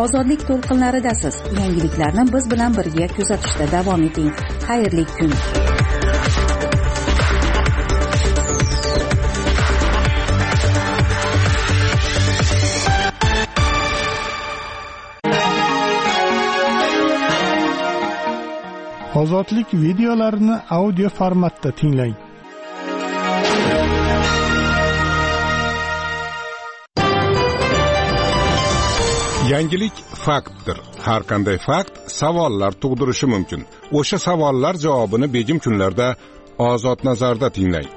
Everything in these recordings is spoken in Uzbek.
Ozodlik to'lqinlaridasiz. Yangiliklarni biz bilan birga kuzatishda davom eting. Xayrli kun. Ozodlik videolarini audio formatda tinglang. Yangilik faktdir. Har qanday fakt savollar tug'dirishi mumkin. O'sha savollar javobini begim kunlarda Ozod nazarda tinglang.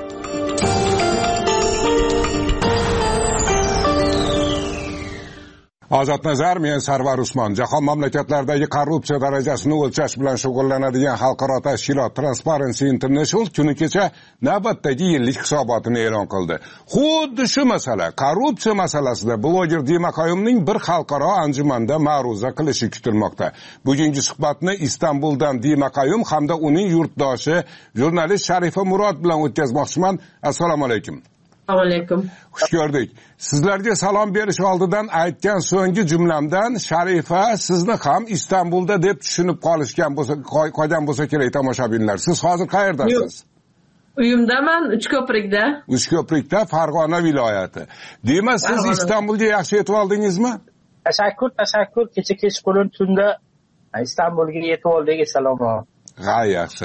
Ozod nazar, men Sarvar Usmon. Jahon mamlakatlaridagi korrupsiya darajasini o'lchash bilan shug'ullanadigan xalqaro tashkilot Transparency International kuni kecha navbatdagi yillik hisobotini e'lon qildi. Xuddi shu masala, korrupsiya masalasida bloger Dima Qayumning bir xalqaro anjumanda ma'ruza qilishi kutilmoqda. Bugungi suhbatni Istanbuldan Dima Qayum hamda uning yurtdoshi jurnalist Sharifa Murod bilan o'tkazmoqchiman. Assalomu alaykum. Assalomu Xush ko'rdik. Sizlarga salom berish oldidan aytgan so'nggi jumlamdan Sharifa sizni ham Istanbulda deb tushunib qolgan bo'lsa kerak tomoshabinlar. Siz hozir qayerdasiz? Uyimdaman, Uchko'prikda. Uchko'prikda, Farg'ona viloyati. Demak, siz Istanbulga yaxshi yetib oldingizmi? Tashakkur. Kecha kechqurun tunda Istanbulga yetib oldik. Assalomu. Yaxshi.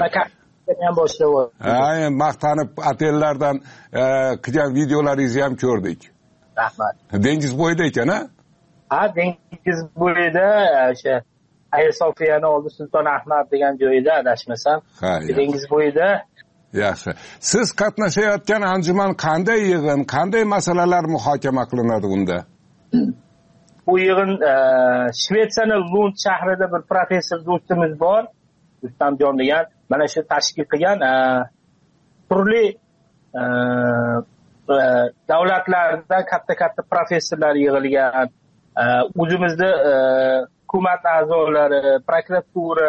Maqtanib otellardan qilgan videolaringizni ham ko'rdik. Rahmat. Dengiz bo'yida ekan, ha? Dengiz bo'yida o'sha Ayir Sofiyani oldi Sulton Ahmad degan joyida adashmasam. Dengiz bo'yida. Yaxshi. Siz qatnashayotgan anjuman qanday yig'in, qanday masalalar muhokama qilinadi unda? Bu yig'in Shvetsiyaning Lund shahrida bir professor do'stimiz bor, Rustamjon degan, mana shu tashkil qilgan turli davlatlarda katta professorlar yig'ilgan, o'zimizda hukumat a'zolari, prokuratura,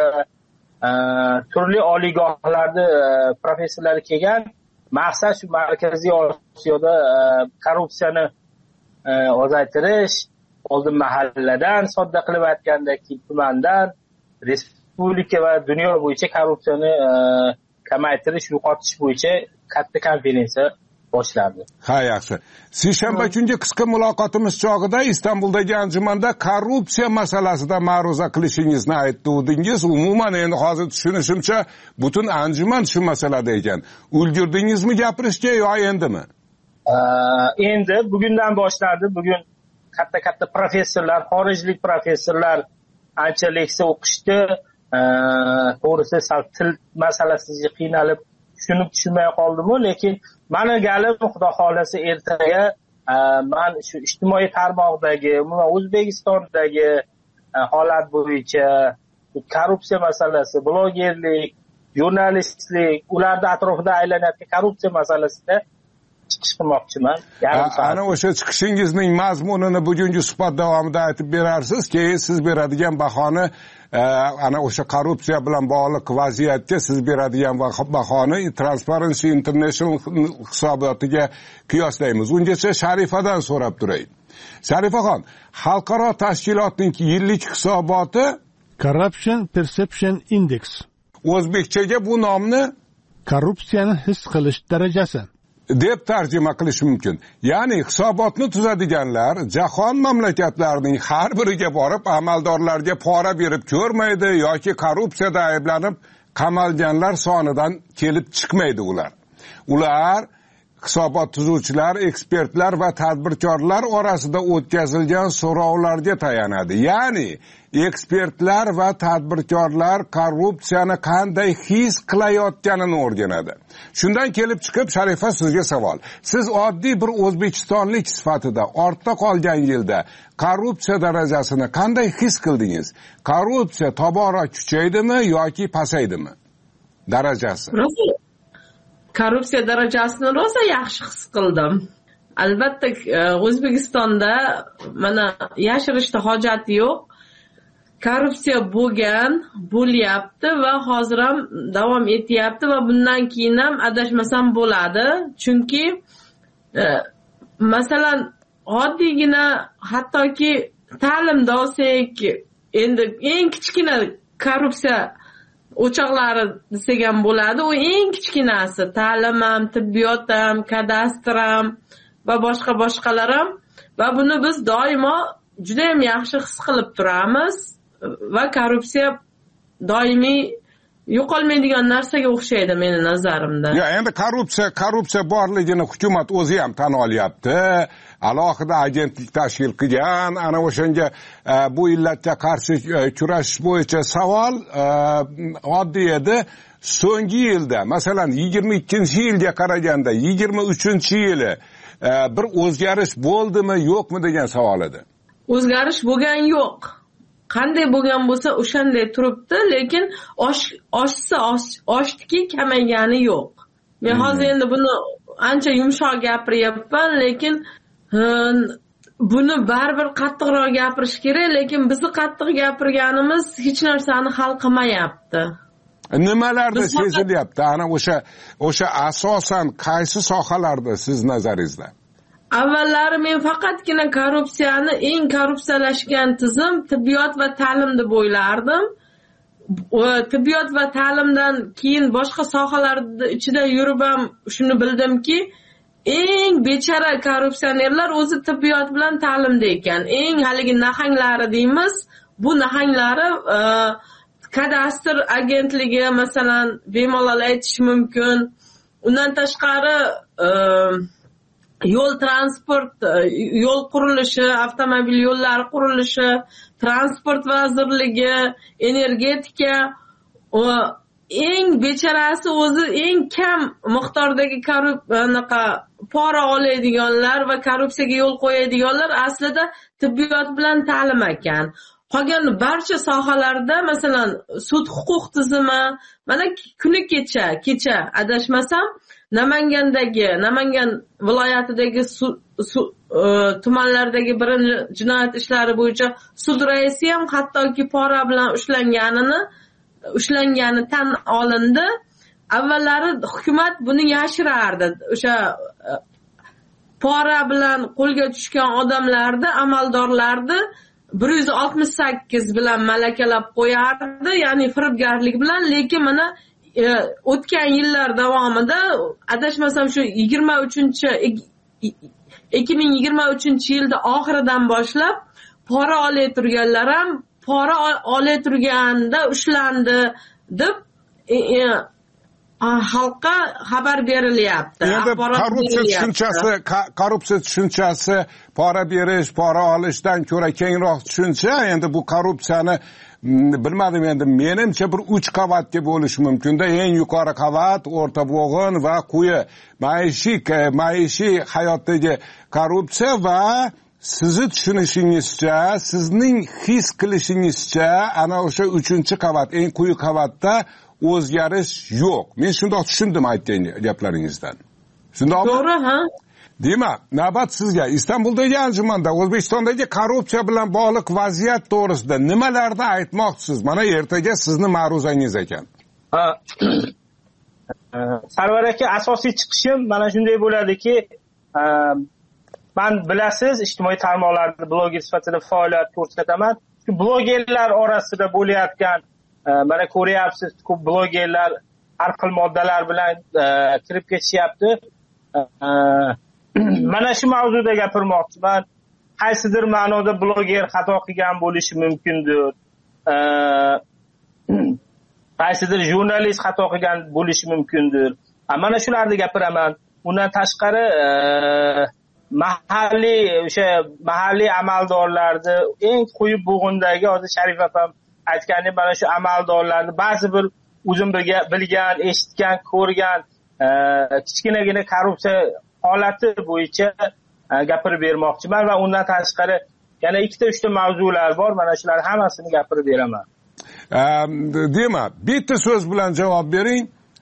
turli oliygohlarda professorlar kelgan. Maqsad shu Markaziy Osiyoda korrupsiyani ozaytirish, oldin mahalladan sodda qilib aytgandagi tumandan respublika va dunyo bo'yicha korrupsiyani kamaytirish, yo'qotish bo'yicha katta konferensiya boshlandi. Yaxshi. Seshanba kungi qisqa muloqotimiz chog'ida Istanbuldagi anjumanda korrupsiya masalasida ma'ruza qilishingizni aytdingiz. Umuman endi hozir tushunishimcha butun anjuman shu masalada ekan. Ulgurdingizmi gapirishga yo endimi? Endi bugundan boshladi. Bugun katta professorlar, xorijlik professorlar ancha leksiya o'qishdi. To'g'risi sal til masalasiga qiynalib tushunmay qoldim, lekin mani galim xudo xolasa ertaga men shu ijtimoiy tarmoqdagi, umuman O'zbekistondagi holat bo'yicha korrupsiya masalasi, blogerlik, jurnalistlik, ularning atrofida aylanayotgan korrupsiya masalasida chiqish qilmoqchiman. Ana o'sha chiqishingizning mazmunini bugungi suhbat davomida aytib berarsiz, keyin siz beradigan bahoni ana o'sha korrupsiya bilan bog'liq vaziyatga siz beradigan bahoni Transparency International hisobotiga qiyoslaymiz. Ungacha Sharifadan so'rab turay. Sharifaxon, xalqaro tashkilotning yillik hisoboti Corruption Perception Index. O'zbekchaga bu nomni korrupsiyani his qilish darajasi deb tarjima qilish mumkin. Ya'ni hisobotni tuzadiganlar jahon mamlakatlarining har biriga borib amaldorlarga pora berib ko'rmaydi yoki korrupsiyada ayblanib qamalganlar sonidan kelib chiqmaydi ular. Ular hisobot tuzuvchilar, ekspertlar va tadbirkorlar orasida o'tkazilgan so'rovlarga tayanadi. Ya'ni ekspertlar va tadbirkorlar korrupsiyani qanday his qilayotganini o'rganadi. Shundan kelib chiqib, Sharifa, sizga savol. Siz oddiy bir o'zbekistonlik sifatida ortda qolgan yilda korrupsiya darajasini qanday his qildingiz? Korrupsiya tobora kuchaydimi yoki pasaydimi? Darajasi. Korrupsiya darajasini rosa yaxshi his qildim. Albatta, O'zbekistonda mana yashirishda hojati yo'q. Korrupsiya bo'lyapti va hozir ham davom etyapti va bundan keyin ham adashmasam bo'ladi. Chunki masalan oddiygina hattoki ta'limda olsak, endi eng kichkina korrupsiya o'choqlari desak ham bo'ladi. U eng kichkinasi. Ta'lim ham, tibbiyot ham, kadastr ham va boshqalar ham. Va buni biz doimo juda ham yaxshi his qilib turamiz va korrupsiya doimiy yo'qolmaydigan narsaga o'xshaydi meni nazarimda. Endi korrupsiya borligini hukumat o'zi ham tan olyapti. Alohida agentlik tashkil qilgan, ana o'shanga bu illatga qarshi kurashish bo'yicha savol oddiy edi. So'nggi yilda, masalan 22-yilga qaraganda 23-yili bir o'zgarish bo'ldimi, yo'qmi degan savol edi. O'zgarish bo'lgan yo'q. Qanday bo'lgan bo'lsa o'shanday turibdi, lekin oshdiki, kamaygani yo'q. Men hozir endi buni ancha yumshoq gapiryapman, lekin buni baribir qattiqroq gapirish kerak, lekin bizni qattiq gapirganimiz hech narsani hal qilmayapti. Nimalarda sezilyapti? Ana o'sha asosan qaysi sohalarda siz nazaringizda? Avvallari men faqatgina korrupsiyani eng korrupsiyalashgan tizim tibbiyot va ta'lim deb o'ylardim. Tibbiyot va ta'limdan keyin boshqa sohalar ichida yurib ham shuni bildimki, eng bechara korrupsionerlar o'zi tibbiyot bilan ta'limda ekan. Eng haligi nahanglari deymiz, bu nahanglari kadastr agentligi masalan bemalol aytish mumkin. Undan tashqari yo'l transport, yo'l qurilishi, avtomobil yo'llari qurilishi, transport vazirligi, energetika, eng becharasi o'zi eng kam miqdordagi pora oladiganlar va korrupsiyaga yo'l qo'yadiganlar aslida tibbiyot bilan ta'lim ekan. Qolgan barcha sohalarda masalan sud huquq tizimi, mana kuni kecha adashmasam Namangan viloyatidagi tumanlardagi birinchi jinoyat ishlari bo'yicha sud raisi ham hattoki pora bilan ushlangani tan olindi. Avvallari hukumat buni yashirardi. O'sha pora bilan qo'lga tushgan odamlarni, amaldorlarni 168 bilan malakalab qo'yardi, ya'ni firibgarlik bilan, lekin mana o'tgan yillar davomida adashmasam shu 2023-yilda oxiridan boshlab pora olay turganlar ham pora olay turganda ushlandi deb xalqqa xabar berilyapti. Endi korrupsiya tushunchasi pora berish, pora olishdan ko'ra kengroq tushuncha. Endi bu korrupsiyani bilmadim, endi menimcha bir 3 qavatga bo'lishi mumkin-da. Eng yuqori qavat, o'rta bo'g'in va quyi maishiy hayotdagi korrupsiya va sizni tushunishingizcha, sizning his qilishingizcha ana o'sha 3-qavat, eng quyi qavatda o'zgarish yo'q. Men shunday tushundim aytgan gaplaringizdan. Shundaymi? To'g'ri, ha? Demak, navbat sizga. Istanbuldagi anjumanda O'zbekistondagi korrupsiya bilan bog'liq vaziyat to'g'risida nimalarni aytmoqchisiz? Mana ertaga sizni ma'ruzangiz ekan. Sarvar aka, asosiy chiqishim mana shunday bo'ladiki, men bilasiz, ijtimoiy tarmoqlarda bloger sifatida faoliyat ko'rsataman. Shu blogerlar orasida bo'layotgan, mana ko'ryapsiz, ko'p blogerlar har xil moddalar bilan kirib ketishyapti. Mana shu mavzuda gapirmoqchiman. Qaysidir ma'noda bloger xato qilgan bo'lishi mumkindir. Qaysidir jurnalist xato qilgan bo'lishi mumkindir. Mana shularni gapiraman. Undan tashqari mahalliy amaldorlarni eng quyi bo'g'indagi, hozir Sharif opam aytgandek, mana shu amaldorlarni ba'zi bir o'zim bilgan, eshitgan, ko'rgan kichkinagina korrupsiya holati bo'yicha gapirib bermoqchiman va undan tashqari yana 2-3 mavzular bor. Mana shular hammasini gapirib beraman. Demak, bitta so'z bilan javob bering.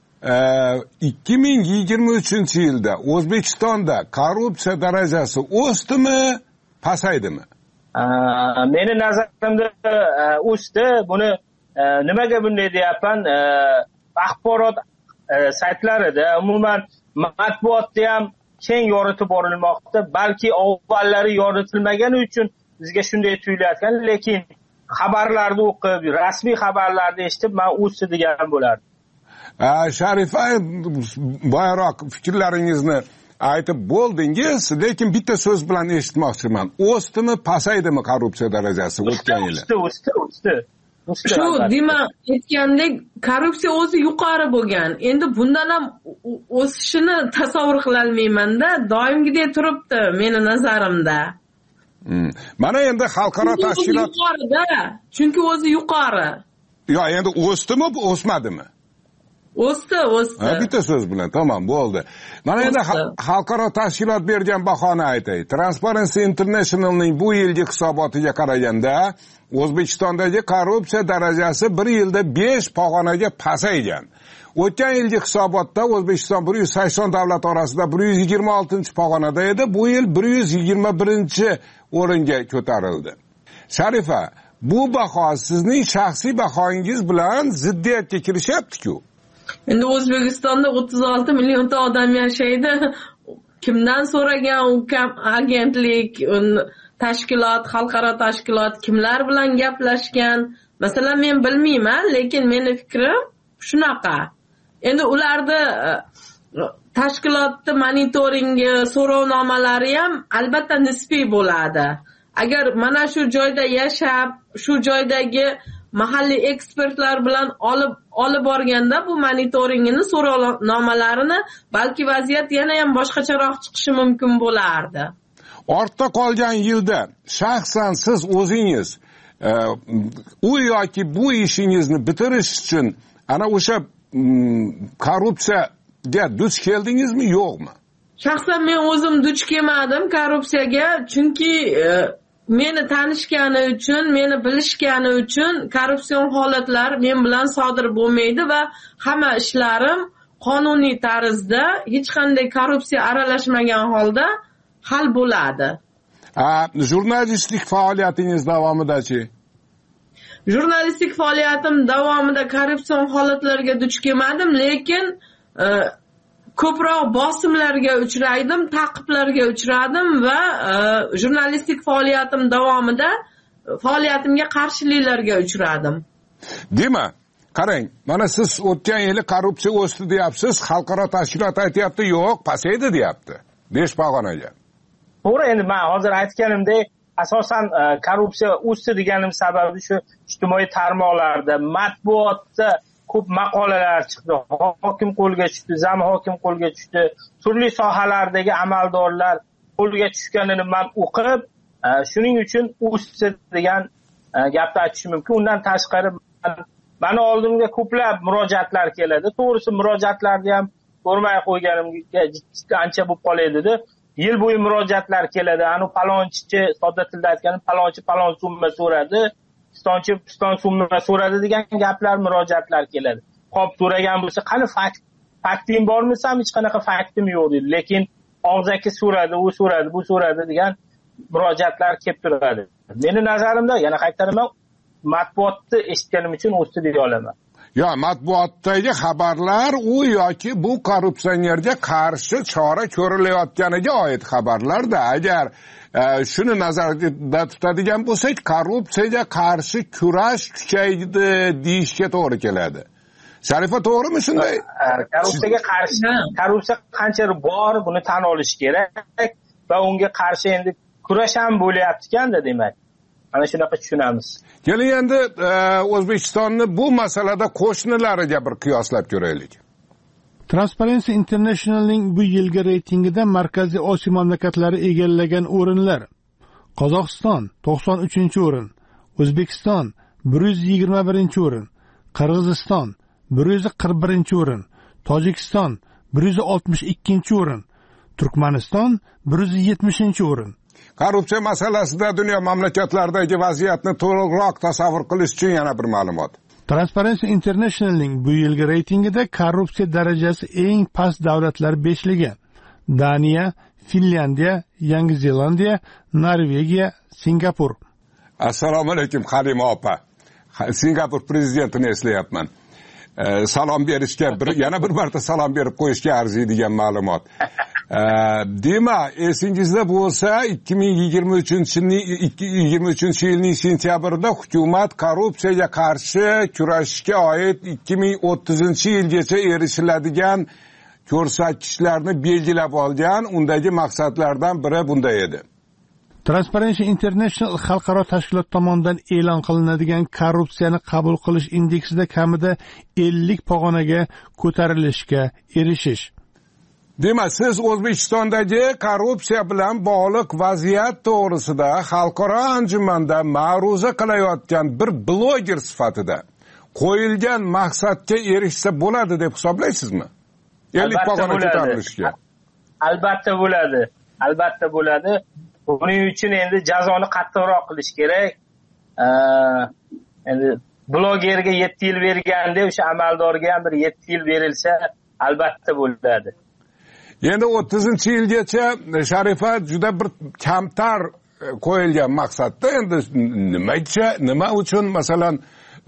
2023-yilda O'zbekistonda korrupsiya darajasi o'sdimi, pasaydimi? Meni nazarimda o'sdi. Buni nimaga bunday deyapman? Axborot saytlarida, umuman matbuotda ham keng yoritib borilmoqda. Balki avvallari yoritilmagani uchun bizga shunday tuyulayotgan, lekin xabarlarni o'qib, rasmiy xabarlarni eshitib men o'sdi degan bo'lardim. Sharifa, boyroq fikrlaringizni aytib bo'ldingiz, lekin bitta so'z bilan eshitmoqchiman. O'sdimi, pasaydimi korrupsiya darajasi o'tgan yili? O'sdi. Shu demak aytgandek, korrupsiya o'zi yuqori bo'lgan. Endi bundan ham o'sishini tasavvur qila olmayman-da, doimgidek turibdi meni nazarimda. Mana endi xalqaro tashkilot yuqorida, chunki o'zi yuqori. Yo, endi o'sdimi, o'smadimi? O'sdi. Bitta so'z bilan tamom bo'ldi. Mana endi xalqaro tashkilot bergan bahoni aytay. Transparency Internationalning bu yilgi hisobotiga qaraganda, O'zbekistondagi korrupsiya darajasi bir yilda 5 pog'onaga pasaygan. O'tgan yilgi hisobotda O'zbekiston 180 davlat orasida 126-pog'onada edi, bu yil 121-o'ringa ko'tarildi. Sharifa, bu baho sizning shaxsiy bahoingiz bilan ziddiyatga kirishyapti-ku. Endi O'zbekistonda 36 millionta odam yashaydi. Kimdan so'ragan u agentlik, tashkilot, xalqaro tashkilot kimlar bilan gaplashgan? Masalan, men bilmayman, lekin meni fikrim shunaqa. Endi ularda tashkilotni monitoringi, so'rovnomalari ham albatta nisbiy bo'ladi. Agar mana shu joyda yashab, shu joydagi mahalliy ekspertlar bilan olib borganda bu monitoringini, so'rovnomalarini, balki vaziyat yana ham boshqacharoq chiqishi mumkin bo'lardi. Ortda qolgan yilda shaxsan siz o'zingiz u yoki bu ishingizni bitirish uchun ana o'sha korrupsiyaga duch keldingizmi, yo'qmi? Shaxsan men o'zim duch kelmadim korrupsiyaga, chunki meni tanishgani uchun, meni bilishgani uchun korrupsion holatlar men bilan sodir bo'lmaydi va hamma ishlarim qonuniy tarzda, hech qanday korrupsiya aralashmagan holda hal bo'ladi. Jurnalistlik faoliyatingiz davomida-chi? Jurnalistlik faoliyatim davomida korrupsion holatlarga duch kelmadim, lekin ko'proq bosimlarga uchraydim, ta'qiblarga uchradim va jurnalistlik faoliyatim davomida faoliyatimga qarshiliklarga uchradim. Demak, qarang, mana siz o'tgan yili korrupsiya o'sdi deyapsiz, xalqaro tashkilot aytayapti, yo'q, pasaydi deyapti. 5 pog'onaga. To'g'ri, endi men hozir aytganimdek, asosan korrupsiya o'sdi deganim sababi shu ijtimoiy tarmoqlarda, matbuotda ko'p maqolalar chiqdi. Hokim qo'lga tushdi, zam hokim qo'lga tushdi. Turli sohalardagi amaldorlar qo'lga tushganini men o'qib, shuning uchun o'sdi degan gapni aytishim mumkin. Undan tashqari meni oldimga ko'plab murojaatlar keladi. To'g'risi murojaatlarni ham ko'rmay qo'yganimga ancha bo'lib qoladi-da. Yil bo'yi murojaatlar keladi. Anu palonchi, sodda tilda aytganim, palonchi palon summa so'radi, pistonchi piston summa so'radi degan gaplar, murojaatlar keladi. Xo'p, so'ragan bo'lsa, qani fakting bormi? Hech qanaqa faktim yo'q dedi. Lekin og'zaki so'radi, u so'radi, bu so'radi degan murojaatlar kelib turadi. Meni nazarimda, yana qaytaraman, matbuotni eshitganim uchun o'sdi deya olaman. Yo, matbuotdagi xabarlar u yoki bu korrupsionerga qarshi chora ko'rilayotganiga oid xabarlarda. Agar shuni nazarda tutadigan bo'lsak, korrupsiyaga qarshi kurash kuchaydi deyishga to'g'ri keladi. Sharifa, to'g'rimi shunday? Korrupsiyaga qarshi, korrupsiya qancha bor, buni tan olish kerak va unga qarshi endi kurash ham bo'layapti-kanda, demak. Ana shunaqa tushunamiz. Keling endi O'zbekistonni bu masalada qo'shnilariga bir qiyoslab ko'raylik. Transparency Internationalning bu yilgi reytingida Markaziy Osiyo mamlakatlari egallagan o'rinlar: Qozog'iston 93-o'rin, O'zbekiston 121-o'rin, Qirg'iziston 141-o'rin, Tojikiston 162-o'rin, Turkmaniston 170-o'rin. Korrupsiya masalasida dunyo mamlakatlaridagi vaziyatni to'liqroq tasavvur qilish uchun yana bir ma'lumot. Transparency Internationalning bu yilgi reytingida korrupsiya darajasi eng past davlatlar 5ligi: Daniya, Finlyandiya, Yangi Zelandiya, Norvegiya, Singapur. Assalomu alaykum Halima opa. Singapur prezidentini eslayapman. Salom berishga yana bir marta salom berib qo'yishga arziydigan ma'lumot. Demak, esingizda bo'lsa 2023 yilning sentyabrida hukumat korrupsiyaga qarshi kurashishga oid 2030-yilgacha erishiladigan ko'rsatkichlarni belgilab olgan. Undagi maqsadlardan biri bunday edi. Transparency International xalqaro tashkilot tomonidan e'lon qilinadigan korrupsiyani qabul qilish indeksida kamida 50 pog'onaga ko'tarilishga erishish. Demak, siz O'zbekistondagi korrupsiya bilan bog'liq vaziyat to'g'risida xalqaro anjumanda ma'ruza qilayotgan bir bloger sifatida qo'yilgan maqsadga erishsa bo'ladi deb hisoblaysizmi? 50 pog'ona ko'tarilishga. Albatta bo'ladi. Buning uchun endi jazoni qattiqroq qilish kerak. Endi blogerga 7 yil berganda o'sha amaldorga ham bir 7 yil berilsa albatta bo'ladi. Endi 30-yilgacha Sharifa juda bir kamtar qo'yilgan maqsadda. Endi nima uchun masalan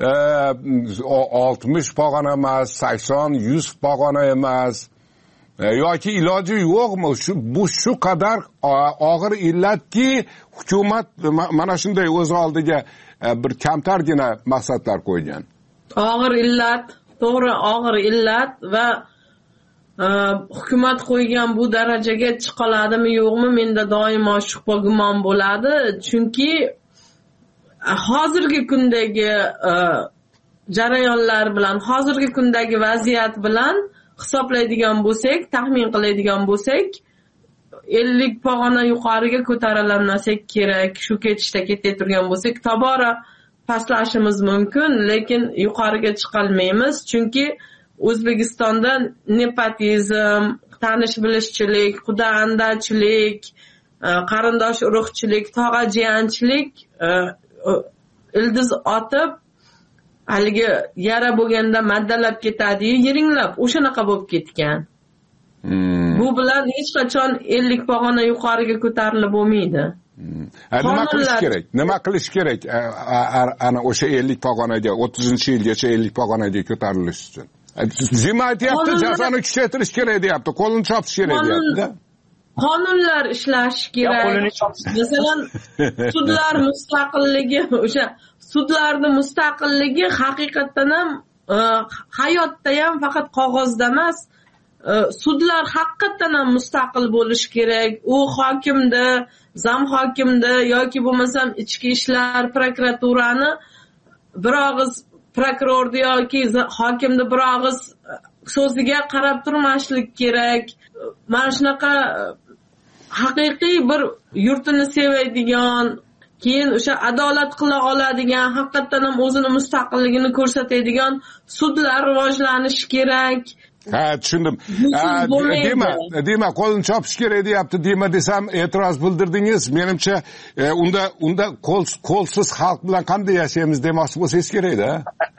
60 pog'ona emas, 80, 100 pog'ona emas? Yoki iloji yo'qmi? Bu shu qadar og'ir illatki, hukumat mana shunday o'z oldiga bir kamtargina maqsadlar qo'ygan. Og'ir illat, to'g'ri og'ir illat va hukumat qo'ygan bu darajaga chiqoladimi yo'qmi, menda doimo shubha gumon bo'ladi. Chunki hozirgi kundagi jarayonlar bilan, hozirgi kundagi vaziyat bilan hisoblaydigan bo'lsak, taxmin qiladigan bo'lsak, 50 pog'ona yuqoriga ko'tarilamasa kerak. Shu ketishda ketayotgan bo'lsak, tobora pastlashimiz mumkin, lekin yuqoriga chiqolmaymiz. Chunki O'zbekistonda nepotizm, tanish-bilishchilik, quda-andachilik, qarindosh urug'chilik, tog'a-jiyanchilik ildiz otib, haligi yara bo'lganda maddalab ketadi, yiringlab, o'shanaqa bo'lib ketgan. Bu bilan hech qachon 50 pog'ona yuqoriga ko'tarilib bo'lmaydi. Nima qilish kerak? Ana o'sha 50 pog'onaga, 30-yilgacha 50 pog'onaga ko'tarilish uchun. Zima aytyapti, jazoni kuchaytirish kerak deyapti, qo'lini chopish kerak deyapti. Qonunlar ishlash kerak. Masalan, sudlar mustaqilligi, o'sha sudlarning mustaqilligi haqiqatan ham hayotda ham faqat qog'ozda emas, sudlar haqiqatan ham mustaqil bo'lishi kerak. U hokimda, zam hokimda yoki bo'lmasam ichki ishlar prokuraturani bir og'iz prokurorni yoki hokimni bir og'iz so'ziga qarab turmaslik kerak. Mana shunaqa haqiqiy bir yurtini sevadigan, keyin o'sha adolat qila oladigan, haqiqatan ham o'zini mustaqilligini ko'rsatadigan sudlar rivojlanishi kerak. Ha, tushundim. Demak, qo'lni chopish kerak deyapti, desam e'tiroz bildirdingiz. Menimcha, unda qo'lsiz xalq bilan qanday yashaymiz demoqchi bo'lsangiz kerak-da.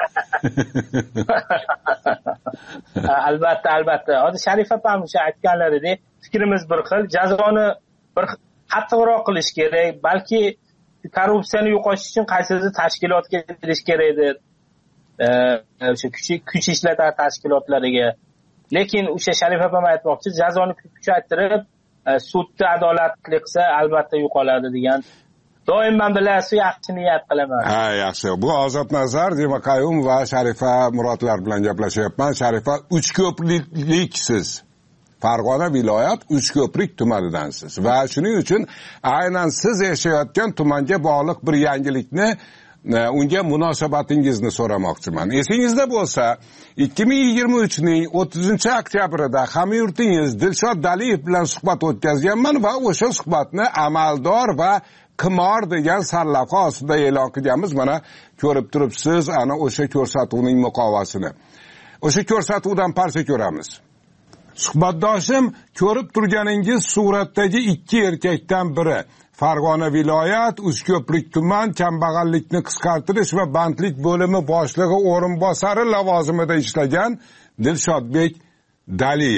Albatta. Hozir Sharif opam o'sha aytganlaridek, fikrimiz bir xil, jazoni bir qattiqroq qilish kerak. Balki korrupsiyani yo'qotish uchun qaysidir tashkilotga kirish kerakdir. O'sha kuch ishlatar tashkilotlariga. Lekin o'sha Sharif opam aytmoqchi, jazoni kuchaytirib, sudda adolatli qilsa albatta yo'qoladi degan. Doimman bilasiz, yaxshi niyat qilaman. Ha, yaxshi. Bu Ozod Nazar, Demakayum va Sharifa Murodlar bilan gaplashyapman. Sharifa, Uchko'prikliksiz. Farg'ona viloyat Uchko'prik tumanidansiz va shuning uchun aynan siz yashayotgan tumanga bog'liq bir yangilikni, unga munosabatingizni so'ramoqchiman. Esingizda bo'lsa, 2023ning 30-oktyabrida hamyurtingiz Dilshod Daliyev bilan suhbat o'tkazganman va o'sha suhbatni amaldor va qimor degan sarlavha ostida e'lon qilganmiz. Mana ko'rib turibsiz, ana o'sha ko'rsatuvning muqovasini. O'sha ko'rsatuvdan parcha ko'ramiz. Suhbatdoshim, ko'rib turganingiz suratdagi ikki erkakdan biri. Farg'ona viloyat Uchko'prik tuman kambag'allikni qisqartirish va bandlik bo'limi boshlig'i o'rinbosari lavozimida ishlagan Dilshodbek Daliyev.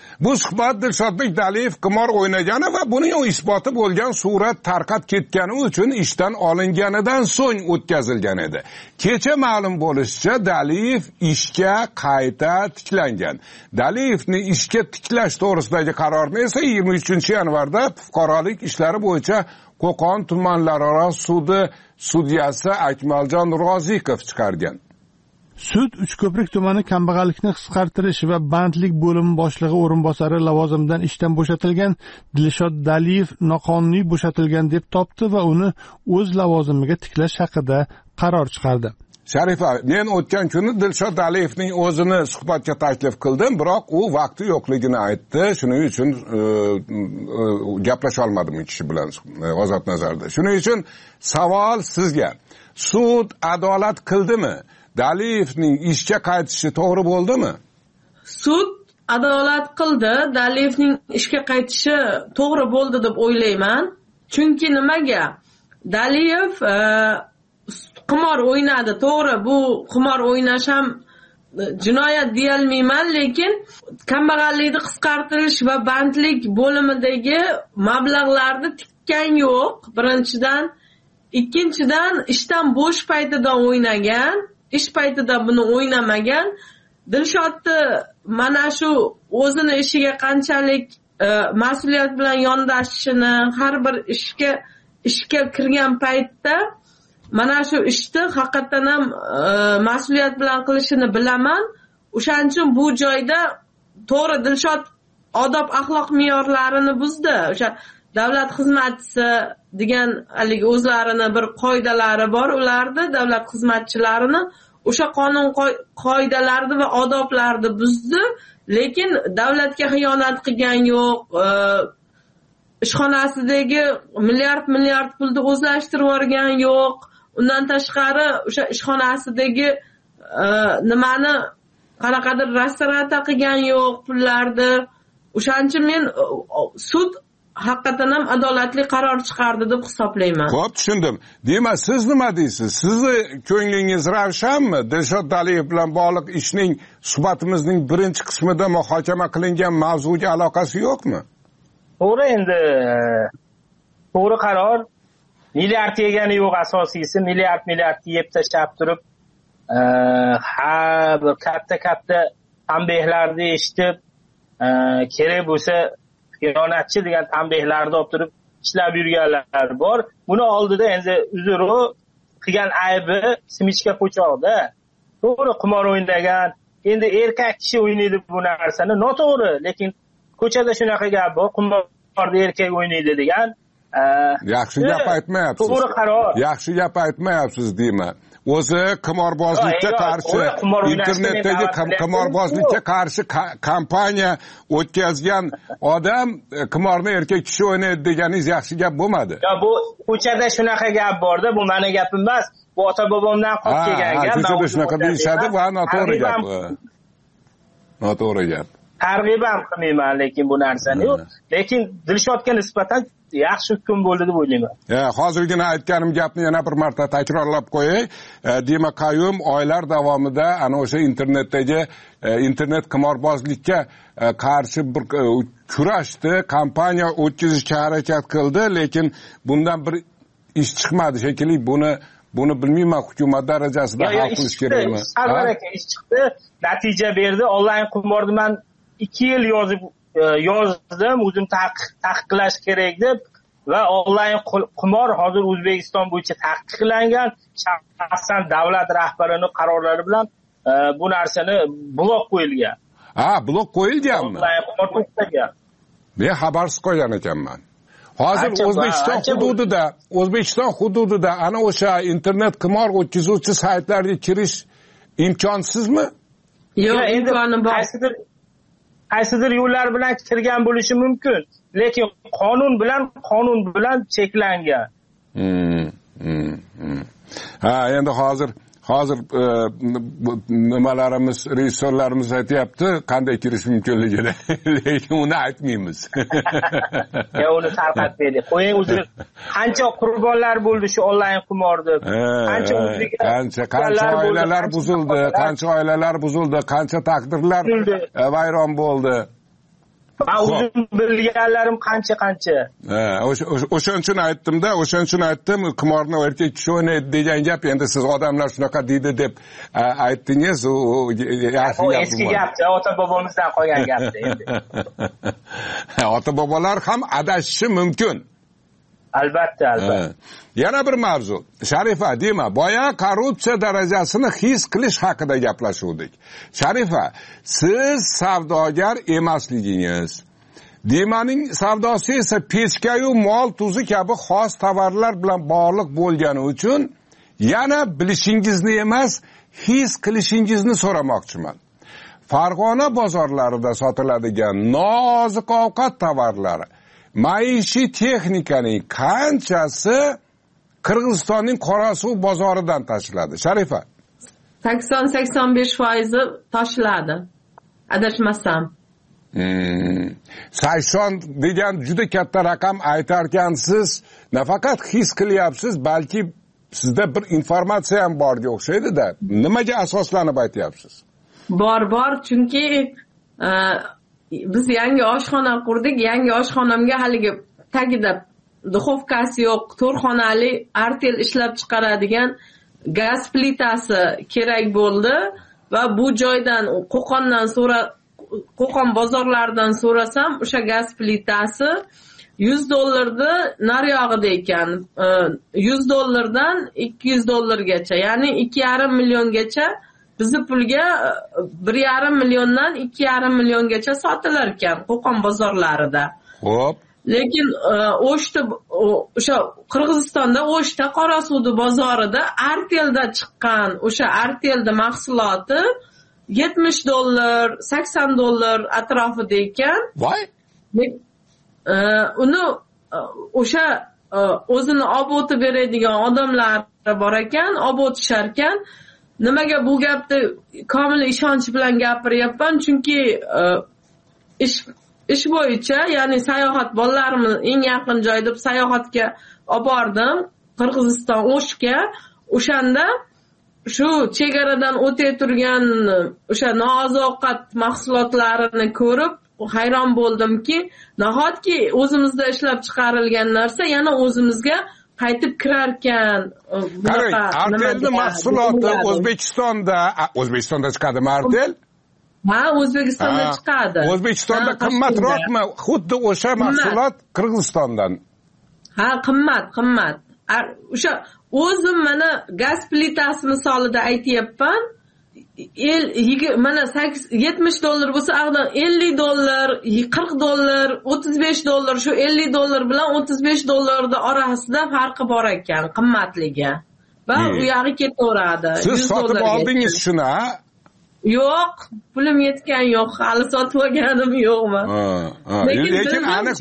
Bu suhbat Dilshodbek Daliyev qimor o'ynagani va buning isboti bo'lgan surat tarqab ketgani uchun ishdan olinganidan so'ng o'tkazilgan edi. Kecha ma'lum bo'lishicha, Daliyev ishga qayta tiklangan. Daliyevni ishga tiklash to'g'risidagi qarorni esa 23-yanvarda fuqarolik ishlari bo'yicha Qo'qon tumanlararo sudi sudyasi Akmaljon Rozikov chiqargan. Sud Uchko'prik tumani kambag'allikni qisqartirish va bandlik bo'limi boshlig'i o'rinbosari lavozimidan ishdan bo'shatilgan Dilshod Daliyev noqonuniy bo'shatilgan deb topdi va uni o'z lavozimiga tiklash haqida qaror chiqardi. Sharifa, men o'tgan kuni Dilshod Daliyevning o'zini suhbatga taklif qildim, biroq u vaqti yo'qligini aytdi. Shuning uchun gaplasha olmadim u kishi bilan ozod nazarda. Shuning uchun savol sizga. Sud adolat qildimi? Daliyevning ishga qaytishi to'g'ri bo'ldimi? Sud adolat qildi. Daliyevning ishga qaytishi to'g'ri bo'ldi deb o'ylayman. Chunki nimaga? Daliyev qimor o'ynadi, to'g'ri, bu qimor o'ynash ham jinoyat deyolmayman, lekin kambag'allikni qisqartirish va bandlik bo'limidagi mablag'larni tikkan yo'q. Birinchidan, ikkinchidan ishdan bo'sh paytida o'ynagan, ish paytida buni o'ynamagan. Dilshodni mana shu o'zini ishiga qanchalik mas'uliyat bilan yondashishini, har bir ishga kirgan paytda mana shu ishni haqiqatan ham mas'uliyat bilan qilishini bilaman. O'shaning uchun bu joyda to'g'ri Dilshod odob axloq me'yorlarini buzdi. O'sha davlat xizmatchisi degan haligi o'zlarini bir qoidalari bor ularda, davlat xizmatchilarini o'sha qonun qoidalarini va odoblarni buzdi, lekin davlatga xiyonat qilgan yo'q. Ishxonasidagi milliard pulni o'zlashtirib yuborgan yo'q. Undan tashqari o'sha ishxonasidagi nimani qanaqadir restoratsiya qilgan yo'q pullarni. O'shaning uchun men sud haqiqatan ham adolatli qaror chiqardi deb hisoblayman. Xo'p, tushundim. Demak, siz nima deysiz? Sizni ko'nglingiz ravshanmi? Dilshod Daliyev bilan bog'liq ishning suhbatimizning birinchi qismida muhokama qilingan mavzuga aloqasi yo'qmi? To'g'ri, endi to'g'ri qaror. Milliard yegani yo'q, asosiysi milliard yeb tashlab turib, bir katta tanbehlarni eshitib, kerak bo'lsa xiyonatchi degan tanbehlarni olib turib ishlab yurganlar bor. Buni oldida endi uzri qilgan aybi simichka po'choqda. To'g'ri, qimor o'ynagan. Endi erkak kishi o'ynaydi bu narsani, noto'g'ri, lekin ko'chada shunaqa gap bor, qimorni erkak o'ynaydi degan. Yaxshi gap aytmayapsiz. To'g'ri qaror. Yaxshi gap aytmayapsiz deyman. O'zi qimorbozlikka qarshi internetdagi qimorbozlikka qarshi kampaniya o'tkazgan odam qimorni erkak kishi o'ynaydi deganingiz yaxshi gap bo'lmadi. Yo, bu ko'chada shunaqa gap borda, bu meni gapim emas. Bu ota bobomdan qolib kelgan gap. Ko'chada shunaqa deyishadi va noto'g'ri gap. Noto'g'ri gap. Targ'ib ham qilmayman lekin bu narsani. Lekin Dilshodga nisbatan yaxshi hukm bo'ldi deb o'ylayman. Hozirgina aytganim gapni yana bir marta takrorlab qo'yay. Dima Qayum oylar davomida ana o'sha internetdagi internet qimorbozlikka qarshi bir kurashdi, kampaniya o'tkazishga harakat qildi, lekin bundan bir ish chiqmadi shekilli. Buni bilmayman, hukumat darajasida hal qilish kerakmi? Sarvar aka ish chiqdi, natija berdi. Onlayn qimorni men 2 yil yozdim, o'zim taqiqlash kerak deb va onlayn qimor hozir O'zbekiston bo'yicha taqiqlangan. Shaxsan davlat rahbarining qarorlari bilan bu narsani blok qo'yilgan. Blok qo'yilganmi? Onlayn qimor to'xtagan. Men xabarsiz qolgan ekanman. Hozir O'zbekiston hududida ana o'sha internet qimor o'tkazuvchi saytlarga kirish imkonsizmi? Yo'q, imkoni bor. Qaysidir yo'llar bilan kirgan bo'lishi mumkin, lekin qonun bilan cheklangan. Endi hozir nimalarimiz, rejissyorlarimiz aytyapti, qanday kirish mumkinligini, lekin uni aytmaymiz. Uni tarqatmaylik. Qo'ying, o'zi qancha qurbonlar bo'ldi shu onlayn qimorda. Qancha oilalar buzildi, qancha taqdirlar vayron bo'ldi. Men o'zim bilganlarim qancha. O'shaning uchun aytdim, qimorni erkak kishi o'ynaydi degan gap endi siz odamlar shunaqa deydi deb aytdingiz. U yaxshi gap. Eski gapda ota-bobomizdan qolgan gapda endi. Ota-bobolar ham adashishi mumkin. Albatta. Yana bir mavzu. Sharifa, deyma, boya korrupsiya darajasini his qilish haqida gaplashuvdik. Sharifa, siz savdogar emasligingiz, Dimaning savdosi esa pechkayu mol tuzi kabi xos tovarlar bilan bog'liq bo'lgani uchun yana bilishingizni emas, his qilishingizni so'ramoqchiman. Farg'ona bozorlarida sotiladigan nozik ovqat tovarlari, maishiy texnikaning qanchasi Qirg'izistonning Qorasuv bozoridan tashiladi? Sharifa. 80-85% tashiladi. Adashmasam. 80 degan juda katta raqam aytarkansiz. Nafaqat his qilyapsiz, balki sizda bir informatsiya ham borga o'xshaydi-da. Nimaga asoslanib aytyapsiz? Bor, chunki biz yangi oshxona qurdik. Yangi oshxonamga haligi tagida duxovkasi yo'q, to'rxonali artel ishlab chiqaradigan gaz plitasi kerak bo'ldi va bu joydan Qo'qon bozorlaridan so'rasam, o'sha gaz plitasi $100 nariyog'ida ekan. $100 $200gacha, ya'ni 2,5 milliongacha bizi pulga 1,5 milliondan 2,5 milliongacha sotilar ekan Qo'qon bozorlarida. Xo'p. Lekin o'sha Qirg'izistonda O'shta Qorasuvdi bozorida Artelda chiqqan o'sha Artelda mahsuloti $70, $80 atrofida ekan. Voy. Uni o'sha o'zini olib o'tib beradigan odamlar bor ekan, olib o'tishar ekan. Nimaga bu gapni komil ishonch bilan gapiryapman? Chunki ish bo'yicha, ya'ni sayohat, bolalarimiz eng yaqin joy deb sayohatga olib bordim, Qirg'iziston O'shga. O'shanda shu chegaradan o'tay turgan o'sha nooziq mahsulotlarini ko'rib hayron bo'ldimki, nahotki o'zimizda ishlab chiqarilgan narsa yana o'zimizga qaytib kirar ekan. Artelning mahsuloti O'zbekistonda chiqadimi Artel? Ha, O'zbekistonda chiqadi. O'zbekistonda qimmatroqmi? Xuddi o'sha mahsulot Qirg'izistondan. Ha, qimmat. O'sha o'zim mana gaz plitasi misolida aytayapman. Mana $70 bo'lsa, aqdan $50, $40, $35, shu $50 bilan $35 orasida farqi bor ekan qimmatligi. Va u yog'i ketaveradi. Siz sotib oldingiz shuni, ha? Yo'q, pulim yetgan yo'q, hali sotib olganim yo'qmi. Lekin aniq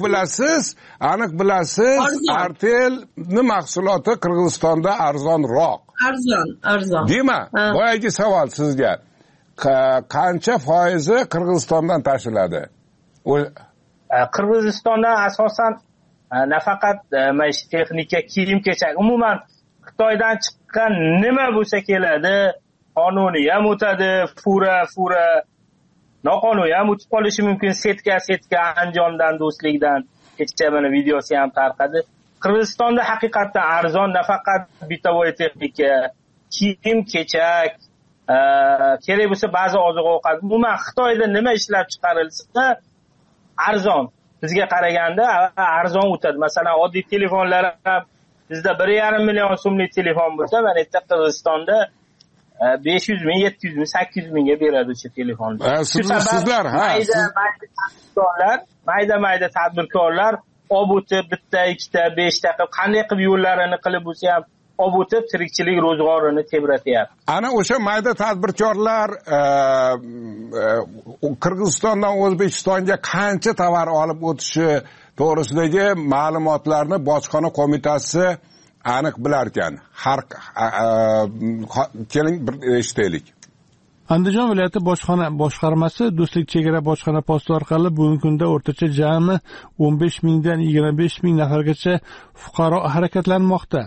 bilasiz, Artelning mahsuloti Qirg'izistonda arzonroq. Arzon. Deyma, boyagi savol sizga. Qancha foizi Qirg'izistondan tashiladi? Qirg'izistondan asosan nafaqat maishiy texnika, kiyim-kechak, umuman Xitoydan chiqqan nima bo'lsa keladi, qonuniy ham o'tadi, fura, noqonuniy ham o'tib qolishi mumkin. Setka Andijondan, Do'stlikdan kecha mana videosi ham tarqadi. Qirg'izistonda haqiqatan arzon, nafaqat bitovoy texnika, kiyim-kechak, kerak bo'lsa ba'zi oziq-ovqat. Umuman Xitoyda nima ishlab chiqarilsa arzon. Bizga qaraganda arzon o'tadi. Masalan, oddiy telefonlar ham bizda 1,5 million so'mlik telefon bo'lsa, mana yerda Qirg'izistonda 500 ming, 700 ming, 800 mingga beradi o'sha telefonni. Sizlar mayda tadbirkorlar olib o'tib, bitta, ikkita, 5 ta qanday qilib yo'llarini qilib bo'lsa ham olib o'tib, tirikchilik ro'zg'orini tebratyapti. Ana o'sha mayda tadbirkorlar Qirg'izistondan O'zbekistonga qancha tovar olib o'tishi to'g'risidagi ma'lumotlarni bojxona qo'mitasi aniq bilar ekan. Keling bir eshitaylik. Andijon viloyati bojxona boshqarmasi Do'stlik chegara bojxona posti orqali bugungi kunda o'rtacha jami 15 mingdan 25 ming nafargacha fuqaro harakatlanmoqda.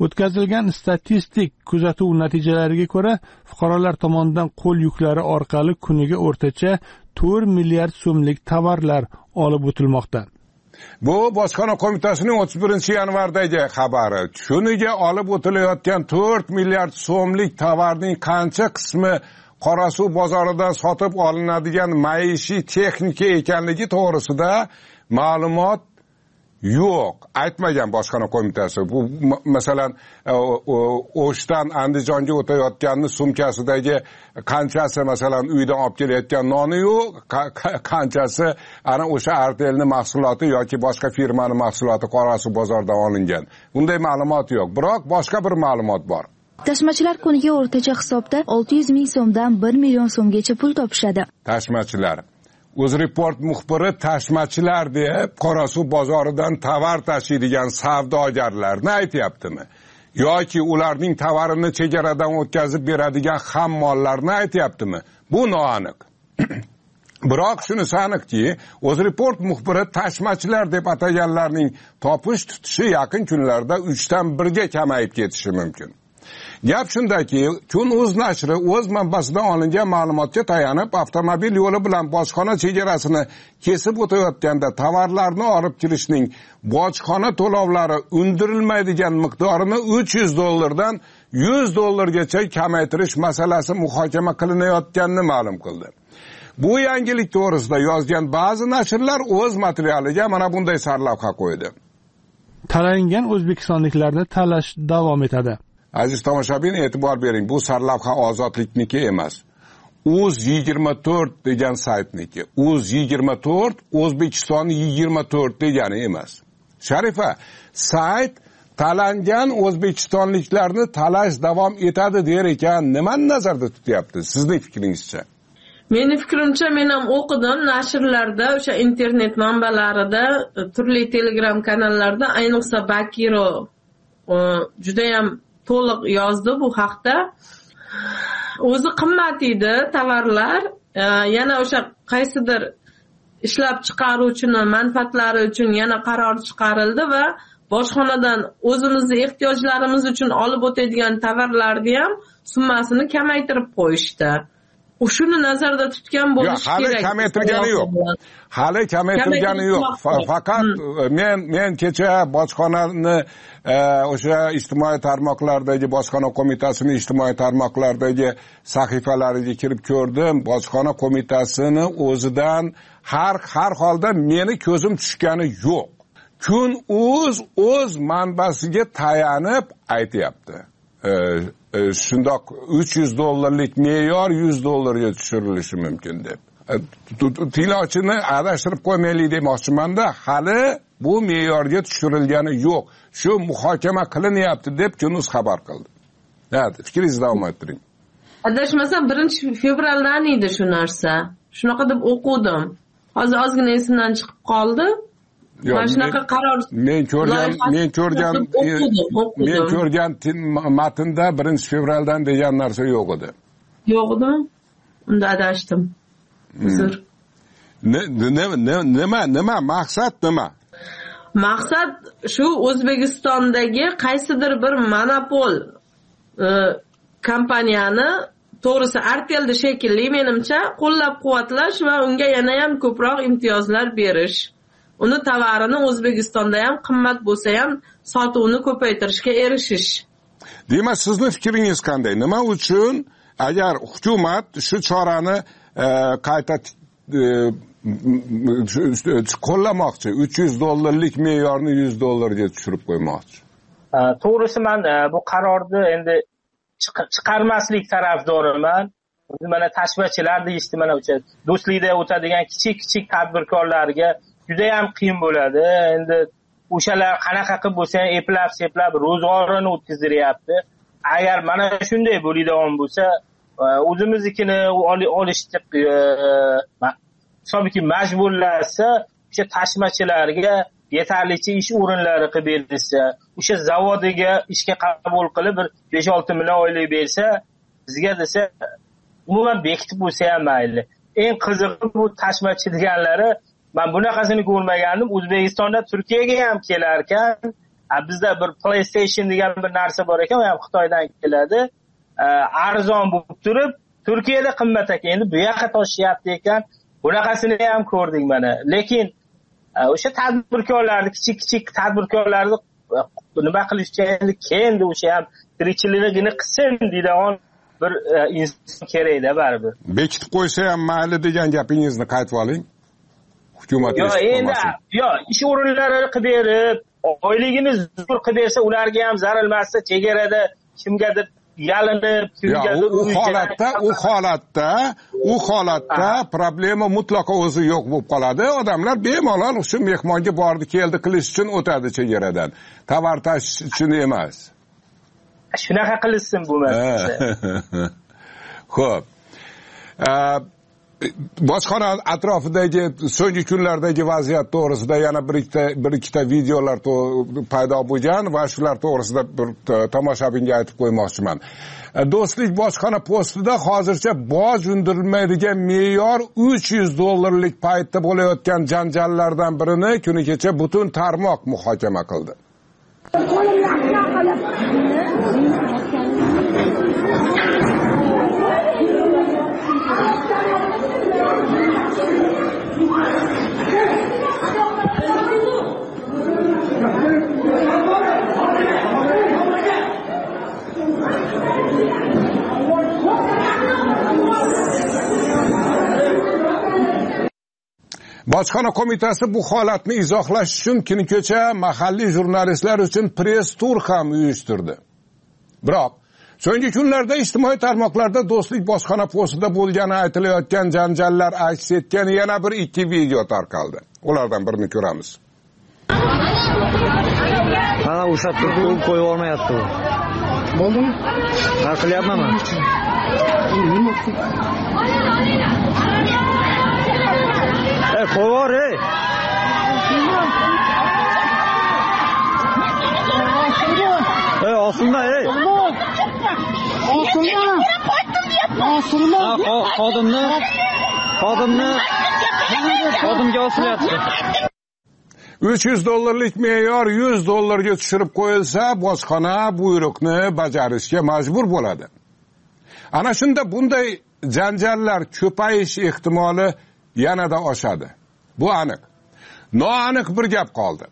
O'tkazilgan statistik kuzatuv natijalariga ko'ra, fuqarolar tomonidan qo'l yuklari orqali kuniga o'rtacha 4 milliard so'mlik tovarlar olib o'tilmoqda. Bu Bojxona qo'mitasining 31-yanvardagi xabari. Kuniga olib o'tilayotgan 4 milliard so'mlik tovarning qancha qismi Qorasuv bozoridan sotib olinadigan maishiy texnika ekanligi to'g'risida ma'lumot yo'q, aytmagan Bojxona qo'mitasi. Bu masalan O'shdan Andijonga o'tayotganni sumkasidagi qanchasi masalan uydan olib kelayotgan noni yo'q, qanchasi ana o'sha artelni mahsuloti yoki boshqa firmaning mahsuloti Qorasuv bozoridan olingan. Bunday ma'lumot yo'q. Biroq boshqa bir ma'lumot bor. Tashmachilar kuniga o'rtacha hisobda 600 ming so'mdan 1 million so'mgacha pul topishadi. Tashmachilar. UzReport muxbiri tashmachilar deb Qorasuv bozoridan tovar tashiydigan savdogarlarni aytyaptimi? Yoki ularning tovarini chegaradan o'tkazib beradigan xammollarni aytyaptimi? Bu noaniq. Biroq shunisi aniqki, UzReport muxbiri tashmachilar deb ataganlarning topish tutishi yaqin kunlarda 3dan 1ga kamayib ketishi mumkin. Gap shundaki, Kun.uz nashri o'z manbasidan olingan ma'lumotga tayanib, avtomobil yo'li bilan bojxona chegarasini kesib o'tayotganda tovarlarni olib kirishning bojxona to'lovlari undirilmaydigan miqdorini $300 dan $100 kamaytirish masalasi muhokama qilinayotganini ma'lum qildi. Bu yangilik to'g'risida yozgan ba'zi nashrlar o'z materialiga mana bunday sarlavha qo'ydi. Talangan o'zbekistonliklarni talash davom etadi. Aziz tomoshabin, e'tibor bering, bu sarlavha ozodlikniki emas. Uz24 degan saytniki. Uz24 O'zbekiston 24 degani emas. Sharifa, sayt talangan o'zbekistonliklarni talash davom etadi der ekan, nimani nazarda tutyapti? Sizning fikringizcha? Meni fikrimcha, men ham o'qidim nashrlarda, o'sha internet manbalarida, turli Telegram kanallarda, ayniqsa Bakiro juda ham to'liq yozdi bu haqda. O'zi qimmat edi tovarlar, yana o'sha qaysidir ishlab chiqaruvchining manfaatlari uchun yana qaror chiqarildi va bojxonadan o'zimizning ehtiyojlarimiz uchun olib o'tadigan tovarlarni ham summasini kamaytirib qo'yishdi. Shuni nazarda tutgan bo'lish kerak. Hali kamaytirgani yo'q. Hali kamaytirgani yo'q. Faqat men kecha bojxonani o'sha ijtimoiy tarmoqlardagi Bojxona qo'mitasining ijtimoiy tarmoqlardagi sahifalariga kirib ko'rdim. Bojxona qo'mitasini o'zidan har holda meni ko'zim tushgani yo'q. Kun.uz o'z manbasiga tayanib aytyapti. Shundoq $300 me'yor $100 ga tushirilishi mumkin deb. Tinglovchini adashtirib qo'ymaylik demoqchiman-da, hali bu me'yorga tushirilgani yo'q. Shu muhokama qilinyapti deb Kun.uz xabar qildi. Fikringizni davom ettiring. Adashmasam 1-fevraldan edi shu narsa. Shunaqa deb o'qidim. Hozir ozgina esimdan chiqib qoldi. Mana shunaqa qaror men ko'rgan matnda 1-fevraldan degan narsa yo'q edi. Yo'q edimi? Unda adashdim. Uzr. Nima maqsad nima? Maqsad shu O'zbekistondagi qaysidir bir monopol kompaniyani, to'g'risi Artelni shekilli menimcha qo'llab-quvvatlash va unga yana ham ko'proq imtiyozlar berish. Uni tovarini O'zbekistonda ham qimmat bo'lsa ham sotuvni ko'paytirishga erishish. Demak, sizning fikringiz qanday? Nima uchun agar hukumat shu chorani qayta qo'llamoqchi, $300 me'yorni $100 ga tushirib qo'ymoqchi? To'g'risi men bu qarorni endi chiqarmaslik tarafdoriman. Mana tashmachilar deyishdi, mana o'sha do'stlikda o'tadigan kichik tadbirkorlarga juda ham qiyin bo'ladi. Endi o'shalar qanaqa qilib bo'lsa ham eplab ro'zg'orini o'tkaziryapti. Agar mana shunday bo'ladigan bo'lsa, o'zimiznikini olishga hisobki majburlasa, o'sha tashmachilarga yetarlicha ish o'rinlari qilib berilsa, o'sha zavodiga ishga qabul qilib bir 5-6 million oylik bersa, bizga desa umuman bekitib bo'lsa ham mayli. Eng qizig'i bu tashmachi deganlari, men bunaqasini ko'rmagandim. O'zbekistonda Turkiyaga ham kelar ekan, bizda bir PlayStation degan bir narsa bor ekan, u ham Xitoydan keladi. Arzon bo'lib turib, Turkiyada qimmat ekan. Endi bu yoqqa toshyapti ekan. Bunaqasini ham ko'rdik mana. Lekin o'sha tadbirkorlarni, kichik tadbirkorlarni nima qilishcha endi kendi o'sha ham tirikchiligini qilsin deydigan bir inson kerakda baribir. Bekitib qo'ysa ham mayli degan gapingizni qaytib oling. Hukumat ish o'rinlarini qilib berib, oyligini zo'r qilib bersa, ularga ham zarar emasda, chegarada kimgadir yalinib, kimgadir u holatda problema mutlaqo o'zi yo'q bo'lib qoladi. Odamlar bemalol shu mehmonga bordi, keldi qilish uchun o'tadi chegaradan. Tovar tashish uchun emas. Shunaqa qilishsin bo'lmasa. Xo'p. Bojxona atrofidagi so'nggi kunlardagi vaziyat to'g'risida yana bir ikkita videolar paydo bo'lgan va shular to'g'risida bir tomoshabinga aytib qo'ymoqchiman. Do'stlik bojxona postida hozircha boj undirilmaydigan me'yor $300 paytda bo'layotgan janjallardan birini kuni kecha butun tarmoq muhokama qildi. Bojxona qo'mitasi bu holatni izohlash uchun kuni kecha mahalliy jurnalistlar uchun press tur ham uyushtirdi. Biroq so'nggi kunlarda ijtimoiy tarmoqlarda Do'stlik bojxona postida bo'lgani aytilayotgan janjallar aks etgan yana bir ikki video tarqaldi. Ulardan birini ko'ramiz. Mana o'sha turib qo'yib olmayapti u. Bo'ldimi? Ha, qilyapman men. Qo'yvor, ey. Osilma, ey. Xodimga osilyapti. $300 me'yor $100 tushirib qo'yilsa, bojxona buyruqni bajarishga majbur bo'ladi. Ana shunda bunday janjallar ko'payish ehtimoli yanada oshadi. Bu aniq. Noaniq bir gap qoldi.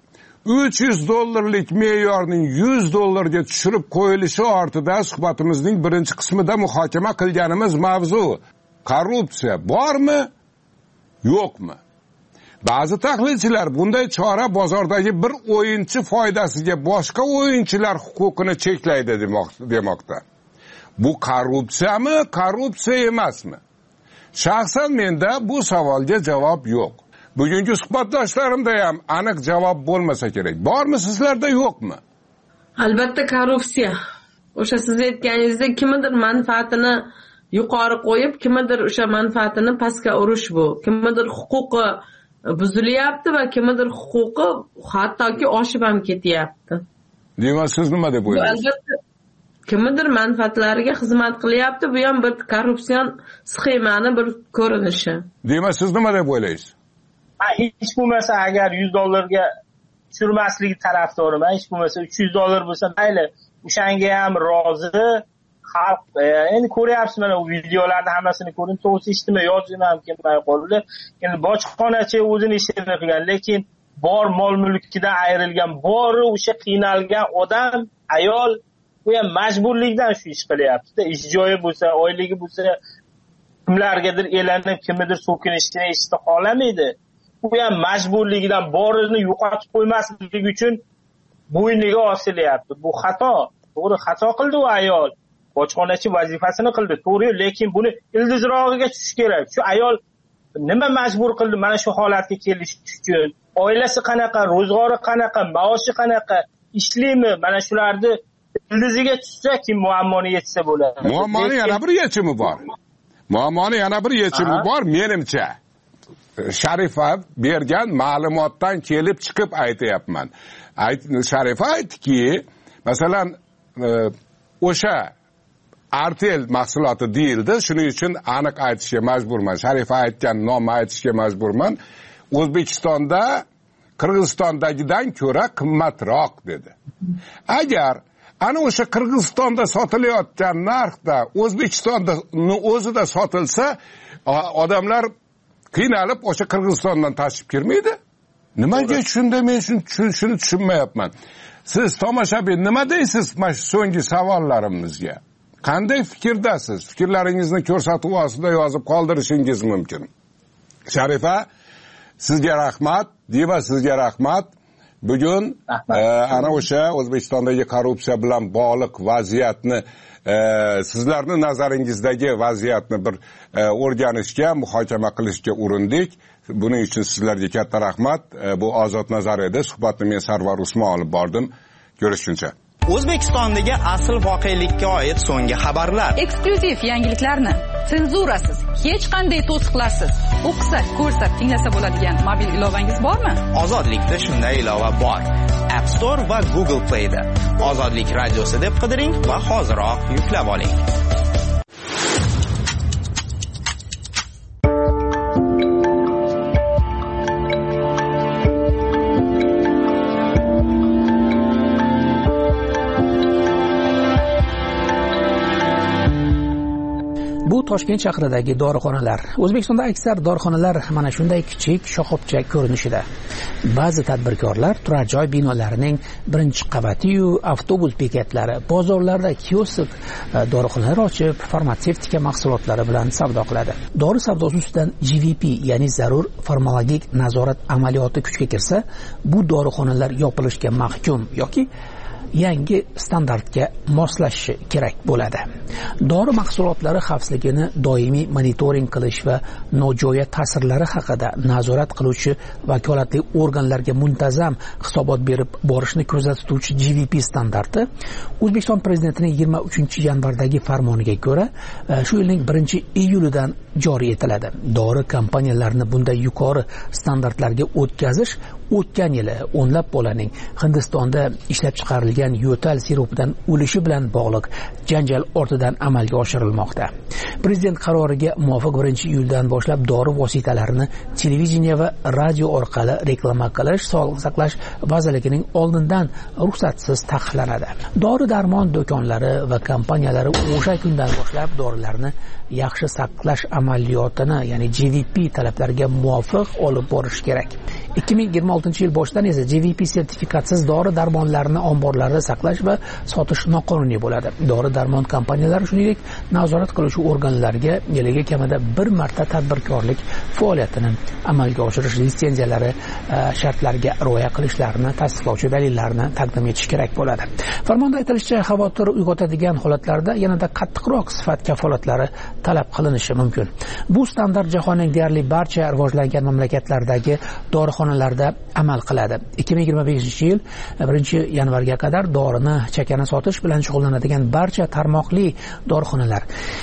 $300 me'yorning $100 tushirib qo'yilishi ortida suhbatimizning birinchi qismida muhokama qilganimiz mavzu korrupsiya bormi, yo'qmi? Ba'zi tahlilchilar bunday chora bozordagi bir o'yinchi foydasiga boshqa o'yinchilar huquqini cheklaydi demoqda. Bu korrupsiyami, korrupsiya emasmi? Shaxsan menda bu savolga javob yo'q. Bugungi suhbatdoshlarimda ham aniq javob bo'lmasa kerak. Bormi sizlarda, yo'qmi? Albatta korrupsiya. O'sha siz aytganingizdek kimdir manfaatini yuqori qo'yib, kimdir o'sha manfaatini pastga urish bu. Kimdir huquqi buzilyapti va kimdir huquqi hattoki oshib ham ketyapti. Demak, siz nima deb o'ylaysiz? Albatta kimdir manfaatlariga xizmat qilyapti, bu ham bir korrupsion sxemani bir ko'rinishi. Demak, siz nima deb o'ylaysiz? Hech bo'lmasa agar $100 tushirmasligi tarafdoriman. Hech bo'lmasa $300 bo'lsa mayli, o'shanga ham rozi. Xalq endi ko'ryapsiz, mana bu videolarni hammasini ko'ring, to'g'risi eshitmay yozim ham kelmay qoldi. Endi bojxonachi o'zini ishini qilgan, lekin bor mol mulkidan ayrilgan, bori o'sha qiynalgan odam, ayol, bu ham majburlikdan shu ish qilyapti. Ish joyi bo'lsa, oyligi bo'lsa, kimlargadir elanib, kimnidir so'kinishini eshitib qolamaydi. Bu ham majburligidan borini yo'qotib qo'ymasligi uchun bo'yniga osilyapti. Bu xato. To'g'ri, xato qildi u ayol. Bojxonachi vazifasini qildi, to'g'ri, lekin buni ildizrog'iga tushish kerak. Shu ayol nima majbur qildi mana shu holatga kelish uchun? Oilasi qanaqa, ro'zg'ori qanaqa, maoshi qanaqa, ishlaymi? Mana shularni ildiziga tushsa, kim muammoni yechsa bo'ladi. Muammoni yana bir yechimi bor. Menimcha Sharifa bergan ma'lumotdan kelib chiqib aytayapman. Sharifa aytdiki, masalan, o'sha artel mahsuloti deyildi, shuning uchun aniq aytishga majburman. Sharifa aytgan nomni aytishga majburman. O'zbekistonda Qirg'izistondagidan ko'ra qimmatroq dedi. Agar ana o'sha Qirg'izistonda sotilayotgan narxda O'zbekistonda o'zida sotilsa, odamlar qiynalib o'sha Qirg'izistondan tashib kirmaydi. Nimaga shunda men shuni tushunmayapman. Siz tomoshabin nima deysiz mana shu so'nggi savollarimizga? Qanday fikrdasiz? Fikrlaringizni ko'rsatuv ostida yozib qoldirishingiz mumkin. Sharifa, sizga rahmat, Diva sizga rahmat. Bugun ana o'sha O'zbekistondagi korrupsiya bilan bog'liq vaziyatni, sizlarning nazaringizdagi vaziyatni bir o'rganishga, muhokama qilishga urindik. Buning uchun sizlarga katta rahmat. Bu Ozod nazar edi. Suhbatni men Sarvar Usmon olib bordim. Ko'rishguncha. O'zbekistondagi asl voqelikka oid so'nggi xabarlar. Eksklyuziv yangiliklarni senzurasiz, hech qanday to'siqlarsiz o'qisa, ko'rsa, tinglasa bo'ladigan mobil ilovangiz bormi? Ozodlikda shunday ilova bor. App Store va Google Play'da. Ozodlik radiosi deb qidiring va hoziroq yuklab oling. Bu Toshkent shahridagi dorixonalar. O'zbekistonda aksar dorixonalar mana shunday kichik shoxobcha ko'rinishida. Ba'zi tadbirkorlar turar joy binolarining birinchi qavati-yu avtobus bekatlari, bozorlarda kiosk dorixonalar ochib, farmatsevtika mahsulotlari bilan savdo qiladi. Dori savdosi ustidan GVP, ya'ni zarur farmakologik nazorat amaliyoti kuchga kirsa, bu dorixonalar yopilishga mahkum yoki yangi standartga moslashishi kerak bo'ladi. Dori mahsulotlari xavfsizligini doimiy monitoring qilish va nojo'ya ta'sirlari haqida nazorat qiluvchi vakolatli organlarga muntazam hisobot berib borishni ko'rsatuvchi GVP standarti O'zbekiston prezidentining 23-yanvardagi farmoniga ko'ra shu yilning 1-iyulidan joriy etiladi. Dori kompaniyalarini bunday yuqori standartlarga o'tkazish o'tgan yili o'nlab bolaning Hindistonda ishlab chiqarilgan yo'tal siropidan o'lishi bilan bog'liq janjal ortidan amalga oshirilmoqda. Prezident qaroriga muvofiq 1-iyuldan boshlab dori vositalarini televideniya va radio orqali reklama qilish Sog'liqni saqlash vazirligining oldindan ruxsatsiz taqiqlanadi. Dori-darmon do'konlari va kompaniyalari o'sha kundan boshlab dorilarni yaxshi saqlash amaliyotini, ya'ni GVP talablariga muvofiq olib borish kerak. 2026-yil boshidan esa GVP sertifikatsiz dori-darmonlarni omborlarda saqlash va sotish noqonuniy bo'ladi. Dori-darmon kompaniyalari shuningdek nazorat qiluvchi organlarga yiliga kamida bir marta tadbirkorlik faoliyatini amalga oshirish litsenziyalari shartlariga rioya qilishlarini tasdiqlovchi dalillarni taqdim etish kerak bo'ladi. Farmonda aytilishicha, xavotir uyg'otadigan holatlarda yanada qattiqroq sifat kafolatlari talab qilinishi mumkin. Bu standart jahonning deyarli barcha rivojlangan mamlakatlardagi dorixonalarda amal qiladi. 2025-yil 1-yanvarga qadar dorini chakana sotish bilan shug'ullanadigan barcha tarmoqli dorixonalar,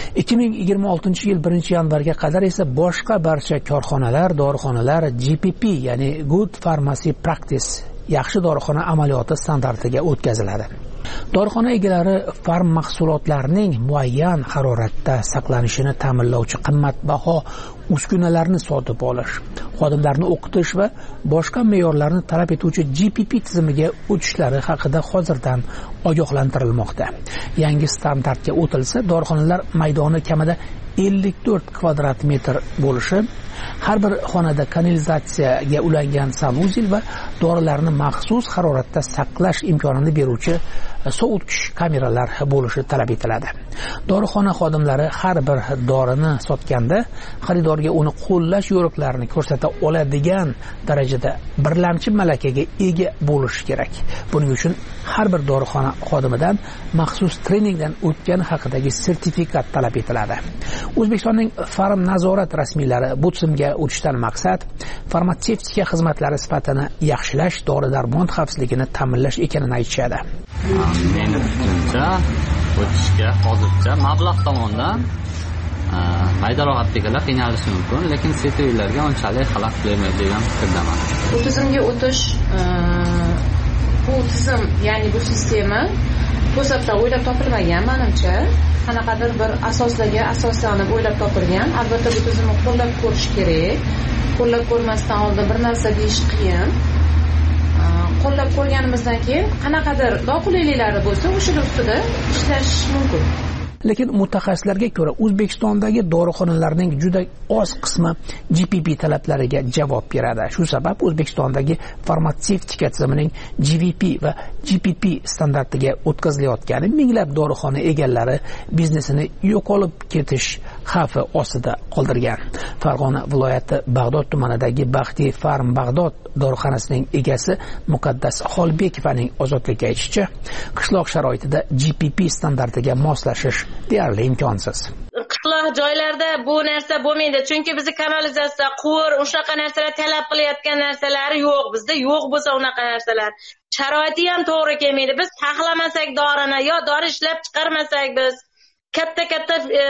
2026-yil 1-yanvarga qadar esa boshqa barcha korxonalar, dorixonalar GPP, ya'ni Good Pharmacy Practice, yaxshi dorixona amaliyoti standartiga o'tkaziladi. Dorixona egalari farm mahsulotlarining muayyan haroratda saqlanishini ta'minlovchi qimmatbaho uskunalarni sotib olish, xodimlarni o'qitish va boshqa me'yorlarni talab etuvchi GPP tizimiga o'tishlari haqida hozirdan ogohlantirilmoqda. Yangi standartga o'tilsa, dorixonalar maydoni kamida 54 kvadrat metr bo'lishi, har bir xonada kanalizatsiyaga ulangan sanuzel va dorilarni maxsus haroratda saqlash imkonini beruvchi sovutish kameralar bo'lishi talab etiladi. Dorixona xodimlari har bir dorini sotganda xaridorga uni qo'llash yo'riqlarini ko'rsata oladigan darajada birlamchi malakaga ega bo'lishi kerak. Buning uchun har bir dorixona xodimidan maxsus treningdan o'tgani haqidagi sertifikat talab etiladi. O'zbekistonning farm nazorat rasmiylari bu tizimga o'tishdan maqsad farmatsevtika xizmatlari sifatini yaxshilash, dori-darmon xavfsizligini ta'minlash ekanini aytishadi. Meni fikrimcha, o'tishga hozircha mablag' tomonidan mayda rohatligilar qiynalishi mumkin, lekin setularga unchalik xalaqit bermaydi degan fikrdaman. Bu tizimga o'tish, bu tizim, ya'ni bu sistema to'satdan o'ylab topilmagan, menimcha. Qanaqadir bir asoslanib o'ylab topilgan. Albatta bu tizimni qo'llab ko'rish kerak. Qo'llab ko'rmasdan oldin bir narsa deyish qiyin. qo'llab ko'rganimizdan keyin qanaqadir noqulayliklari bo'lsa o'shalar ustida ishlash mumkin. Lekin mutaxassislarga ko'ra O'zbekistondagi dorixonalarning juda oz qismi GPP talablariga javob beradi. Shu sabab O'zbekistondagi farmatsevtika tizimining GVP va GPP standartiga o'tkazilayotgani minglab dorixona egalari biznesini yo'qolib ketish xavfi ostida qoldirgan. Farg'ona viloyati Bag'dod tumanidagi Baxtiy Farm Bag'dod dorixonasining egasi Muqaddas Xolbekovaning ozodlikka aytishicha, qishloq sharoitida GPP standartiga moslashish deyarli imkonsiz. Qishloq joylarda bu narsa bo'lmaydi, chunki bizni kanalizatsiya, quvur, o'shaqa narsalar talab qilayotgan narsalari yo'q. Bizda yo'q bo'lsa unaqa narsalar. Sharoiti ham to'g'ri kelmaydi. Biz taxlamasak dorini yo dori ishlab chiqarmasak biz katta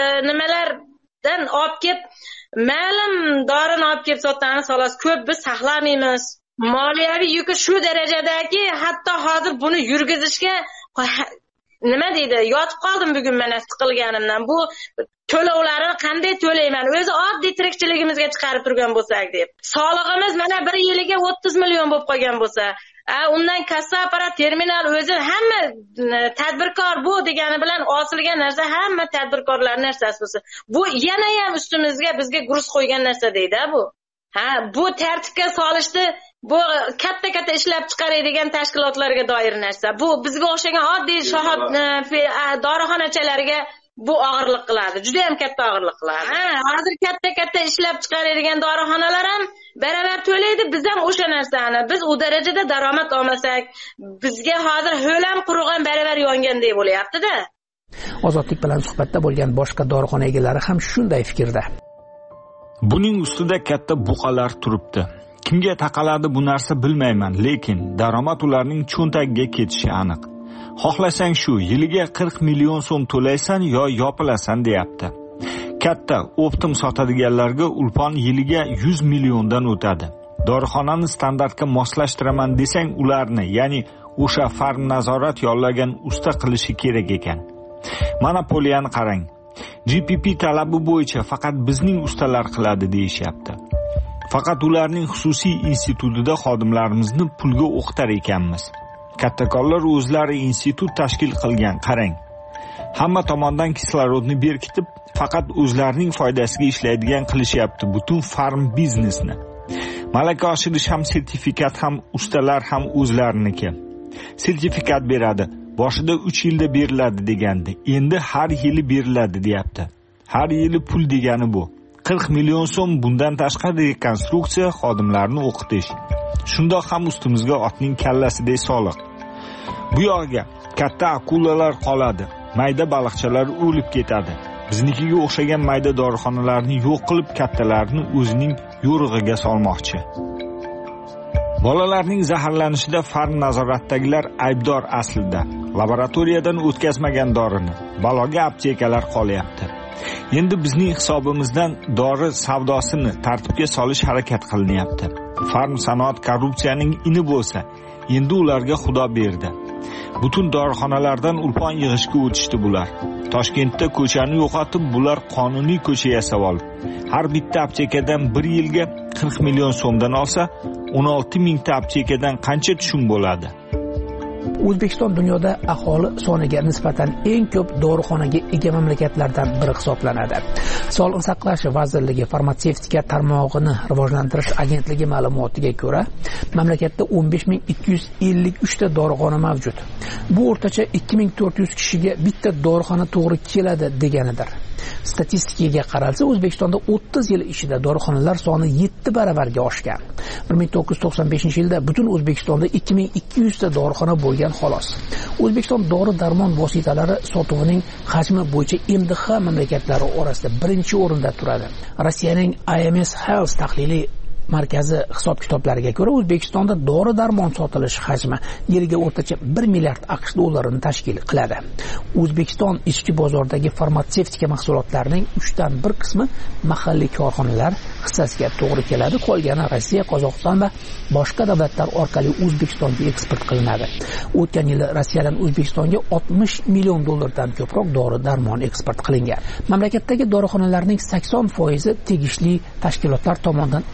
nimalardan olib kelib ma'lum dorini olib kelib sotamiz, xolos. Ko'p biz saqlamaymiz. Moliyaviy yuki shu darajadagi, hatto hozir buni yurgizishga nima deydi, yotib qoldim bugun mana siqilganimdan. Bu to'lovlarni qanday to'layman? O'zi oddiy tirikchiligimizga chiqarib turgan bo'lsak deb. Solig'imiz mana bir yiliga 30 million bo'lib qolgan bo'lsa, undan kassa apparat, terminal, o'zi hamma tadbirkor bu degani bilan osilgan narsa, hamma tadbirkorlar narsasi bo'lsa, bu yana ham ustimizga bizga gruz qo'ygan narsa deydi bu. Bu tartibga solishdi. Bu katta ishlab chiqaradigan tashkilotlarga doir narsa. Bu bizga o'xshagan oddiy shohod dorixonachilarga bu og'irlik qiladi. Juda ham katta og'irlik qiladi. Hozir katta ishlab chiqaradigan dorixonalar ham baravar to'laydi, biz ham o'sha narsani. Biz u darajada daromad olmasak, bizga hozir ho'lam qurg'an baravar yongandek bo'lyapti-da. Ozodlik bilan suhbatda bo'lgan boshqa dorixona egalari ham shunday fikrda. Buning ustida katta buqalar turibdi. Kimga taqaladi bu narsa bilmayman, lekin daromad ularning cho'ntagiga ketishi aniq. Xohlasang shu yiliga 40 million so'm to'laysan yo yopilasan deyapti. Katta optim sotadiganlarga ulpon yiliga 100 milliondan o'tadi. Dorixonani standartga moslashtiraman desang, ularni, ya'ni o'sha farm nazorat yollagan usta qilishi kerak ekan. Monopoliyani qarang. GPP talabi bo'yicha faqat bizning ustalar qiladi deyishyapti. Faqat ularning xususiy institutida xodimlarimizni pulga o'qitar ekanmiz. Kattakorlar o'zlari institut tashkil qilgan, qarang. Hamma tomondan kislorodni berkitib, faqat o'zlarining foydasiga ishlaydigan qilishyapti butun farm biznesni. Malaka oshirish ham, sertifikat ham, ustalar ham o'zlariniki. Sertifikat beradi. Boshida 3 yilda beriladi degandi. Endi har yili beriladi deyapti. Har yili pul degani bu. 40 million so'm, bundan tashqari rekonstruksiya, xodimlarni o'qitish. Shundoq ham ustimizga otning kallasidek soliq. Bu yoqga katta akulalar qoladi, mayda baliqchalar o'lib ketadi. Biznikiga o'xshagan mayda dorixonalarni yo'q qilib, kattalarni o'zining yo'rig'iga solmoqchi. Bolalarning zaharlanishida farm nazoratdagilar aybdor aslida. Laboratoriyadan o'tkazmagan dorini, baloga aptekalar qolyapti. Endi bizning hisobimizdan dori savdosini tartibga solish harakat qilinyapti. Farm sanoat korrupsiyaning ini bo'lsa, endi ularga xudo berdi. Butun dorixonalardan ulpon yig'ishga o'tishdi bular. Toshkentda ko'chani yo'qotib, bular qonuniy ko'cha yasab olib, har bitta aptekadan 1 yilga 40 million so'mdan olsa, 16 mingta aptekadan qancha tushum bo'ladi? O'zbekiston dunyoda aholi soniga nisbatan eng ko'p dorixonaga ega mamlakatlardan biri hisoblanadi. Sog'liqni saqlash vazirligi farmatsevtika tarmog'ini rivojlantirish agentligi ma'lumotiga ko'ra, mamlakatda 15253 ta dorixona mavjud. Bu o'rtacha 2400 kishiga bitta dorixona to'g'ri keladi deganidir. Statistikaga qaralsa, O'zbekistonda 30 yil ichida dorixonalar soni 7 baravarga oshgan. 1995-yilda butun O'zbekistonda 2200 ta dorixona bo'lgan xolos. O'zbekiston dori-darmon vositalari sotuvining hajmi bo'yicha MDH mamlakatlari orasida birinchi o'rinda turadi. Rossiyaning IMS Health tahliliy markazi hisob-kitoblariga ko'ra, O'zbekistonda dori-darmon sotilish hajmi yiliga o'rtacha 1 milliard AQSh dollarini tashkil qiladi. O'zbekiston ichki bozoridagi farmatsevtika mahsulotlarining 3 dan 1 qismi mahalliy korxonalar hissasiga to'g'ri keladi, qolgani Rossiya, Qozog'iston va boshqa davlatlar orqali O'zbekistonga eksport qilinadi. O'tgan yil Rossiyadan O'zbekistonga 60 million dollardan ko'proq dori-darmon eksport qilingan. Mamlakatdagi dorixonalarning 80% tegishli tashkilotlar tomonidan nazorat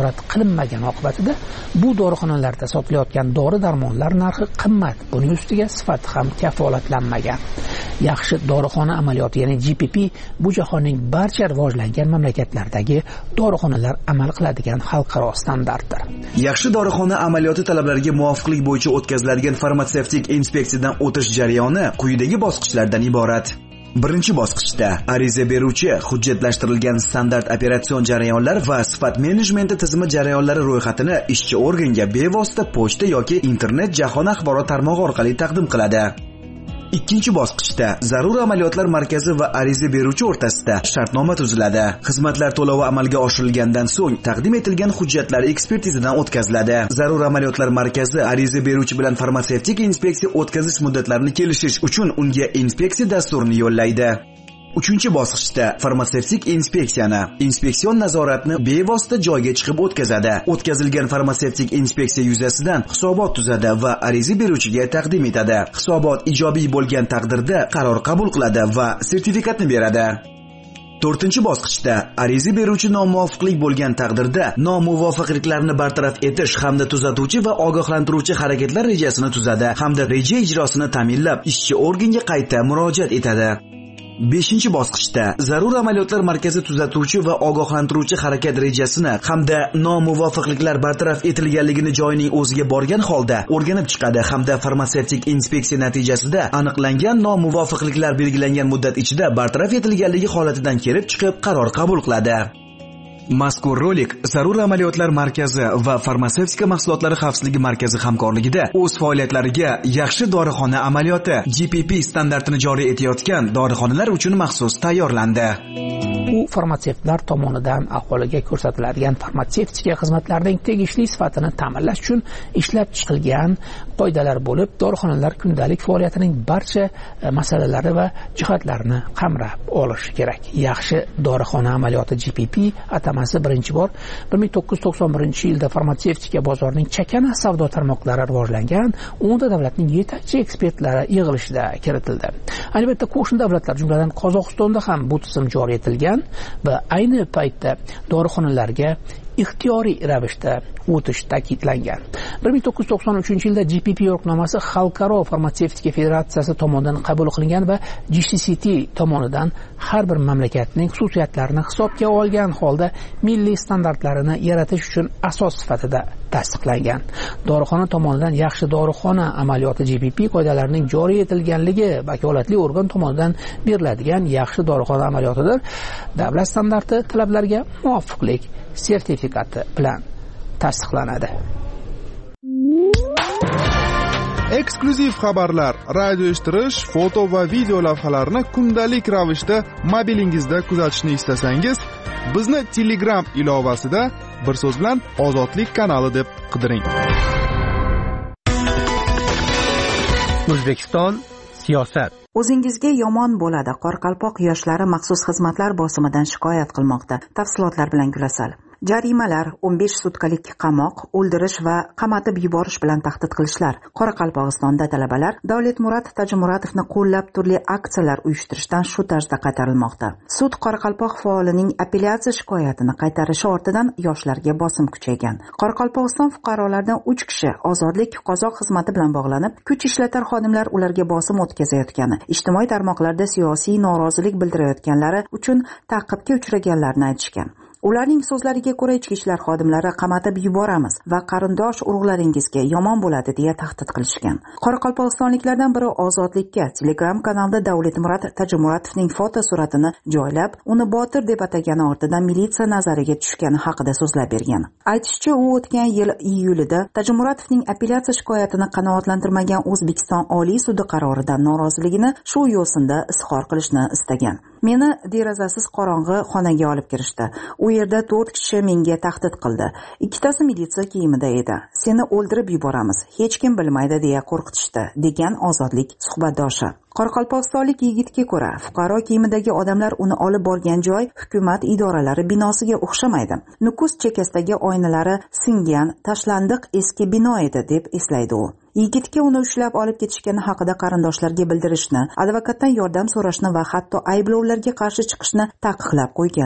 nazorat qilinmagani oqibatida bu dorixonalarda sotilayotgan dori-darmonlar narxi qimmat. Buning ustiga sifati ham kafolatlanmagan. Yaxshi dorixona amaliyoti, ya'ni GPP, bu jahonning barcha rivojlangan mamlakatlaridagi dorixonalar amal qiladigan xalqaro standartdir. Yaxshi dorixona amaliyoti talablariga muvofiqlik bo'yicha o'tkaziladigan farmatsevtik inspeksiyadan o'tish jarayoni quyidagi bosqichlardan iborat. Birinchi bosqichda ariza beruvchi hujjatlashtirilgan standart operatsion jarayonlar va sifat menejmenti tizimi jarayonlari ro'yxatini ishchi organga bevosita pochta yoki internet jahon axborot tarmog'i orqali taqdim qiladi. Ikkinchi bosqichda zarur amaliyotlar markazi va ariza beruvchi o'rtasida shartnoma tuziladi. Xizmatlar to'lovi amalga oshirilgandan so'ng taqdim etilgan hujjatlar ekspertizadan o'tkaziladi. Zarur amaliyotlar markazi ariza beruvchi bilan farmatsevtik inspeksiya o'tkazish muddatlarini kelishish uchun unga inspeksiya dasturini yo'llaydi. Uchinchi bosqichda farmatsevtik inspeksion nazoratni bevosita joyga chiqib o'tkazadi. O'tkazilgan farmatsevtik inspeksiya yuzasidan hisobot tuzadi va ariza beruvchiga taqdim etadi. Hisobot ijobiy bo'lgan taqdirda qaror qabul qiladi va sertifikatni beradi. To'rtinchi bosqichda ariza beruvchi nomuvofiqlik bo'lgan taqdirda nomuvofiqliklarni bartaraf etish hamda tuzatuvchi va ogohlantiruvchi harakatlar rejasini tuzadi hamda reja ijrosini ta'minlab ishchi organga qayta murojaat etadi. Beshinchi bosqichda zarur amaliyotlar markazi tuzatuvchi va ogohlantiruvchi harakat rejasini hamda nomuvofiqliklar bartaraf etilganligini joyining o'ziga borgan holda o'rganib chiqadi hamda farmatsevtik inspeksiya natijasida aniqlangan nomuvofiqliklar belgilangan muddat ichida bartaraf etilganligi holatidan kelib chiqib qaror qabul qiladi. Mazkur rolik zarur amaliyotlar markazi va farmatsevtika mahsulotlari xavfsizligi markazi hamkorligida o'z faoliyatlariga yaxshi dorixona amaliyoti GPP standartini joriy etayotgan dorixonalar uchun maxsus tayyorlandi. U farmatsevtlar tomonidan aholiga ko'rsatiladigan farmatsevtika xizmatlarining tegishli sifatini ta'minlash uchun ishlab chiqilgan qoidalar bo'lib, dorixonalar kundalik faoliyatining barcha masalalari va jihatlarini qamrab olishi kerak. Yaxshi dorixona amaliyoti GPP atamasi birinchi bor 1991-yilda farmatsevtika bozorining chakana savdo tarmoqlari rivojlangan 10 ta davlatning yetakchi ekspertlari yig'ilishida kiritildi. Albatta, qo'shni davlatlar, jumladan Qozog'istonda ham bu tizim joriy etilgan va ayni paytda dorixonalarga ixtiyoriy ravishda o'tish ta'kidlangan. 1993-yilda GPP yo'riqnomasi Xalqaro farmatsevtika federatsiyasi tomonidan qabul qilingan va GCCT tomonidan har bir mamlakatning xususiyatlarini hisobga olgan holda milliy standartlarini yaratish uchun asos sifatida tasdiqlangan. Dorixona tomonidan yaxshi dorixona amaliyoti GPP qoidalarining joriy etilganligi vakolatli organ tomonidan beriladigan yaxshi dorixona amaliyotidir. Davlat standarti talablariga muvofiqlik sertifikati bilan tasdiqlanadi. Eksklyuziv xabarlar, radio eshittirish, foto va video lavhalarni kundalik ravishda mobilingizda kuzatishni istasangiz, bizni Telegram ilovasida bir so'z bilan Ozodlik kanali deb qidiring. O'zbekiston siyosat. O'zingizga yomon bo'ladi. Qoraqalpoq yoshlari maxsus xizmatlar bosimidan shikoyat qilmoqda. Tafsilotlar bilan Gulasal. Jarimalar, 15 sutkalik qamoq, o'ldirish va qamatib yuborish bilan tahdid qilishlar. Qoraqalpog'istonda talabalar Davletmurod Tajimuratovni qo'llab turli aksiyalar uyushtirishdan shu tarzda qaytarilmoqda. Sud Qoraqalpoq faolining apellyatsiya shikoyatini qaytarishi ortidan yoshlarga bosim kuchaygan. Qoraqalpog'iston fuqarolaridan 3 kishi ozodlik qozoq xizmati bilan bog'lanib, kuch ishlatar xodimlar ularga bosim o'tkazayotgani, ijtimoiy tarmoqlarda siyosiy norozilik bildirayotganlari uchun ta'qibga uchraganlarini aytishgan. Ularning so'zlariga ko'ra, ichki ishlar xodimlari qamatib yuboramiz va qarindosh urug'laringizga yomon bo'ladi deya tahdid qilishgan. Qoraqalpog'istonliklardan biri Ozodlikka Telegram kanalida Davletmurod Tajimuratovning fotosuratini joylab, uni botir deb atagani ortidan militsiya nazariga tushgani haqida so'zlab bergan. Aytishicha, u o'tgan yil iyulida Tajimuratovning apellyatsiya shikoyatini qanoatlantirmagan O'zbekiston Oliy sudi qaroridan noroziligini shu yo'sinda izhor qilishni istagan. Meni derazasiz qorong'i xonaga olib kirishdi. U yerda 4 kishi menga tahdid qildi. Ikkitasi militsiya kiyimida edi. Seni o'ldirib yuboramiz, hech kim bilmaydi deya qo'rqitishdi, degan Ozodlik suhbatdoshi. Qoraqalpog'istonlik yigitga ko'ra, fuqaro kiyimidagi odamlar uni olib borgan joy hukumat idoralari binosiga o'xshamaydi. Nukus chekkasidagi oynalari singan, tashlandiq eski bino edi deb eslaydi u. Yigitga uni ushlab olib ketishgani haqida qarindoshlarga bildirishni, advokatdan yordam so'rashni va hatto ayblovlarga qarshi chiqishni taqiqlab qo'yganlar.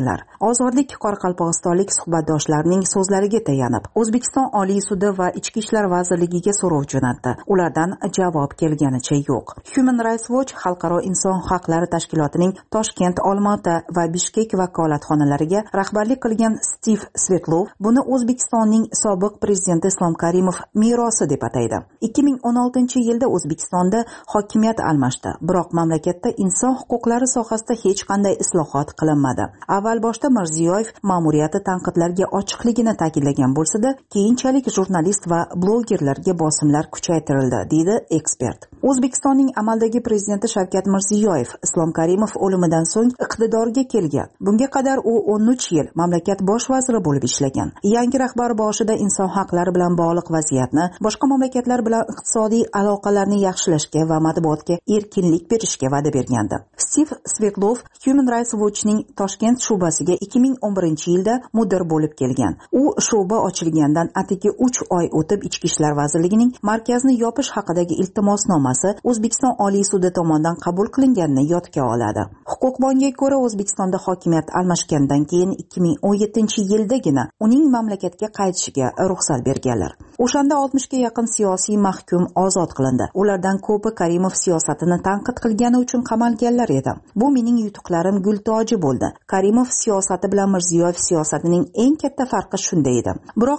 Ozodlik qoraqalpog'istonlik suhbatdoshlarining so'zlariga tayanib, O'zbekiston Oliy sudi va Ichki ishlar vazirligiga so'rov jo'natdi. Ulardan javob kelganicha yo'q. Human Rights Watch xalqaro inson haqlari tashkilotining Toshkent, Olmaota va Bishkek vakolatxonalariga rahbarlik qilgan Stiv Svetlov buni O'zbekistonning sobiq prezidenti Islom Karimov merosi deb ataydi. 2016-yilda O'zbekistonda hokimiyat almashdi, biroq mamlakatda inson huquqlari sohasida hech qanday islohot qilinmadi. Avval boshda Mirziyoyev ma'muriyati tanqidlarga ochiqligini ta'kidlagan bo'lsa-da, keyinchalik jurnalist va blogerlarga bosimlar kuchaytirildi, deydi ekspert. O'zbekistonning amaldagi prezidenti Shavkat Mirziyoyev Islom Karimov o'limidan so'ng iqtidorga kelgan. Bunga qadar u 13 yil mamlakat bosh vaziri bo'lib ishlagan. Yangi rahbar boshida inson haqlari bilan bog'liq vaziyatni, boshqa mamlakatlar bilan iqtisodiy aloqalarni yaxshilashga va matbuotga erkinlik berishga va'da bergandi. Stiv Svetlov Human Rights Watch'ning Toshkent shubasiga 2011-yilda mudir bo'lib kelgan. U shuba ochilgandan atigi 3 oy o'tib Ichki ishlar vazirligining markazni yopish haqidagi iltimosnomasi O'zbekiston Oliy sudi tomonidan qabul qilinganini yodga oladi. Huquqbonga ko'ra, O'zbekistonda hokimiyat almashgandan keyin 2017-yildagina uning mamlakatga qaytishiga ruxsat berganlar. O'shanda 60 ga yaqin siyosiy mahkum ozod qilindi. Ulardan ko'pi Karimov siyosatini tanqid qilgani uchun qamalganlar edi. Bu mening yutuqlarim gul toji bo'ldi. Karimov siyosati bilan Mirziyoyev siyosatining eng katta farqi shunda edi. Biroq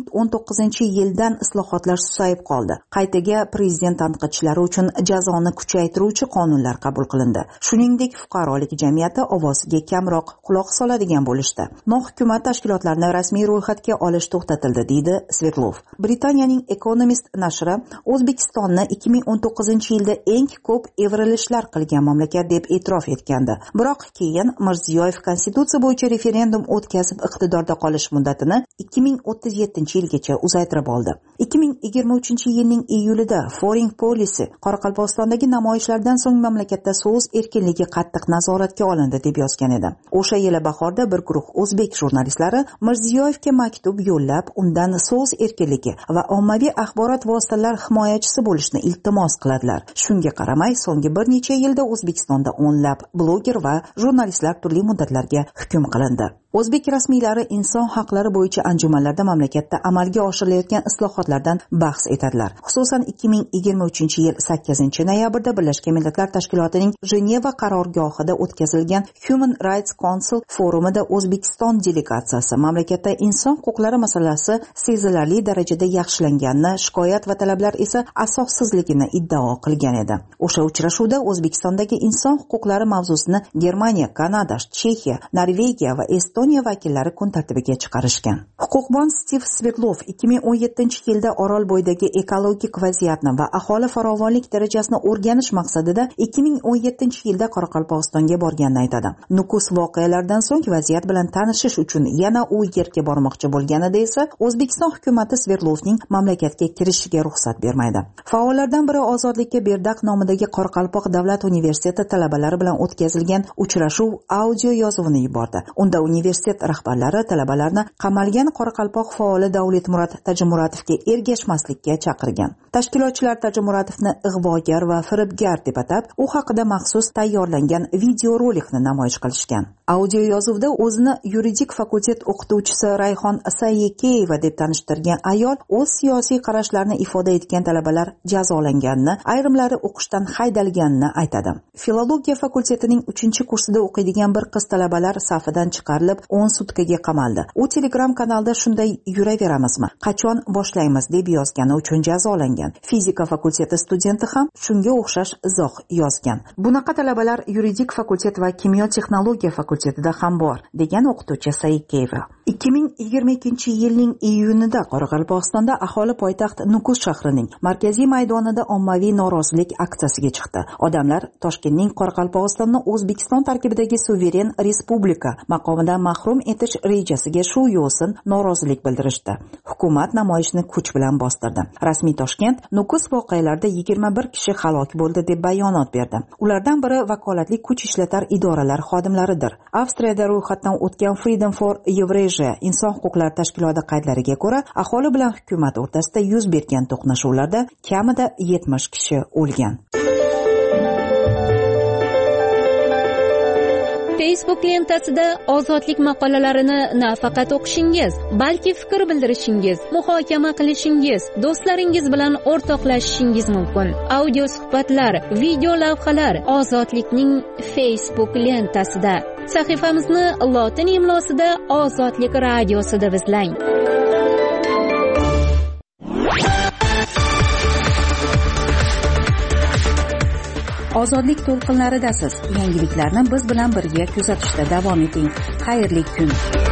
2019-yildan islohotlar susayib qoldi. Qaytaga prezident tanqidchilari uchun jazoni kuchaytiruvchi qonunlar qabul qilindi. Shuningdek, fuqarolik jamiyati ovoziga kamroq quloq soladigan bo'lishdi. Nohukumat tashkilotlarini rasmiy ro'yxatga olish to'xtatildi, deydi Svetlov. Britaniyaning Economist nashri O'zbekistonni 2019-yilda eng ko'p evrilishlar qilgan mamlakat deb e'tirof etgandi. Biroq keyin Mirziyoyev konstitutsiya bo'yicha referendum o'tkazib iqtidorda qolish muddatini 2037-yilgacha uzaytirib oldi. 2023-yilning iyulida Foreign Policy Qoraqalpog'istondagi namoyishlardan so'ng mamlakatda so'z erkinligi qattiq nazoratga olindi deb yozgan edi. O'sha yili bahorda bir guruh o'zbek jurnalistlari Mirziyoyevga maktub yo'llab, undan so'z erkinligi va ommaviy axborot vositalari himoyachisi bo'lishni iltimos qiladilar. Shunga qaramay, so'nggi bir necha yilda O'zbekistonda o'nlab bloger va jurnalistlar turli muddatlarga hukm qilindi. O'zbek rasmiylari inson haqlari bo'yicha anjumanlarda mamlakatda amalga oshirilayotgan islohotlardan bahs etadilar. Xususan 2023-yil 8-noyabrda Birlashgan Millatlar Tashkilotining Jeneva qarorgohida o'tkazilgan Human Rights Council forumida O'zbekiston delegatsiyasi mamlakatda inson huquqlari masalasi sezilarli darajada yaxshilanganini, shikoyat va talablar esa asossizligini iddao qilgan edi. O'sha uchrashuvda O'zbekistondagi inson huquqlari mavzusini Germaniya, Kanada, Chexiya, Norvegiya va Estoniya vakillari kun tartibiga chiqarishgan. Huquqbon Stiv Svetlov 2017-yilda Orolbo'ydagi ekologik vaziyatni va aholi farovonlik darajasini o'rganish maqsadida 2017-yilda Qoraqalpog'istonga borganini aytadi. Nukus voqealaridan so'ng vaziyat bilan tanishish uchun yana u yerga bormoqchi bo'lganida esa O'zbekiston hukumati Svetlovning mamlakatga kirishiga ruxsat bermaydi. Faollardan biri Ozodlikka Berdaq nomidagi Qoraqalpoq davlat universiteti talabalari bilan o'tkazilgan uchrashuv audio yozuvini yubordi. Unda universitet rahbarlari talabalarni qamalgan Qoraqalpoq faoli Davletmurod Tajimuratovga ergashmaslikka chaqirgan. Tashkilotchilar Tajimuratovni ig'vogar va firibgar deb atab, u haqida maxsus tayyorlangan videorolikni namoyish qilishgan. Audio yozuvda o'zini yuridik fakultet o'qituvchisi Rayhon Sayekeyeva deb tanishtirgan ayol o'z siyosiy qarashlarini ifoda etgan talabalar jazolanganini, ayrimlari o'qishdan haydalganini aytadi. Filologiya fakultetining 3-kursida o'qiydigan bir qiz talabalar safidan chiqarilib 10 sutkaga qamaldi. U Telegram kanalda shunday yuraveramizmi, qachon boshlaymiz deb yozgani uchun jazolangan. Fizika fakulteti studenti ham shunga o'xshash izoh yozgan. Bunaqa talabalar yuridik fakultet va kimyo texnologiya fakultetida ham bor, degan o'qituvchi Saikeva. 2022-yilning iyunida Qoraqalpog'istonda aholi poytaxt Nukus shahrining markaziy maydonida ommaviy norozilik aksiyasiga chiqdi. Odamlar Toshkentning Qoraqalpog'istonni O'zbekiston tarkibidagi suveren respublika maqomidan mahrum etish rejasiga shu yo'sin norozilik bildirishdi. Hukumat namoyishni kuch bilan bostirdi. Rasmiy Toshkent Nukus voqealarida 21 kishi halok bo'ldi deb bayonot berdi. Ulardan biri vakolatli kuch ishlatar idoralar xodimlaridir. Avstriyada ro'yxatdan o'tgan Freedom for Eurasia inson huquqlari tashkiloti qaydlariga ko'ra, aholi bilan hukumat o'rtasida yuz bergan to'qnashuvlarda kamida 70 kishi o'lgan. Facebook lentasida ozodlik maqolalarini nafaqat o'qishingiz, balki fikr bildirishingiz, muhokama qilishingiz, do'stlaringiz bilan o'rtoqlashishingiz mumkin. Audio suhbatlar, video lavhalar ozodlikning Facebook lentasida. Sahifamizni lotin imlosida Ozodlik radiosida izlang. Ozodlik to'lqinlaridasiz. Yangiliklarni biz bilan birga kuzatishda davom eting. Xayrli kun.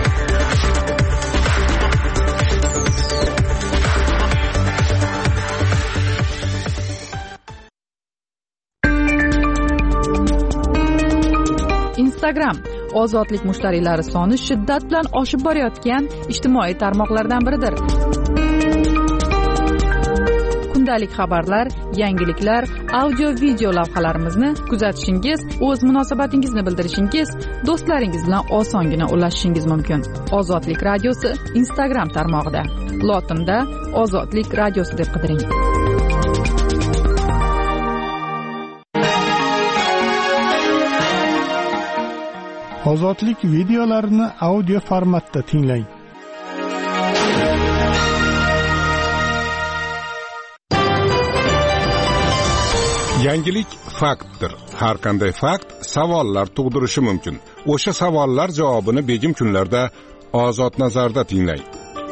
Instagram ozodlik mushtariylari soni shiddat bilan oshib borayotgan ijtimoiy tarmoqlardan biridir. Kundalik xabarlar, yangiliklar, audio video lavhalarimizni kuzatishingiz, o'z munosabatingizni bildirishingiz, do'stlaringiz bilan osongina ulashishingiz mumkin. Ozodlik radiosi Instagram tarmog'ida. Lotinda Ozodlik radiosi deb qidiring. Ozodlik videolarini audio formatda tinglang. Yangilik faktdir. Har qanday fakt savollar tug'dirishi mumkin. O'sha savollar javobini begim kunlarda Ozod nazarda tinglang.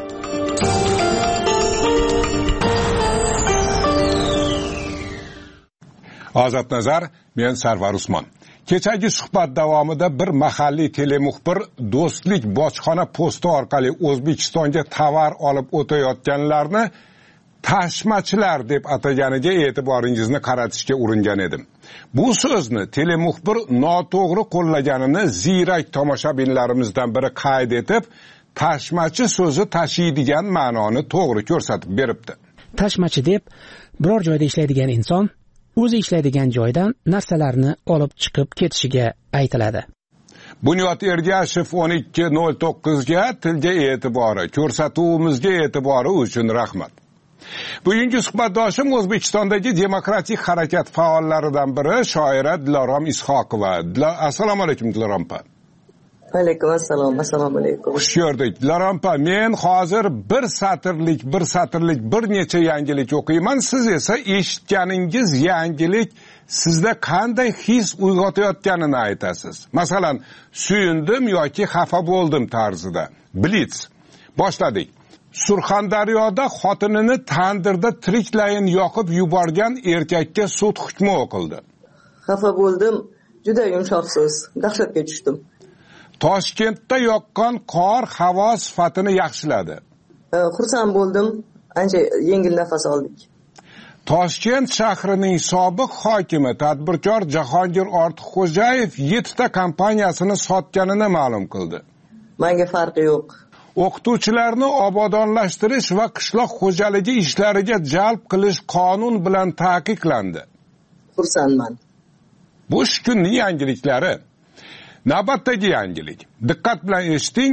Ozod nazar, men Sarvar Usmon. Kechagi suhbat davomida bir mahalliy telemuxbir do'stlik bojxona posti orqali O'zbekistonga tovar olib o'tayotganlarni tashmachilar deb ataganiga e'tiboringizni qaratishga uringan edim. Bu so'zni telemuxbir noto'g'ri qo'llaganini ziyrak tomoshabinlarimizdan biri qayd etib, tashmachi so'zi tashiydigan ma'noni to'g'ri ko'rsatib beribdi. Tashmachi deb biror joyda ishlaydigan inson o'zi ishlaydigan joydan narsalarni olib chiqib ketishiga aytiladi. Bunyod Ergashev 12:09 ga tilga e'tibori, ko'rsatuvimizga e'tibori uchun rahmat. Bugungi suhbatdoshim O'zbekistondagi demokratik harakat faollaridan biri shoira Dilorom Ishoqova. Assalomu alaykum Dilorom opa. Alaykum assalom. Assalomu alaykum. Xush ko'rdik. Dilorom opa, men hozir bir satrlik bir necha yangilik o'qiyman. Siz esa eshitganingiz yangilik sizda qanday his uyg'otayotganini aytasiz. Masalan, suyundim yoki xafa bo'ldim tarzida. Blitz. Boshladik. Surxondaryoda xotinini tandirda tiriklayin yoqib yuborgan erkakka sud hukmi o'qildi. Xafa bo'ldim, juda yumshoq so'z, dahshatga tushdim. Toshkentda yoqqan qor havo sifatini yaxshiladi. Xursand bo'ldim, ancha yengil nafas oldik. Toshkent shahrining sobiq hokimi tadbirkor Jahongir Ortiqxo'jayev 7 ta kompaniyasini sotganini ma'lum qildi. Menga farqi yo'q. O'qituvchilarni obodonlashtirish va qishloq xo'jaligi ishlariga jalb qilish qonun bilan taqiqlandi. Xursandman. Bu shu kunning yangiliklari. Navbatdagi yangilik. Diqqat bilan eshiting.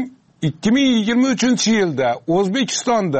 2023-yilda O'zbekistonda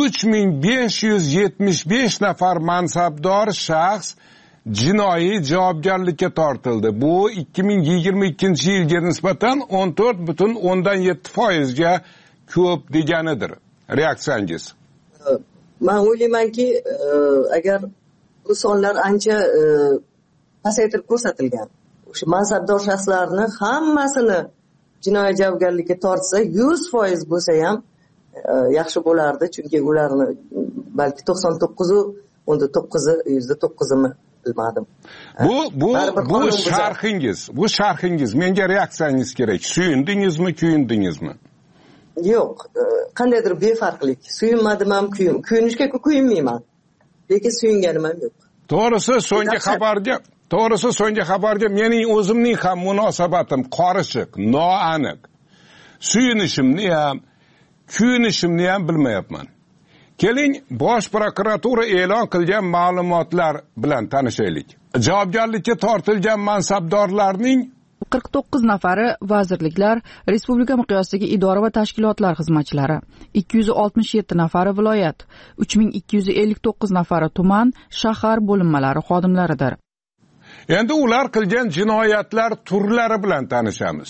3575 nafar mansabdor shaxs jinoiy javobgarlikka tortildi. Bu 2022-yilga nisbatan 14,7% ga ko'p deganidir. Reaksiyangiz? Men o'ylaymanki, agar bu sonlar ancha pasaytirib ko'rsatilgan, o'sha mansabdor shaxslarni hammasini jinoiy javobgarlikka tortsa 100% bo'lsa ham yaxshi bo'lardi, chunki ularni balki 99'u, unda 9'imi bilmadim. Bu sharhingiz, menga reaksiyangiz kerak. Suyundingizmi, kuyundingizmi? Yo'q, qandaydir befarqlik. Suyunmadim ham, kuyunishga kuyunmayman. Lekin suyunganim ham yo'q. To'g'risi so'nggi xabarga mening o'zimning ham munosabatim qorishiq, noaniq. Suyunishimni ham, kuyunishimni ham bilmayapman. Keling, Bosh prokuratura e'lon qilgan ma'lumotlar bilan tanishaylik. Javobgarlikka tortilgan mansabdorlarning 49 nafari vazirliklar, respublika miqyosidagi idora va tashkilotlar xizmatchilari, 267 nafari viloyat, 3259 nafari tuman, shahar bo'linmalari xodimlaridir. Endi ular qilgan jinoyatlar turlari bilan tanishamiz.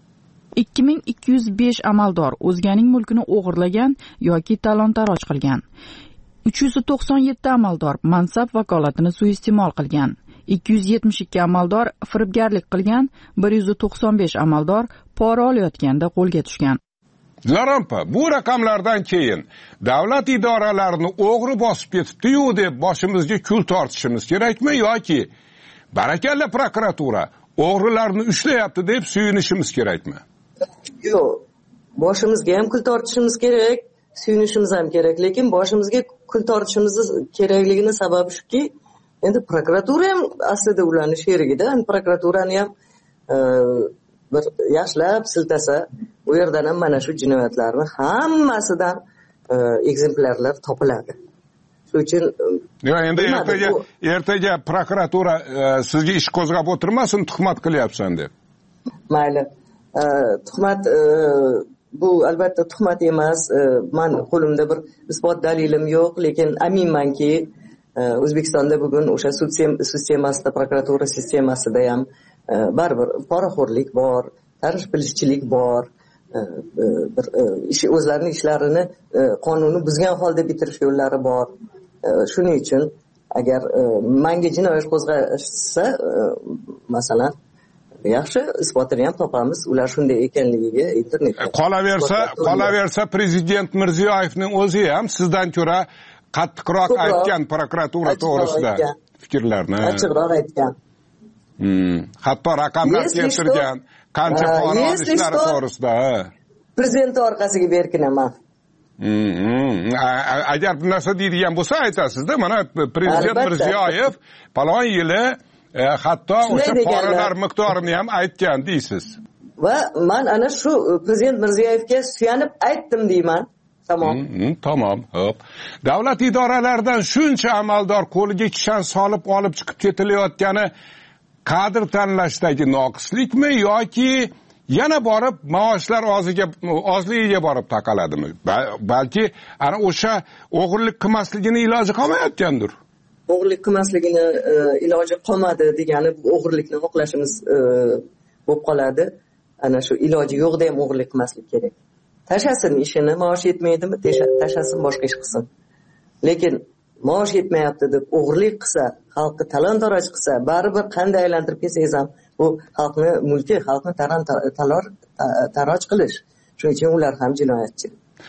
2205 amaldor o'zganing mulkini o'g'irlagan yoki talon-taroj qilgan. 397 amaldor mansab vakolatini suiiste'mol qilgan. 272 amaldor firibgarlik qilgan, 195 amaldor pora olayotganda qo'lga tushgan. Dilarampa, bu raqamlardan keyin davlat idoralarini o'g'ri bosib ketibdi-yu deb boshimizga kul tortishimiz kerakmi yoki barakalla prokuratura o'g'rilarni ushlayapti deb suyunishimiz kerakmi? Yo'q, boshimizga ham kul tortishimiz kerak, suyunishimiz ham kerak, lekin boshimizga kul tortishimiz kerakligini sababi shuki, endi prokuratura ham aslida ularning sherigida, prokuraturani ham bir yaxshilab siltasa, u yerdan ham mana shu jinoyatlarni hammasidan ekzemplarlar topiladi. Shuning uchun endi ertaga prokuratura sizga ish qo'zg'ab o'tirmasin, tuhmat qilyapsan deb. Mayli. Tuhmat bu albatta tuhmat emas. Men qo'limda bir isbot dalilim yo'q, lekin aminmanki O'zbekistonda bugun o'sha sud sistemasida, prokuratura sistemasida ham baribir poraxo'rlik bor, tanish bilishchilik bor, bir o'zlarining ishlarini qonunni buzgan holda bitirish yo'llari bor. Shuning uchun agar menga jinoyat qo'zg'ashsa, masalan, yaxshi isbotini ham topamiz. Ular shunday ekanligiga internetda. Qolaversa prezident Mirziyoyevning o'zi ham sizdan ko'ra qattiqroq aytgan prokuratura to'g'risida fikrlarni. Qattiqroq aytgan. Hatto raqamlar keltirgan, qancha pora olishlari to'g'risida. Prezident orqasiga berkinaman. Agar bu narsa deydigan bo'lsa aytasizda, mana prezident Mirziyoyev palon yili hatto o'sha poralar miqdorini ham aytgan deysiz. Va men ana shu prezident Mirziyoyevga suyanib aytdim deyman. Tamom. Tamom. Hop. Davlat idoralaridan shuncha amaldor qo'liga kishan solib olib chiqib ketilayotgani kadr tanlashdagi noqislikmi yoki yana borib maoshlar ozligiga borib taqaladimi? Balki ana o'sha o'g'irlik qilmasligini iloji qolmayotgandir. O'g'irlik qilmasligini iloji qolmadi degani o'g'irlikni oqlashimiz bo'lib qoladi. Ana shu iloji yo'qda ham o'g'irlik qilmaslik kerak. Tashasin ishini, maosh yetmaydimi, tashasin boshqa ish qilsin. Lekin maosh yetmayapti deb o'g'irlik qilsa, xalqni talon-taroj qilsa, baribir qanday aylantirib kelsangiz ham bu xalqni mulki, xalqni taroj qilish. Shuning uchun ular ham jinoyatchi.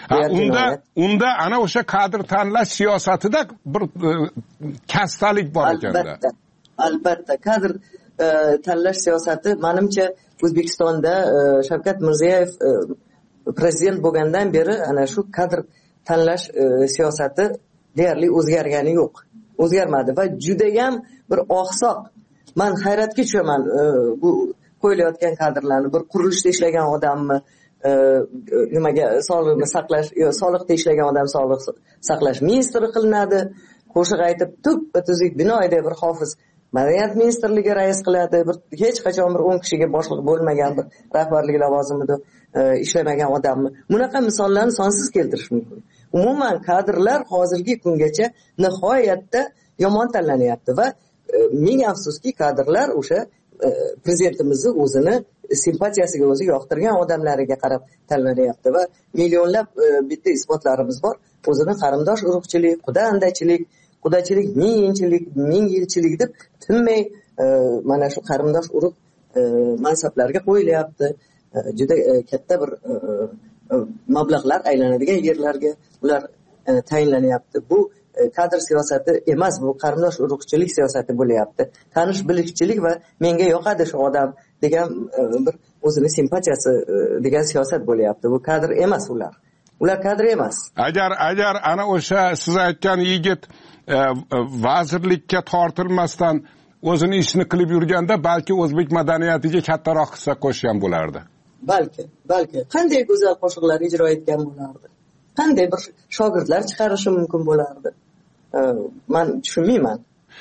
Unda ana o'sha kadr tanlash siyosatida bir kastalik bor ekanda. Albatta, kadr tanlash siyosati menimcha O'zbekistonda Shavkat Mirziyoyev prezident bo'lgandan beri ana shu kadr tanlash siyosati deyarli o'zgargani yo'q. O'zgarmadi va juda ham bir oqsoq. Men hayratga tushaman bu qo'yilayotgan kadrlarni. Bir qurilishda ishlagan odammi, nimaga sog'liqni saqlash, soliqda ishlagan odam sog'liq saqlash ministri qilinadi. Qo'shiq aytib tuppa-tuzuk binoyda bir hofiz madaniyat ministrligi rais qiladi. Bir hech qachon bir 10 kishiga boshliq bo'lmagan bir rahbarlik lavozimida ishlamagan odammi. Bunaqa misollarni sonsiz keltirish mumkin. Umuman kadrlar hozirgi kungacha nihoyatda yomon tanlanyapti va ming afsuski kadrlar o'sha prezidentimizni o'zini simpatiyasiga o'zi yoqtirgan odamlariga qarab tanlanyapti va millionlab bitta isbotlarimiz bor. O'zini qarindosh urug'chilik, qudachilik, ming yilchilik deb tinmay mana shu qarindosh urug' mansablarga qo'yilyapti. Juda katta bir mablag'lar aylanadigan yerlarga ular tayinlanyapti. Bu kadr siyosati emas, bu qarindosh urug'chilik siyosati bo'lyapti. Tanish bilishchilik va menga yoqadi shu odam degan bir o'zini simpatiyasi degan siyosat bo'lyapti. Bu kadr emas ular. Ular kadr emas. Agar ana o'sha siz aytgan yigit vazirlikka tortilmasdan o'zini ishini qilib yurganda balki o'zbek madaniyatiga kattaroq hissa qo'shgan bo'lardi. Balki qanday go'zal qo'shiqlar ijro etgan bo'lardi. Qanday bir shogirdlar chiqarishi mumkin bo'lardi. Men tushunmayman.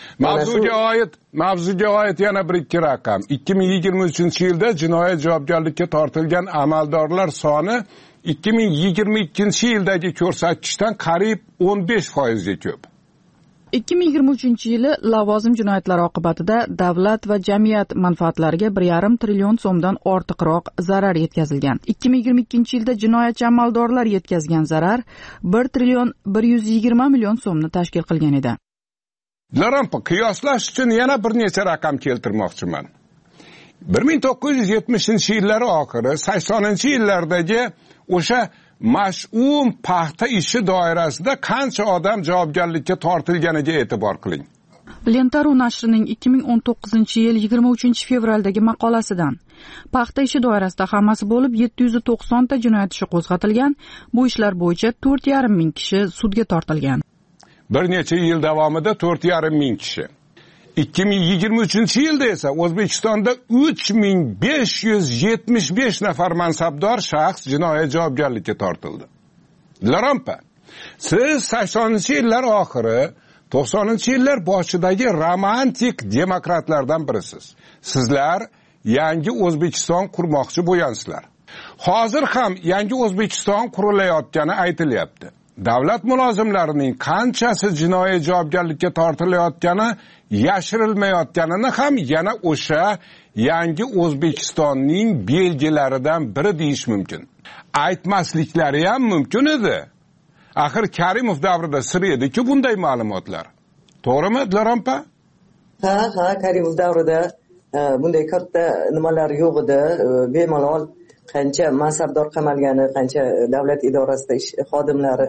Mavzuga oid yana bir ikki raqam. 2023-yilda jinoyat javobgarlikka tortilgan amaldorlar soni 2022-yildagi ko'rsatkichdan qariyb 15% ko'p. 2023 yili lavozim jinoyatlari oqibatida davlat va jamiyat manfaatlariga 1,5 trillion so'mdan ortiqroq zarar yetkazilgan. 2022 yilda jinoyatchi amaldorlar yetkazgan zarar 1 trillion 120 million so'mni tashkil qilgan edi. Larampa qiyoslash uchun yana bir necha raqam keltirmoqchiman. 1970-yillar oxiri, 80-yillardagi o'sha mas'ul paxta ishi doirasida qancha odam javobgarlikka tortilganiga e'tibor qiling. Lentaru nashrining 2019-yil 23 fevraldagi maqolasidan paxta ishi doirasida hammasi bo'lib 790 ta jinoyat ishi qo'zg'atilgan. Bu ishlar bo'yicha 4,5 ming kishi sudga tortilgan. Bir necha yil davomida 4,5 ming kishi. 2023 yilda esa O'zbekistonda 3575 nafar mansabdor shaxs jinoyat javobgarlikka tortildi. Larampa, siz 80-yillar oxiri, 90-yillar boshidagi romantik demokratlardan birisiz. Sizlar yangi O'zbekiston qurmoqchi bo'lgansizlar. Hozir ham yangi O'zbekiston qurilayotgani aytilyapti. Davlat mulozimlarining qanchasi jinoiy javobgarlikka tortilayotgani yashirilmayotganini ham yana o'sha yangi O'zbekistonning belgilaridan biri deyish mumkin. Aytmasliklari ham mumkin edi. Axir Karimov davrida sir edi-ku bunday ma'lumotlar. To'g'rimi, Dilarampa? Ha, Karimov davrida bunday katta nimalar yo'q edi. Bemalol qancha mansabdor qamalgani, qancha davlat idorasida xodimlari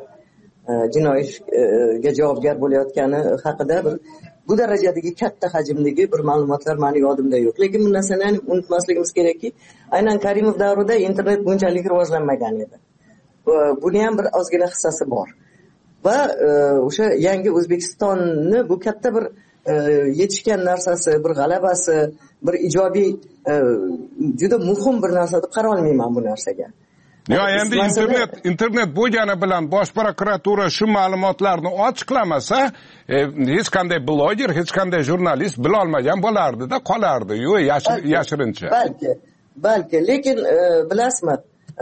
jinoyatga javobgar bo'layotgani haqida bu darajadagi katta hajmdagi bir ma'lumotlar meni yodimda yo'q. Lekin bu narsani unutmasligimiz kerakki, aynan Karimov davrida internet bunchalik rivojlanmagan edi. Buni ham bir ozgina hissasi bor. Va o'sha yangi O'zbekistonni bu katta bir yetishgan narsasi, bir g'alabasi, bir ijobiy juda muhim bir narsa deb qara olmayman bu narsaga. Yo, endi internet bo'lgani bilan bosh prokuratura shu ma'lumotlarni ochiqlamasa, hech qanday bloger, hech qanday jurnalist bila olmagan bo'lardi-da, qolardi, yashirincha. Balki, lekin bilasizmi,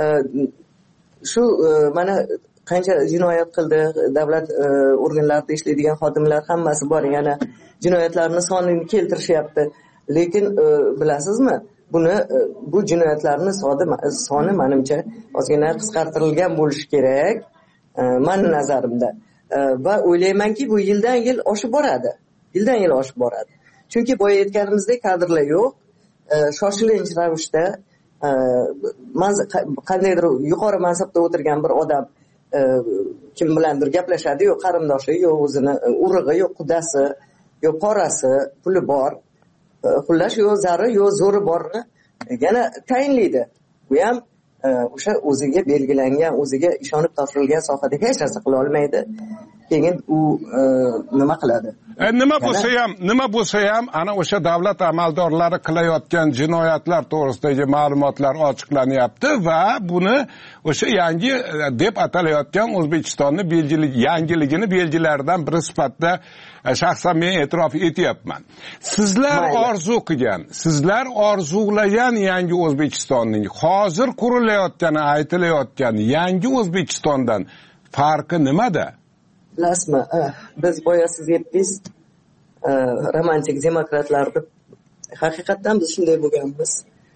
shu mana qancha jinoyat qildi, davlat organlarida ishlaydigan xodimlar hammasi bor, yana jinoyatlarning sonini keltirishyapti. Lekin bilasizmi, bu jinoyatlarning soni menimcha ozgina qisqartirilgan bo'lishi kerak, mening nazarimda. Va o'ylaymanki, bu yildan yil oshib boradi. Chunki boya aytganimizdek kadrlar yo'q. Shoshilinch ravishda qandaydir yuqori mansabda o'tirgan bir odam kim bilandir gaplashadi, yo qarindoshi, yo o'zini urug'i, yo qudasi, yo qorasi, puli bor. Xullas, yo zari, yo zo'ri borni yana tayinlaydi. Bu ham o'sha o'ziga belgilangan, o'ziga ishonib topshirilgan sohada hech narsa qila olmaydi. Keyin u nima qiladi? Nima bo'lsa ham ana o'sha davlat amaldorlari qilayotgan jinoyatlar to'g'risidagi ma'lumotlar ochiqlanyapti va buni o'sha yangi deb atalayotgan O'zbekistonning yangiligini belgilaridan biri sifatida shaxsan men e'tirof etyapman. Sizlar orzu qilgan, sizlar orzulagan yangi O'zbekistonning hozir qurilayotgani aytilayotgan yangi O'zbekistondan farqi nimada? Bilasizmi, biz boya siz aytdingiz, romantik demokratlar deb. Haqiqatdan biz shunday bo'lganmiz.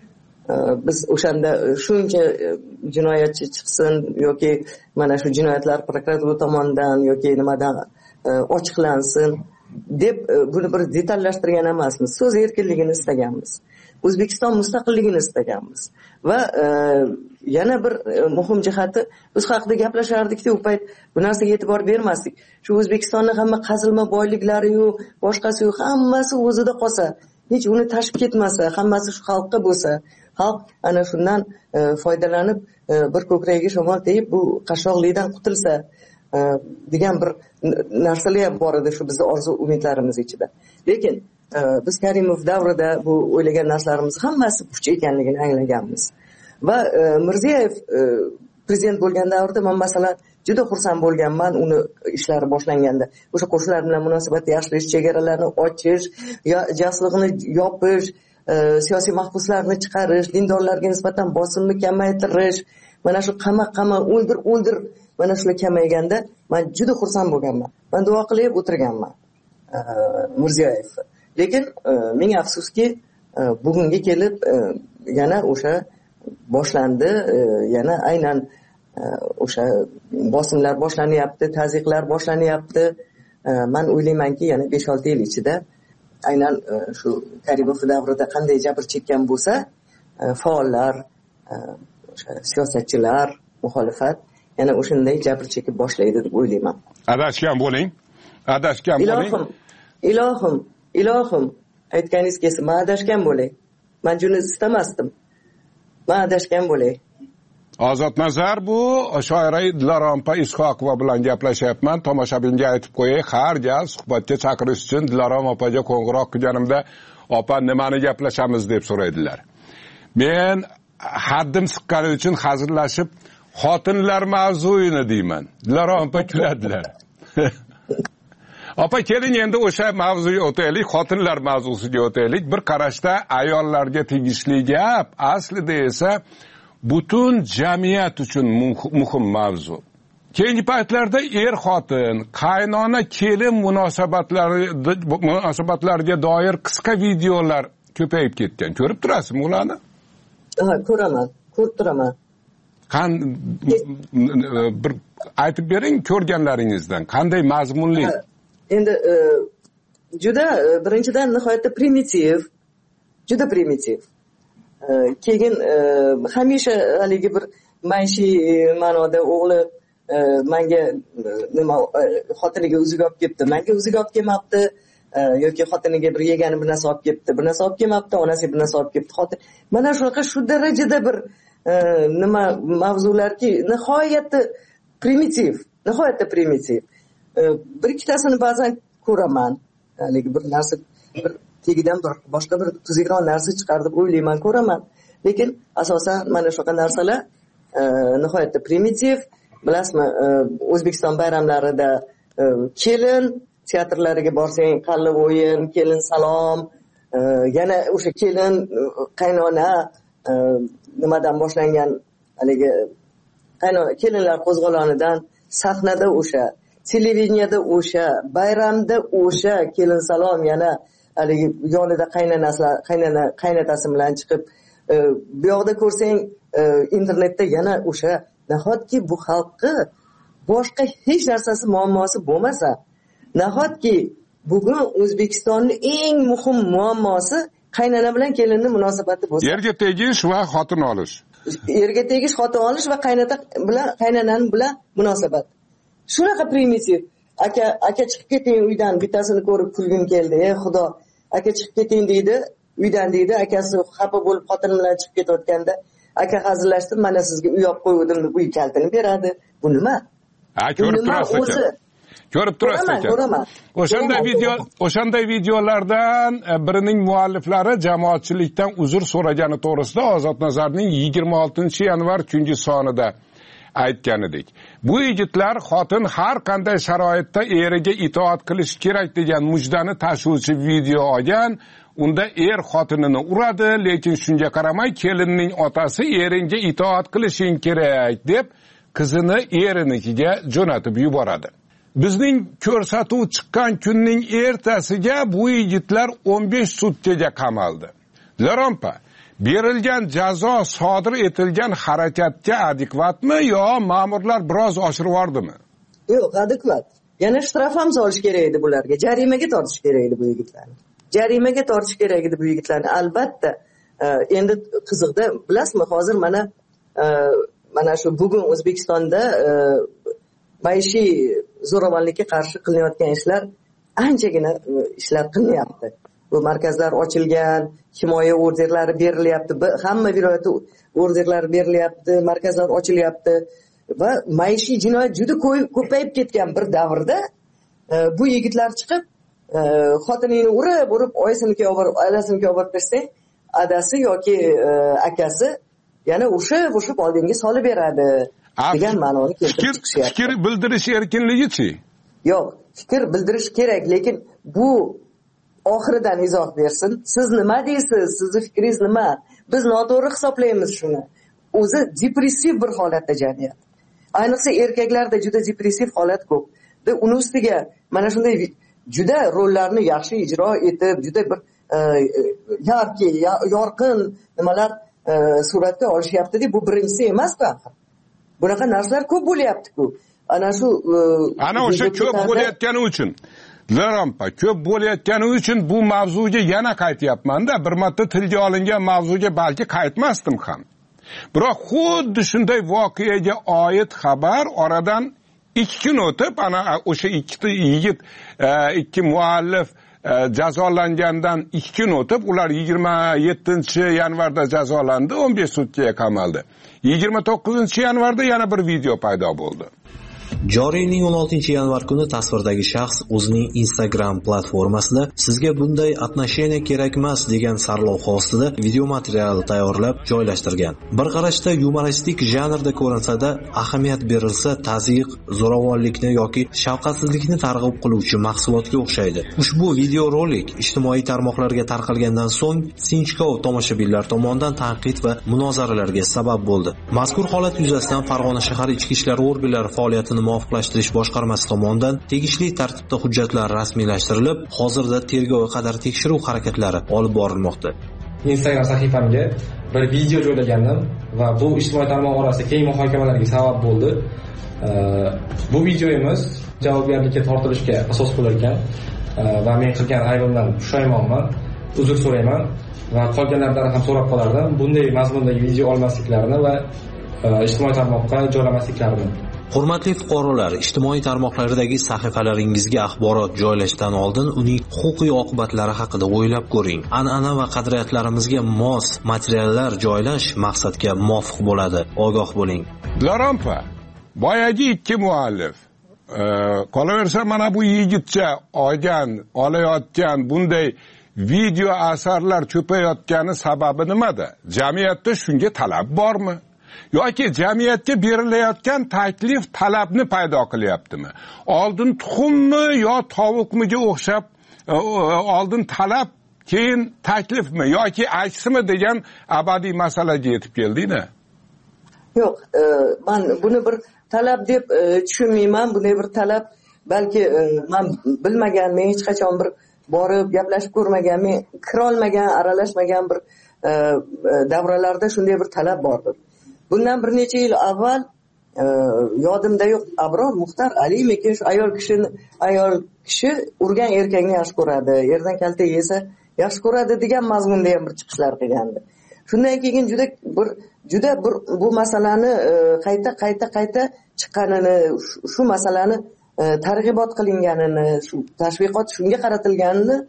Biz o'shanda shuncha jinoyatchi chiqsin yoki mana shu jinoyatlar prokuratura tomonidan yoki nimadan ochiqlansin deb buni bir detallashtirgan emasmiz. So'z erkinligini istaganmiz. O'zbekiston mustaqilligini istaganmiz. Va yana bir muhim jihati, biz haqida gaplashardik-da, u payt bu narsaga e'tibor bermasdik. Shu O'zbekistonning hamma qazilma boyliklari-yu, boshqasi-yu hammasi o'zida qolsa, hech uni tashib ketmasa, hammasi shu xalqqa bo'lsa, xalq ana shundan foydalanib bir ko'kragiga shamol tegib bu qashshoqlikdan qutulsa degan bir narsalar ham bor edi shu bizning orzu umidlarimiz ichida. Lekin biz Karimov davrida bu o'ylagan narsalarimiz hammasi puch ekanligini anglaganmiz. Va Mirziyoyev prezident bo'lgan davrda men masalan juda xursand bo'lganman uni ishlari boshlanganda. O'sha qo'shnilar bilan munosabatni yaxshilash, chegaralarni ochish, jaslig'ini yopish, siyosiy mahbuslarni chiqarish, dindorlarga nisbatan bosimni kamaytirish, mana shu qamoq o'ldir mana shular kamayganda men juda xursand bo'lganman. Men duo qilib o'tirganman. Mirziyoyev. Lekin ming afsuski bugunga kelib yana o'sha boshlandi, yana aynan o'sha bosimlar boshlanyapti, tazyiqlar boshlanyapti. Men o'ylaymanki, yana 5-6 yil ichida aynan shu Karimov davrida qanday jabr chekkan bo'lsa, faollar, o'sha siyosatchilar, muxolifat yana o'shanday jabr chekib boshlaydi deb o'ylayman. Adashgan bo'ling. Ilohim, aytganingiz kelsa, men adashgan bo'lay. Men juni istamasdim. Men adashgan bo'lay. Ozodnazar, bu shoira Dilarompa Ishoqova bilan gaplashyapman. Tomoshabinga aytib qo'yay, har gal suhbatga chaqirish uchun Dilarom opaga qo'ng'iroq qilganimda, opa nimani gaplashamiz deb so'raydilar. Men haddim siqqani uchun hazillashib, xotinlar mavzuyini deyman. Dilarom opa kuladilar. Opa, keling endi o'sha mavzuga o'taylik, xotinlar mavzusiga o'taylik. Bir qarashda ayollarga tegishli gap, aslida esa butun jamiyat uchun muhim mavzu. Keyingi paytlarda xotin, qaynona kelin munosabatlariga doir qisqa videolar ko'payib ketgan. Ko'rib turasizmi ularni? Ko'raman, ko'rib turaman. Bir aytib bering ko'rganlaringizdan, qanday mazmunli? Endi juda birinchidan nihoyatda juda primitiv. Keyin hamisha haligi bir maishiy ma'noda o'g'li menga nima xotiniga uziga olib kelibdi, menga uziga olib kelmabdi, yoki xotiniga bir yegani bir narsa olib kelibdi, bir narsa olib kelmabdi, onasiga bir narsa olib kelibdi. Mana shunaqa shu darajada bir nima mavzularki nihoyatda primitiv. Bir ikkitasini ba'zan ko'raman. Haligi bir narsa bir tegidan bir boshqa bir tuzukroq narsa chiqar deb o'ylayman, ko'raman. Lekin asosan mana shunaqa narsalar nihoyatda primitiv. Bilasizmi, O'zbekiston bayramlarida kelin teatrlariga borsang, qalli o'yin, kelin salom, yana o'sha kelin qaynona nimadan boshlangan haligi kelinlar qo'zg'olonidan sahnada o'sha, televideniyada o'sha, bayramda o'sha kelin salom, yana haligi yonida qaynatasi bilan chiqib, bu yoqda ko'rsang internetda yana o'sha. Nahotki bu xalqqa boshqa hech narsasi muammosi bo'lmasa, nahotki bugun O'zbekistonning eng muhim muammosi qaynona bilan kelinning munosabati bo'lsa, erga tegish va xotin olish. Erga tegish, xotin olish va qaynonani bilan munosabat. Shunaqa primitiv. Aka chiqib keting uydan, bittasini ko'rib kulgim keldi. Ey Xudo, aka chiqib keting deydi, uydan deydi. Akasi xafa bo'lib xotini bilan chiqib ketayotganda, aka hazillashdi, mana sizga uy olib qo'ydim deb uy kaltini beradi. Bu nima? Ko'rib turasiz ekan. O'shanday videolardan birining mualliflari jamoatchilikdan uzr so'ragani to'g'risida Ozodnazarning 26-yanvar kungi sonida aytgan edik. Bu yigitlar xotin har qanday sharoitda eriga itoat qilish kerak degan mujdani tashuvchi video olgan. Unda xotinini uradi, lekin shunga qaramay kelinning otasi eringa itoat qilishing kerak deb qizini erinikiga jo'natib yuboradi. Bizning ko'rsatuv chiqqan kunning ertasiga bu yigitlar 15 sutkaga qamaldi. Dilarompa, berilgan jazo sodir etilgan harakatga adekvatmi yo ma'murlar biroz oshirib yubordimi? Yo'q, adekvat. Yana shtraf ham solish kerak edi bularga. Jarimaga tortish kerak edi bu yigitlarni. Jarimaga tortish kerak edi bu yigitlarni. Albatta, endi qiziqda, bilasizmi, hozir mana shu bugun O'zbekistonda maishiy zo'ravonlikka qarshi qilinayotgan ishlar anchagina ishlar qilinyapti. Bu markazlar ochilgan, himoya orderlari berilyapti, hamma viloyatda orderlar berilyapti, markazlar ochilyapti va maishiy jinoyat juda ko'payib ketgan bir davrda bu yigitlar chiqib xotinini urib oyisinikiga olasinikiga olib bersang, adasi yoki akasi yana o'sha oldinga solib beradi degan ma'noni keltirib chiqishyapti. Fikr bildirish erkinligi-chi? Yo'q, fikr bildirish kerak, lekin bu oxiridan izoh bersin. Siz nima deysiz? Sizning fikringiz nima? Biz noto'g'ri hisoblaymiz shuni. O'zi depressiv bir holatda jamiyat. Ayniqsa erkaklarda juda depressiv holat ko'p. Va uni ustiga mana shunday juda rollarni yaxshi ijro etib, juda bir yarki, yorqin nimalar suratga olishyapti-da, bu birinchisi emas-ku axir. Bunaqa narsalar ko'p bo'lyapti-ku. Ana shu ana o'sha ko'p bo'layotgani uchun Larampa ko'p bo'layotgani uchun bu mavzuga yana qaytyapman-da, bir marta tilga olingan mavzuga balki qaytmasdim ham. Biroq xuddi shunday voqeaga oid xabar oradan 2 kun o'tib, ana o'sha ikkita yigit, ikki muallif jazolangandan 2 kun o'tib, ular 27-yanvarda jazolandi, 15 sutkaga qamaldi. 29-yanvarda yana bir video paydo bo'ldi. Joriy yilning 16-yanvar kuni tasvirdagi shaxs o'zining Instagram platformasida sizga bunday отношение kerak emas degan sarlavha ostida video material tayyorlab joylashtirgan. Bir qarashda yumoristik janrda ko'rinsa-da, ahamiyat berilsa tazyiq, zo'ravonlikni yoki shafqatsizlikni targ'ib qiluvchi mahsulotga o'xshaydi. Ushbu video rolik ijtimoiy tarmoqlarga tarqalgandan so'ng sinchkov tomoshabinlar tomonidan tanqid va munozaralarga sabab bo'ldi. Mazkur holat yuzasidan Farg'ona shahar ichki ishlar organlari faoliyatini muvofiqlashtirish boshqarmasi tomonidan tegishli tartibda hujjatlar rasmiylashtirilib, hozirda tergovga qadar tekshiruv harakatlari olib borilmoqda. Instagram sahifamga bir video joylagandim va bu ijtimoiy tarmoq orasida keng muhokamalarga sabab bo'ldi. Bu videomiz javobgarlikka tortilishga asos bo'lar ekan va men qilgan aybimdan pushaymonman, uzr so'rayman va qolganlardan ham so'rab qolardim bunday mazmundagi video olmasliklarini va ijtimoiy tarmoqqa joylamasliklarini. Hurmatli fuqarolar, ijtimoiy tarmoqlardagi sahifalaringizga axborot joylashdan oldin uning huquqiy oqibatlari haqida o'ylab ko'ring. An'ana va qadriyatlarimizga mos materiallar joylash maqsadga muvofiq bo'ladi. Ogoh bo'ling. Larampa, boyagi ikki muallif qolaversa mana bu yigitcha olayotgan bunday video asarlar ko'payotgani sababi nimada? Jamiyatda shunga talab bormi? Yoki jamiyatga berilayotgan taklif talabni paydo qilyaptimi? Oldin tuxummi yo tovuqmiga o'xshab, oldin talab, keyin taklifmi yoki aksimi degan abadiy masalaga yetib keldingmi? Yo'q, men buni bir talab deb tushunmayman. Bunday bir talab balki men bilmaganman, hech qachon bir borib gaplashib ko'rmaganman, kira olmagan, aralashmagan bir davralarda shunday bir talab bordir. Bundan bir necha yil avval yodimda yo'q, Abror Muxtar Aliyevga shu ayol kishi urgan erkakni yaxshi ko'radi, erdan kalta yesa yaxshi ko'radi degan mazmunda ham bir chiqishlar qilgandi. Shundan keyin juda bir bu masalani qayta chiqqanini, shu masalani targ'ibot qilinganini, shu tashviqot shunga qaratilganini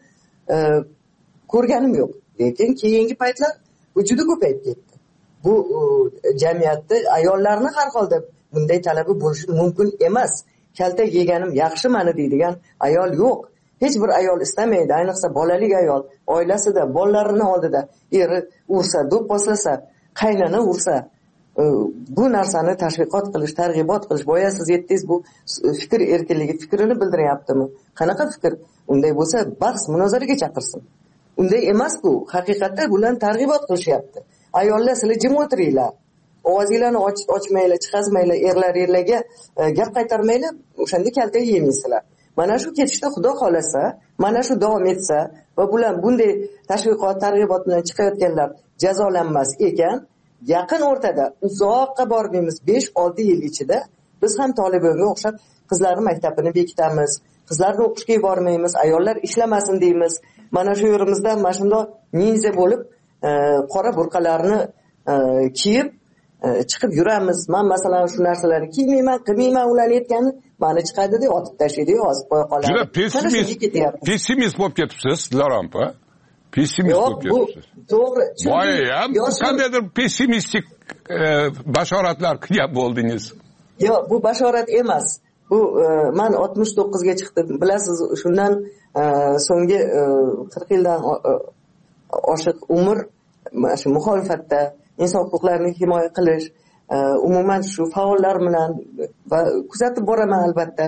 ko'rganim yo'q. Lekin keyingi paytlar bu juda ko'payib ketdi. Bu jamiyatda ayollarni har holda bunday talabi bo'lishi mumkin emas. Kalta yeganim yaxshi meni deydigan ayol yo'q. Hech bir ayol istamaydi, ayniqsa bolalik ayol, oilasida, bolalarini oldida eri ursa, do'pposlasa, qaynona ursa, bu narsani tashviqot qilish, targ'ibot qilish, boya siz aytdingiz, bu fikr erkinligi, fikrini bildiryaptimi? Qanaqa fikr? Unday bo'lsa, bahs munozaraga chaqirsin. Unday emas-ku, haqiqatda bularni targ'ibot qilishyapti. Ayollar sizlar jim o'tiringlar. Ovozinglarni ochmanglar, chiqazmanglar, erlarga gap qaytarmanglar, o'shanda kalta yemaysizlar. Mana shu ketishda Xudo xolasa, mana shu davom etsa va bular bunday tashviqot, targ'ibot bilan chiqayotganlar jazolanmas ekan, yaqin o'rtada uzoqqa bormaymiz, 5-6 yil ichida biz ham Tolibonga o'xshab qizlarning maktabini bekitamiz, qizlarni o'qishga yubormaymiz, ayollar ishlamasin deymiz. Mana shu yerimizda mana shunday ninja bo'lib qora burqalarni kiyib chiqib yuramiz. Men masalan shu narsalarni kiymayman, qilmayman, ular aytgani meni chiqadi deb otib tashlaydi, yozib qo'ya qoladi. Juda pessimist bo'lib ketibsiz, Larampa. Pessimist bo'lib ketibsiz. To'g'ri. Voy, bu qandaydir pessimistik bashoratlar qilgan bo'ldingiz. Yo'q, bu bashorat emas. Bu men 69 ga chiqdim. Bilasiz, shundan so'nggi 40 yildan oshiq umr shu muxolifatda inson huquqlarini himoya qilish, umuman shu faollar bilan va kuzatib boraman albatta.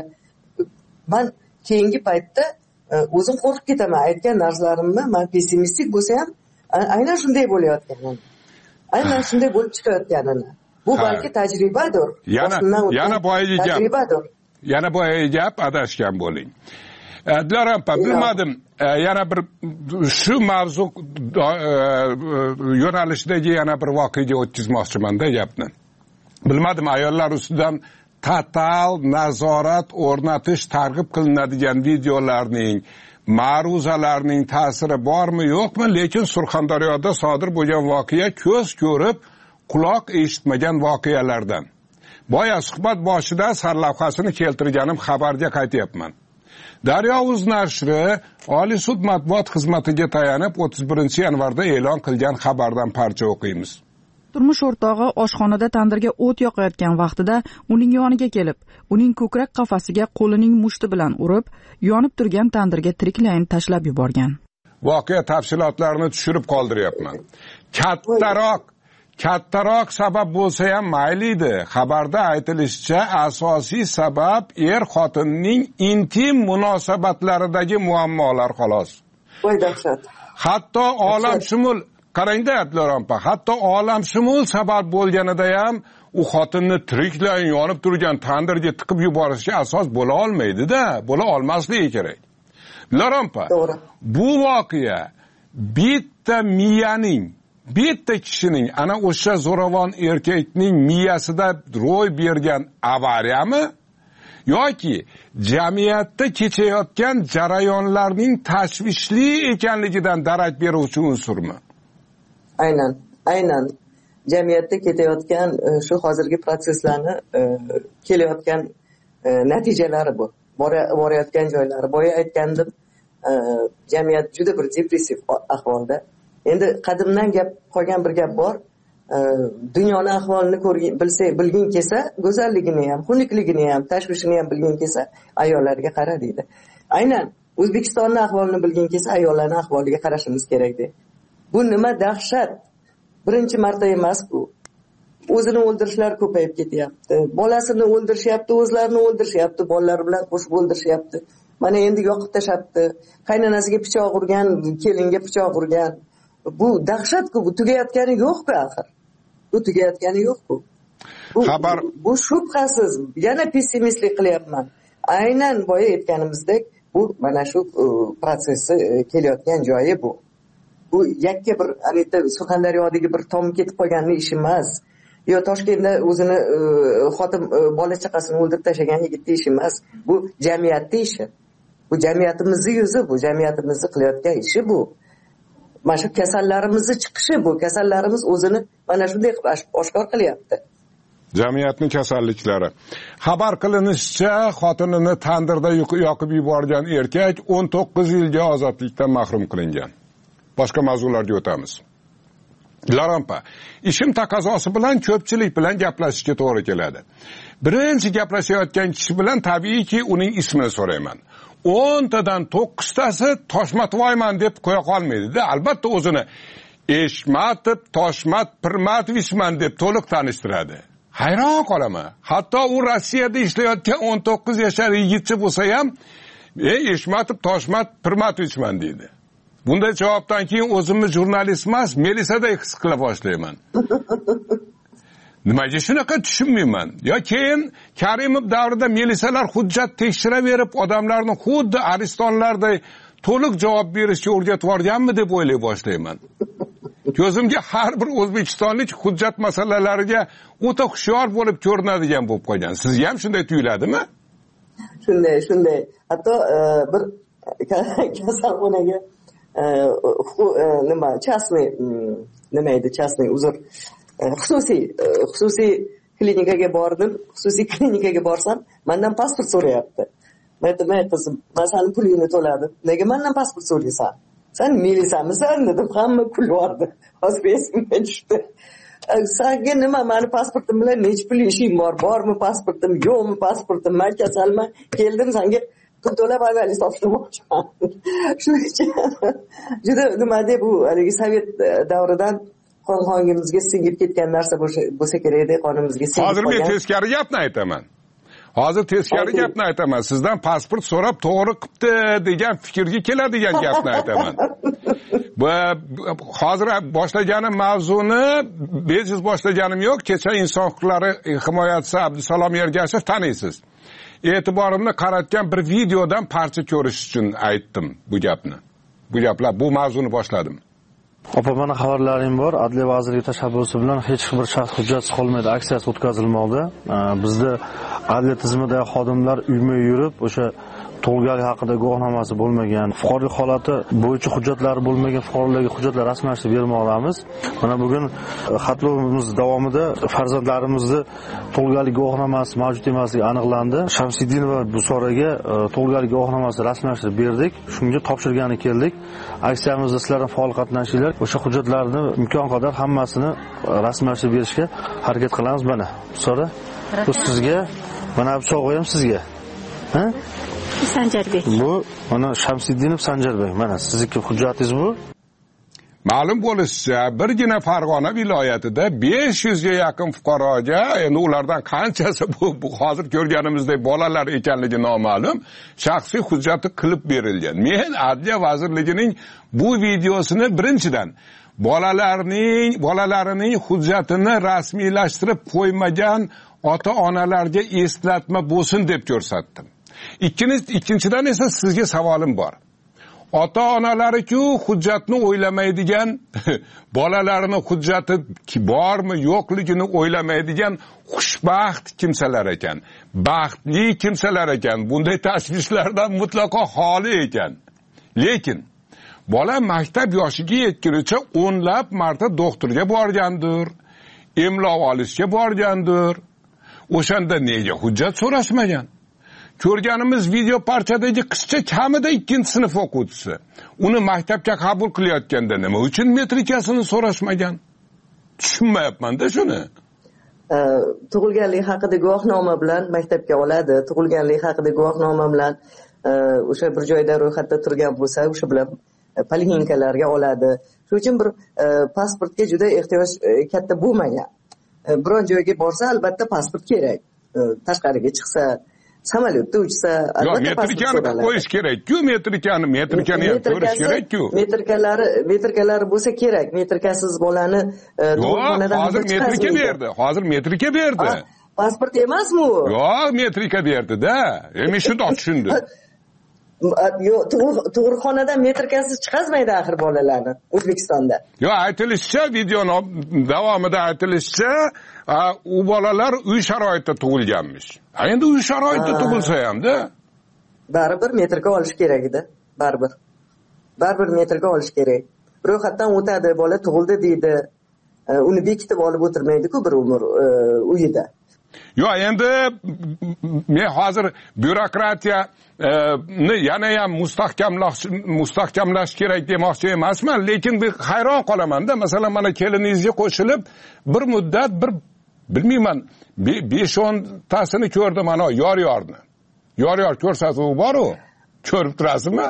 Men keyingi paytda o'zim qo'rqib ketaman, aytgan narsalarimni men pessimistik bo'lsa ham aynan shunday bo'layotganini. Aynan shunday bo'lib chiqayotganini. Bu balki tajribadir. Yana boyagi gap. Yana boyagi gap adashgan bo'ling. Dilaram opa, bilmadim, yana bir shu mavzu yo'nalishidagi yana bir voqeaga o'tkazmoqchiman-da gapni. Bilmadim, ayollar ustidan total nazorat o'rnatish targ'ib qilinadigan videolarning, ma'ruzalarning ta'siri bormi, yo'qmi? Lekin Surxondaryoda sodir bo'lgan voqea ko'z ko'rib, quloq eshitmagan voqealardan. Boya suhbat boshida sarlavhasini keltirganim xabarga qaytyapman. Daryo.uz nashri Oliy sud matbuot xizmatiga tayanib 31 yanvarda e'lon qilgan xabardan parcha o'qiymiz. Turmush o'rtog'i oshxonada tandirga o't yoqayotgan vaqtida uning yoniga kelib, uning ko'krak qafasiga qo'lining mushti bilan urib, yonib turgan tandirga tiriklayin tashlab yuborgan. Voqea tafsilotlarini tushirib qoldiryapman. Kattaroq sabab bo'lsa ham mayli edi. Xabarda aytilishicha, asosiy sabab xotinning intim munosabatlaridagi muammolar xolos. Voy dahshat. Hatto olamshumul qarangda Abdullarampa, hatto olamshumul sabab bo'lganida ham u xotinni tiriklayin yonib turgan tandirga tiqib yuborishga asos bo'la olmaydi-da, bo'la olmasligi kerak. Abdullarampa, bu voqea bitta kishining, ana o'sha zo'ravon erkakning miyasida ro'y bergan avariyami yoki jamiyatda kechayotgan jarayonlarning tashvishli ekanligidan darak beruvchi unsurmi? Aynan jamiyatda ketayotgan shu hozirgi proseslarni kelayotgan natijalari bu. Borayotgan joylari. Boya aytgandim, jamiyat juda bir depressiv ahvolda. Endi qadimdan gap qolgan bir gap bor. Dunyoni ahvolini bilging kelsa, go'zalligini ham, xunukligini ham, tashvishini ham bilging kelsa, ayollarga qara deydi. Aynan O'zbekistonning ahvolini bilging kelsa, ayollarning ahvoliga qarashimiz kerak deydi. Bu nima dahshat. Birinchi marta emas bu. O'zini o'ldirishlar ko'payib ketyapti. Bolasini o'ldirishyapti, o'zlarini o'ldirishyapti, bolalar bilan qo'shib o'ldirishyapti. Mana endi yoqib tashlabdi. Qaynonasiga pichoq urgan, kelinga pichoq urgan. Bu dahshat-ku, bu tugayotgani yo'q-ku axir. Bu tugayotgani yo'q-ku. Bu shubhasiz, yana pessimistlik qilyapman. Aynan boya aytganimizdek, bu mana shu prosessi kelayotgan joyi bu. Bu yakka bir Surxondaryodagi bir tom ketib qolganning ishi emas. Yo Toshkentda o'zini xotin bola chaqasini o'ldirib tashlagan yigitning ishi emas. Bu jamiyatning ishi. Bu jamiyatimizning yuzi, bu jamiyatimizni qilayotgan ishi bu. Mana shu kasallarimizni chiqishi bu. Kasallarimiz o'zini mana shunday oshkor qilyapti. Jamiyatning kasalliklari. Xabar qilinishicha, xotinini tandirda yoqib yuborgan erkak 19 yilga ozodlikdan mahrum qilingan. Boshqa mavzularga o'tamiz. Larampa, ishim taqozosi bilan ko'pchilik bilan gaplashishga to'g'ri keladi. Birinchi gaplashayotgan kishi bilan tabiiyki uning ismini so'rayman. 10 tadan 9 tasi Toshmatvoyman deb qo'ya qolmaydi-da. Albatta o'zini Eshmatov, Toshmat Pirmatovishman deb to'liq tanishtiradi. Hayron qolaman. Hatto u Rossiyada ishlayotgan 19 yoshli yigitcha bo'lsa ham, Eshmatov, Toshmat Pirmatovishman deydi. Bunday javobdan keyin o'zimni jurnalist emas, Melisaday his qila boshlayman. Nimaga shunaqa tushunmayman? Yo keyin Karimov davrida Melisalar hujjat tekshiraverib, odamlarni xuddi aristonlarday to'liq javob berishga o'rgatib yuborganmi deb o'ylay boshlayman. Ko'zimga har bir o'zbekistonlik hujjat masalalariga o'ta hushyor bo'lib ko'rinadigan bo'lib qolgan. Sizga ham shunday tuyuladimi? Shunday. Hatto bir kasalxonaga xususiy klinikaga bordim. Xususiy klinikaga borsam, mendan pasport so'rayapti. Men qizim, men seni pulingni to'ladim. Nega mendan pasport so'raysan? Sen milisamisan dedim, hamma kulvardi. Hozir esimga tushdi. Senga nima, meni pasportim bilan necha pul ishing bor? Bormi pasportim, yo'qmi pasportim? Men kasalman, keldim senga pul to'lab avval topshirmoqchiman. Shuning uchun juda nima deb bu haligi sovet davridan qonimizga singib ketgan narsa bo'lsa kerak edi, qonimizga singib qolgan. Hozir men teskari gapni aytaman. Sizdan pasport so'rab to'g'ri qilibdi degan fikrga keladigan gapni aytaman. Hozir boshlaganim mavzuni bejiz boshlaganim yo'q. Kecha inson huquqlari himoyachisi Abdusalom Ergashev taniysiz. e'tiborimni qaratgan bir videodan parcha ko'rish uchun aytdim bu gapni. Bu mavzuni boshladim. Opa, mana xabarlarim bor. Adliya vazirligi tashabbusi bilan hech bir shaxs hujjatsiz qolmaydi aksiyasi o'tkazilmoqda. Bizda adliya tizimidagi xodimlar uyma yurib, o'sha tug'ilganlik haqida guvohnomasi bo'lmagan, fuqarolik holati bo'yicha hujjatlari bo'lmagan fuqarolarga hujjatlar rasmiylashtirib bermoqdamiz. Mana bugun xatlovimiz davomida farzandlarimizni tug'ilganlik guvohnomasi mavjud emasligi aniqlandi. Shamsiddinova Busoraga tug'ilganlik guvohnomasini rasmiylashtirib berdik. Shunga topshirgani keldik. Aksiyamizda sizlar ham faol qatnashinglar. O'sha hujjatlarni imkon qadar hammasini rasmiylashtirib berishga harakat qilamiz. Mana Busora, bu sizga, mana bu sovg'a ham sizga. Ha? Sanjarbek. Bu mana Shamsiddinov Sanjarbek. Mana sizniki hujjatingiz bu. Ma'lum bo'lishicha, birgina Farg'ona viloyatida 500 ga yaqin fuqaroga, endi ulardan qanchasi bu hozir ko'rganimizdek bolalar ekanligi noma'lum, shaxsiy hujjati qilib berilgan. Men Adliya vazirligining bu videosini birinchidan bolalarining hujjatini rasmiylashtirib qo'ymagan ota-onalarga eslatma bo'lsin deb ko'rsatdim. Ikkinchidan esa sizga savolim bor. Ota-onalari-ku hujjatni o'ylamaydigan, bolalarini hujjati bormi, yo'qligini o'ylamaydigan xushbaxt kimsalar ekan, baxtli kimsalar ekan, bunday tashvishlardan mutlaqo xoli ekan. Lekin bola maktab yoshiga yetgunicha o'nlab marta doktorga borgandir, emlov olishga borgandir. O'shanda nega hujjat so'rashmagan? Ko'rganimiz video parchadagi qizcha kamida 2-sinf o'quvchisi. Uni maktabga qabul qilayotganda nima uchun metrikasini so'rashmagan? Tushunmayapman-da shuni. Tug'ilganlik haqida guvohnoma bilan maktabga oladi. Tug'ilganlik haqida guvohnoma bilan o'sha bir joyda ro'yxatda turgan bo'lsa, o'sha bilan poliklinikalarga oladi. Shuning uchun bir pasportga juda ehtiyoj katta bo'lmagan. Biron joyga borsa, albatta pasport kerak. Tashqariga chiqsa, samolyotda uchsa, albatta pasport qo'yish kerak-ku, metrikani ko'rish kerak-ku. Metrikalari bo'lsa kerak. Metrikasiz bolani tug'ilxonadan hozir metrika berdi. Pasport emasmi u? Yo'q, metrika berdi-da. Men shunday tushundim. Yo'q, tug'ruqxonadan metrikasiz chiqazmaydi axir bolalarni O'zbekistonda. Yo'q, aytilishicha, videoning davomida aytilishicha, u bolalar uy sharoitida tug'ilganmish. Endi uy sharoitida tug'ilsa ham-da, baribir metrika olish kerak edi, baribir. Baribir metrika olish kerak. Ro'yxatdan o'tadi, bola tug'ildi deydi. Uni bekitib olib o'tirmaydi-ku bir umr uyida. Yo'q, endi men hozir byurokratiyani yana ham mustahkamlash kerak demoqchi emasman, lekin bir hayron qolaman-da. Masalan, mana keliningizga qo'shilib bir muddat bilmayman 5-10tasini ko'rdim mana yor-yorni. Yor-yor ko'rsatuvi bor-ku. Ko'rib turasizmi?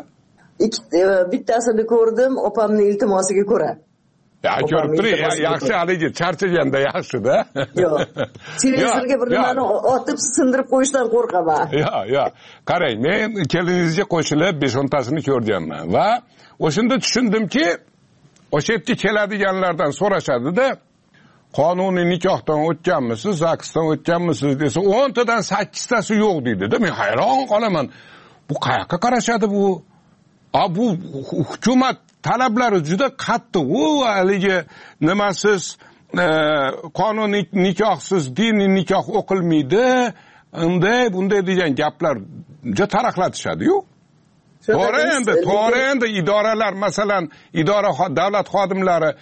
Bittasini ko'rdim, opamning iltimosiga ko'ra. Ko'rib turing, yaxshi, haligi charchaganda yaxshi-da. Yo'q. Televizorga bir nimani otib sindirib qo'yishdan qo'rqaman. Yo'q. Qarang, men keliningizga qo'shilib 5-10tasini ko'rganman va o'shanda tushundimki, o'sha yerga keladiganlardan so'rashadi-da, qonuniy nikohdan o'tganmisiz, zaksdan o'tganmisiz desa, 10tadan 8tasi yo'q deydi-da. Men hayron qolaman. Bu qayoqqa qarashadi bu? Bu hukumat talablari juda qattiq. U haligi nimasiz qonuniy nikohsiz diniy nikoh o'qilmaydi, bunday degan gaplar juda taraqlatishadi-yu. To'g'ri endi idoralar, masalan, davlat xodimlari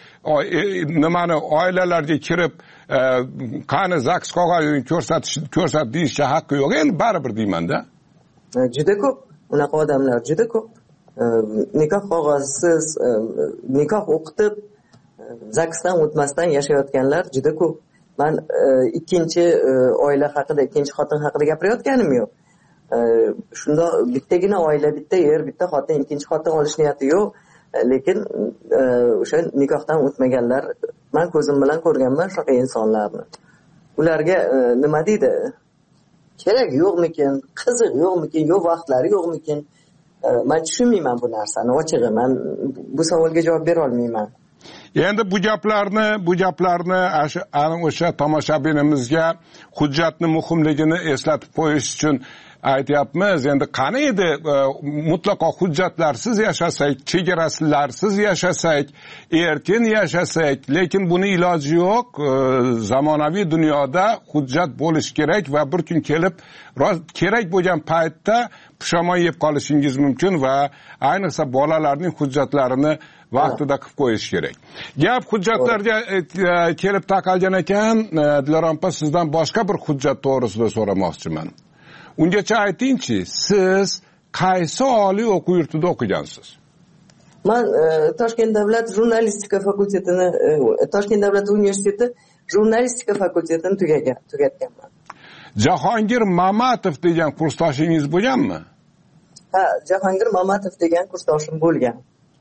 oilalarga kirib, qani zaks qog'ozini ko'rsat deyishga haqqi yo'q. Endi baribir deyman-da. Juda ko'p unaqa odamlar, juda ko'p. Nikoh qog'ozsiz, nikoh o'qitib, zaksdan o'tmasdan yashayotganlar juda ko'p. Men ikkinchi oila haqida, ikkinchi xotin haqida gapirayotganim yo'q. Shunda bittagina oila, bitta er, bitta xotin, ikkinchi xotin olish niyati yo'q. Lekin o'sha nikohdan o'tmaganlar, men ko'zim bilan ko'rganman shunaqa insonlarni. Ularga nima deydi? Kerak yo'qmikin, qiziq yo'qmikin, yo'q vaqtlari yo'qmikin? Men tushunmayman bu narsani, ochig'i. Men bu savolga javob bera olmayman. Endi bu gaplarni o'sha tomoshabinimizga hujjatni muhimligini eslatib qo'yish uchun aytyapmiz. Endi qani edi mutlaqo hujjatlarsiz yashasak, chegarasiz yashasak, erkin yashasak, lekin buni iloji yo'q. Zamonaviy dunyoda hujjat bo'lish kerak va bir kun kelib kerak bo'lgan paytda pushomon yeb qolishingiz mumkin va ayniqsa bolalarning hujjatlarini vaqtida qilib qo'yish kerak. Gap hujjatlarga kelib taqalgan ekan, Dilaropa, sizdan boshqa bir hujjat to'g'risida so'ramoqchiman. Ungacha aytingchi, siz qaysi oliy o'quv yurtida o'qigansiz? Men Toshkent davlat jurnalistika fakultetini, Toshkent davlat universiteti jurnalistika fakultetini tugatganman. Jahongir Mamatov degan kursdoshingiz bo'lganmi? Ha, Jahongir Mamatov degan kursdoshim bo'lgan.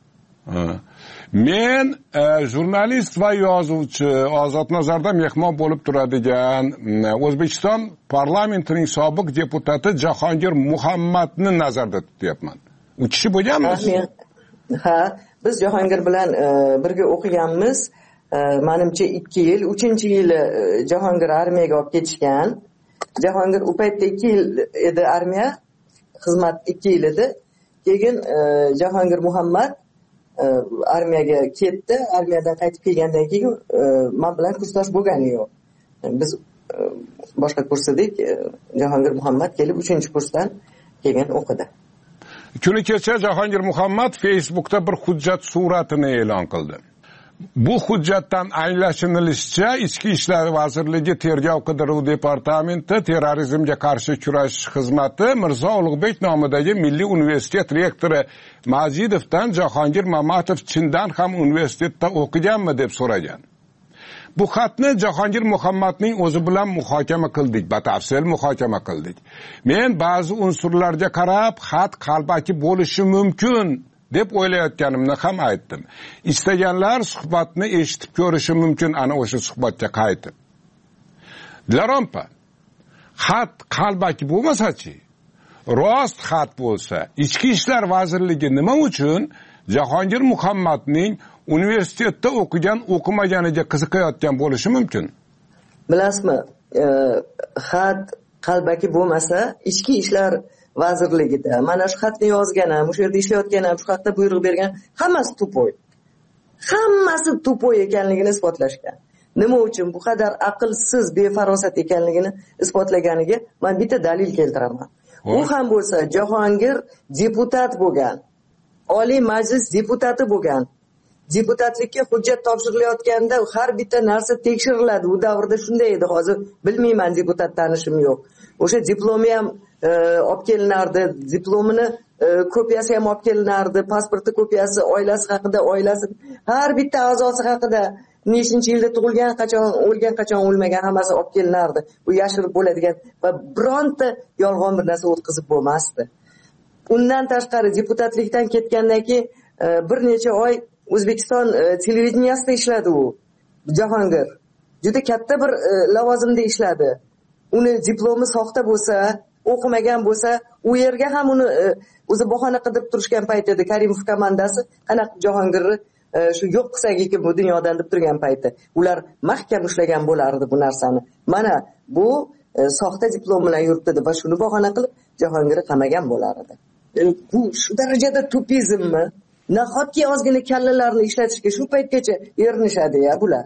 Men jurnalist va yozuvchi, Ozodnazarda mehmon bo'lib turadigan O'zbekiston parlamentining sobiq deputati Jahongir Muhammadni nazarda tutyapman. U kishi bo'lganmisiz? Ha, biz Jahongir bilan birga o'qiganmiz. Menimcha 2 yil, 3-yili Jahongir armiyaga olib ketishgan. Jahongir u paytda 2 yil edi armiya, xizmat 2 yil edi. Keyin Jahongir Muhammad armiyaga ketdi. Armiyadan qaytib kelgandan keyin men bilan kursdosh bo'lgani yo'q. Biz boshqa kurs edik. Jahongir Muhammad kelib 3-kursdan keyin o'qidi. Kuni kecha Jahongir Muhammad Facebookda bir hujjat suratini e'lon qildi. Bu hujjatdan anglashinilishicha, Ichki ishlar vazirligi Tergov qidiruv departamenti terrorizmga qarshi kurashish xizmati Mirzo Ulug'bek nomidagi Milliy universitet rektori Majidovdan Jahongir Mamatov chindan ham universitetda o'qiganmi deb so'ragan. Bu xatni Jahongir Muhammadning o'zi bilan muhokama qildik, batafsil muhokama qildik. Men ba'zi unsurlarga qarab, xat qalbaki bo'lishi mumkin deb o'ylayotganimni ham aytdim. Istaganlar suhbatni eshitib ko'rishi mumkin ana o'sha suhbatga qaytib. Dilaropa, xat qalbaki bo'lmasa-chi, rost xat bo'lsa, Ichki ishlar vazirligi nima uchun Jahongir Muhammadning universitetda o'qimaganiga qiziqayotgan bo'lishi mumkin? Bilasizmi, xat qalbaki bo'lmasa, Ichki ishlar vazirligida mana shu xatni yozganim, o'sha yerda ishlayotganim, shu haqda buyruq bergan, hammasi tupoy. Hammasi tupoy ekanligini isbotlashgan. Nima uchun bu qadar aqlsiz, befarosat ekanligini isbotlaganiga men bitta dalil keltiraman. U ham bo'lsa Jahongir deputat bo'lgan. Oliy Majlis deputati bo'lgan. Deputatlikka hujjat topshirilayotganda har bitta narsa tekshiriladi. U davrda shunday edi, hozir bilmayman, deputat tanishim yo'q. O'sha diplomi ham olib kelinardi, diplomini kopiyasi ham olib kelinardi, pasporti kopiyasi, oilasi haqida, oilasi har bitta a'zosi haqida, nechinchi yilda tug'ilgan, qachon o'lgan, qachon o'lmagan, hammasi olib kelinardi. Bu yashirib bo'ladigan va bironta yolg'on bir narsa o'tkazib bo'lmasdi. Undan tashqari deputatlikdan ketgandan keyin bir necha oy O'zbekiston televideniyasida ishladi u. Jahongir juda katta bir lavozimda ishladi. Uni diplomi soxta bo'lsa, o'qimagan bo'lsa, u yerga ham uni o'zi bahona qidirib turishgan payt edi. Karimov komandasi qanaqa Jahongirni shu yo'q qilsak ekan bu dunyodan deb turgan payti. Ular mahkam ushlagan bo'lardi bu narsani. Mana bu soxta diplom bilan yuribdi va shuni bahona qilib Jahongirni qamagan bo'lar edi. Bu shu darajada tupizmmi? Nahotki ozgina kallalarni ishlatishga shu paytgacha erinishadi-ya bular.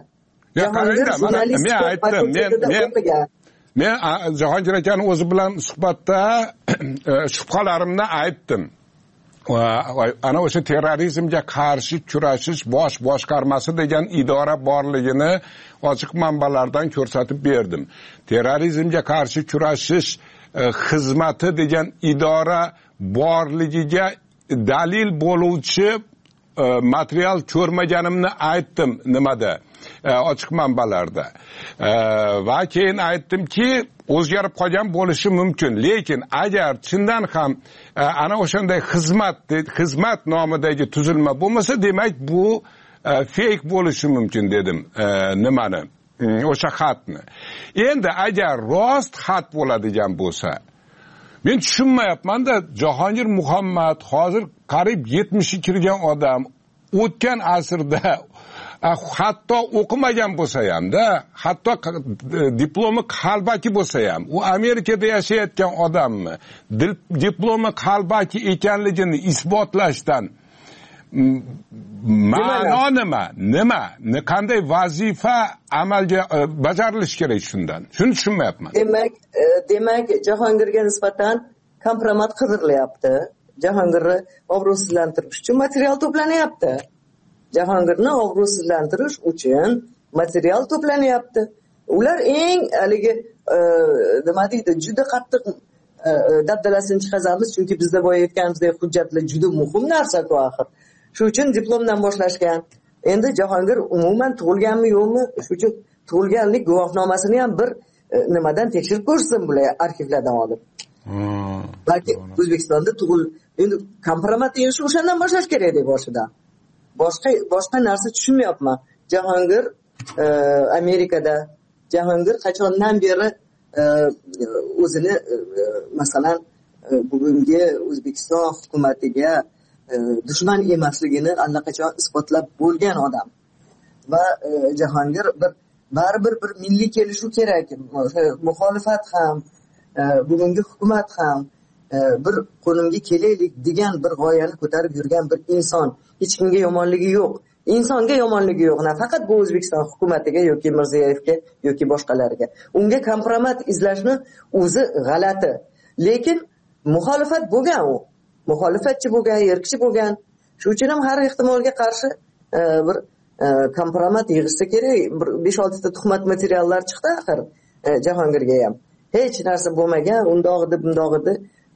Men Jahongir akani o'zi bilan suhbatda shubhalarimni aytdim. Ana o'sha terrorizmga qarshi kurashish bosh boshqarmasi degan idora borligini ochiq manbalardan ko'rsatib berdim. Terrorizmga qarshi kurashish xizmati degan idora borligiga dalil bo'luvchi material ko'rmaganimni aytdim nimada, ochiq manbalarda. Va keyin aytdimki, o'zgarib qolgan bo'lishi mumkin. Lekin agar chindan ham ana o'shanday xizmat nomidagi tuzilma bo'lmasa, demak bu fake bo'lishi mumkin dedim nimani, o'sha xatni. Endi agar rost xat bo'ladigan bo'lsa, men tushunmayapman-da, Jahongir Muhammad hozir qarib 70 kirgan odam, o'tgan asrda hatto o'qimagan bo'lsa hamda, hatto diplomi qalbaki bo'lsa ham, u Amerikada yashayotgan odammi, diplomi qalbaki ekanligini isbotlashdan ma'no nima, qanday vazifa amalga bajarilishi kerak shundan? Shuni tushunmayapman. Demak, Jahongirga nisbatan kompromat qidirilyapti. Jahongirni obro'sizlantirish uchun material to'planyapti. Jahongirni obro'sizlantirish uchun material to'planyapti. Ular eng haligi nima deydi, juda qattiq dabdalasini chiqazamiz, chunki bizda boya aytganimizdek hujjatlar juda muhim narsa-ku axir. Shu uchun diplomdan boshlashgan. Endi Jahongir umuman tug'ilganmi yo'qmi? Shu uchun tug'ilganlik guvohnomasini ham bir nimadan tekshirib ko'rsin bular arxivlardan olib. Balki O'zbekistonda endi kompromat inishi o'shandan boshlash kerak edi boshidan. Boshqa narsa tushunmayapman. Jahongir Amerikada, Jahongir qachondan beri o'zini masalan bugungi O'zbekiston hukumatiga dushman emasligini allaqachon isbotlab bo'lgan odam. Va Jahongir baribir bir milliy kelishuv kerak. Muxolifat ham, bugungi hukumat ham bir qo'limga kelaylik degan bir g'oyani ko'tarib yurgan bir inson. Hech kimga yomonligi yo'q. Insonga yomonligi yo'q. Faqat bu O'zbekiston hukumatiga yoki Mirziyoyevga yoki boshqalarga. Unga kompromat izlashni o'zi g'alati. Lekin muxolifat bo'lgan u. Muxolifatchi bo'lgan, erkchi bo'lgan. Shuning uchun ham har ehtimolga qarshi bir kompromat yig'ishsa kerak. 5-6 ta tuhmat materiallar chiqdi axir Jahongirga ham. Hech narsa bo'lmagan, undog'idi, bundog'idi.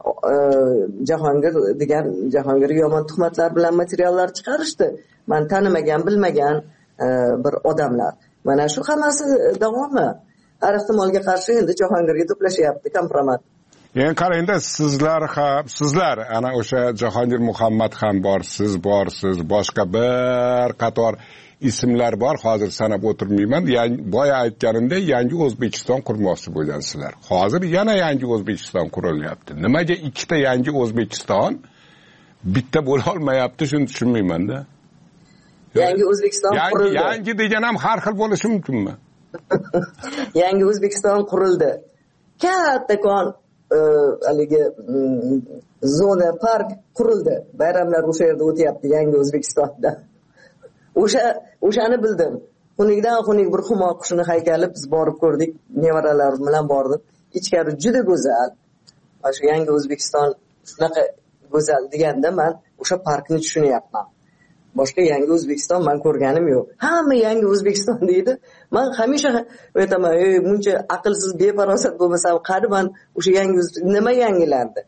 Jahongirga yomon tuhmatlar bilan materiallar chiqarishdi. Men tanimagan, bilmagan bir odamlar. Mana shu hammasi davomi. Har ehtimolga qarshi endi Jahongirga to'plashyapti kompromat. Endi qarangda, sizlar ana o'sha Jahongir Muhammad ham bor, siz borsiz, boshqa bir qator ismlar bor, hozir sanab o'tirmayman. Boya aytganimdek, yangi O'zbekiston qurmoqchi bo'lgansizlar. Hozir yana yangi O'zbekiston qurilyapti. Nimaga ikkita yangi O'zbekiston bitta bo'la olmayapti, shuni tushunmayman-da. Yangi O'zbekiston qurildi. Yangi degan ham har xil bo'lishi mumkinmi? Yangi O'zbekiston qurildi. Kattakon haligi zona park qurildi. Bayramlar o'sha yerda o'tyapti yangi O'zbekistonda. O'shani bildim. Xunukdan bir xumo qushini haykali biz borib ko'rdik. Nevaralarim bilan bordim. Ichkari juda go'zal. O'sha yangi O'zbekiston shunaqa go'zal deganda men o'sha parkni tushunyapman. Boshqa yangi O'zbekiston men ko'rganim yo'q. Hamma yangi O'zbekiston deydi. Men hamisha aytaman, buncha aqlsiz, befarosat bo'lmasam, qani men o'sha yangi nima yangilandi?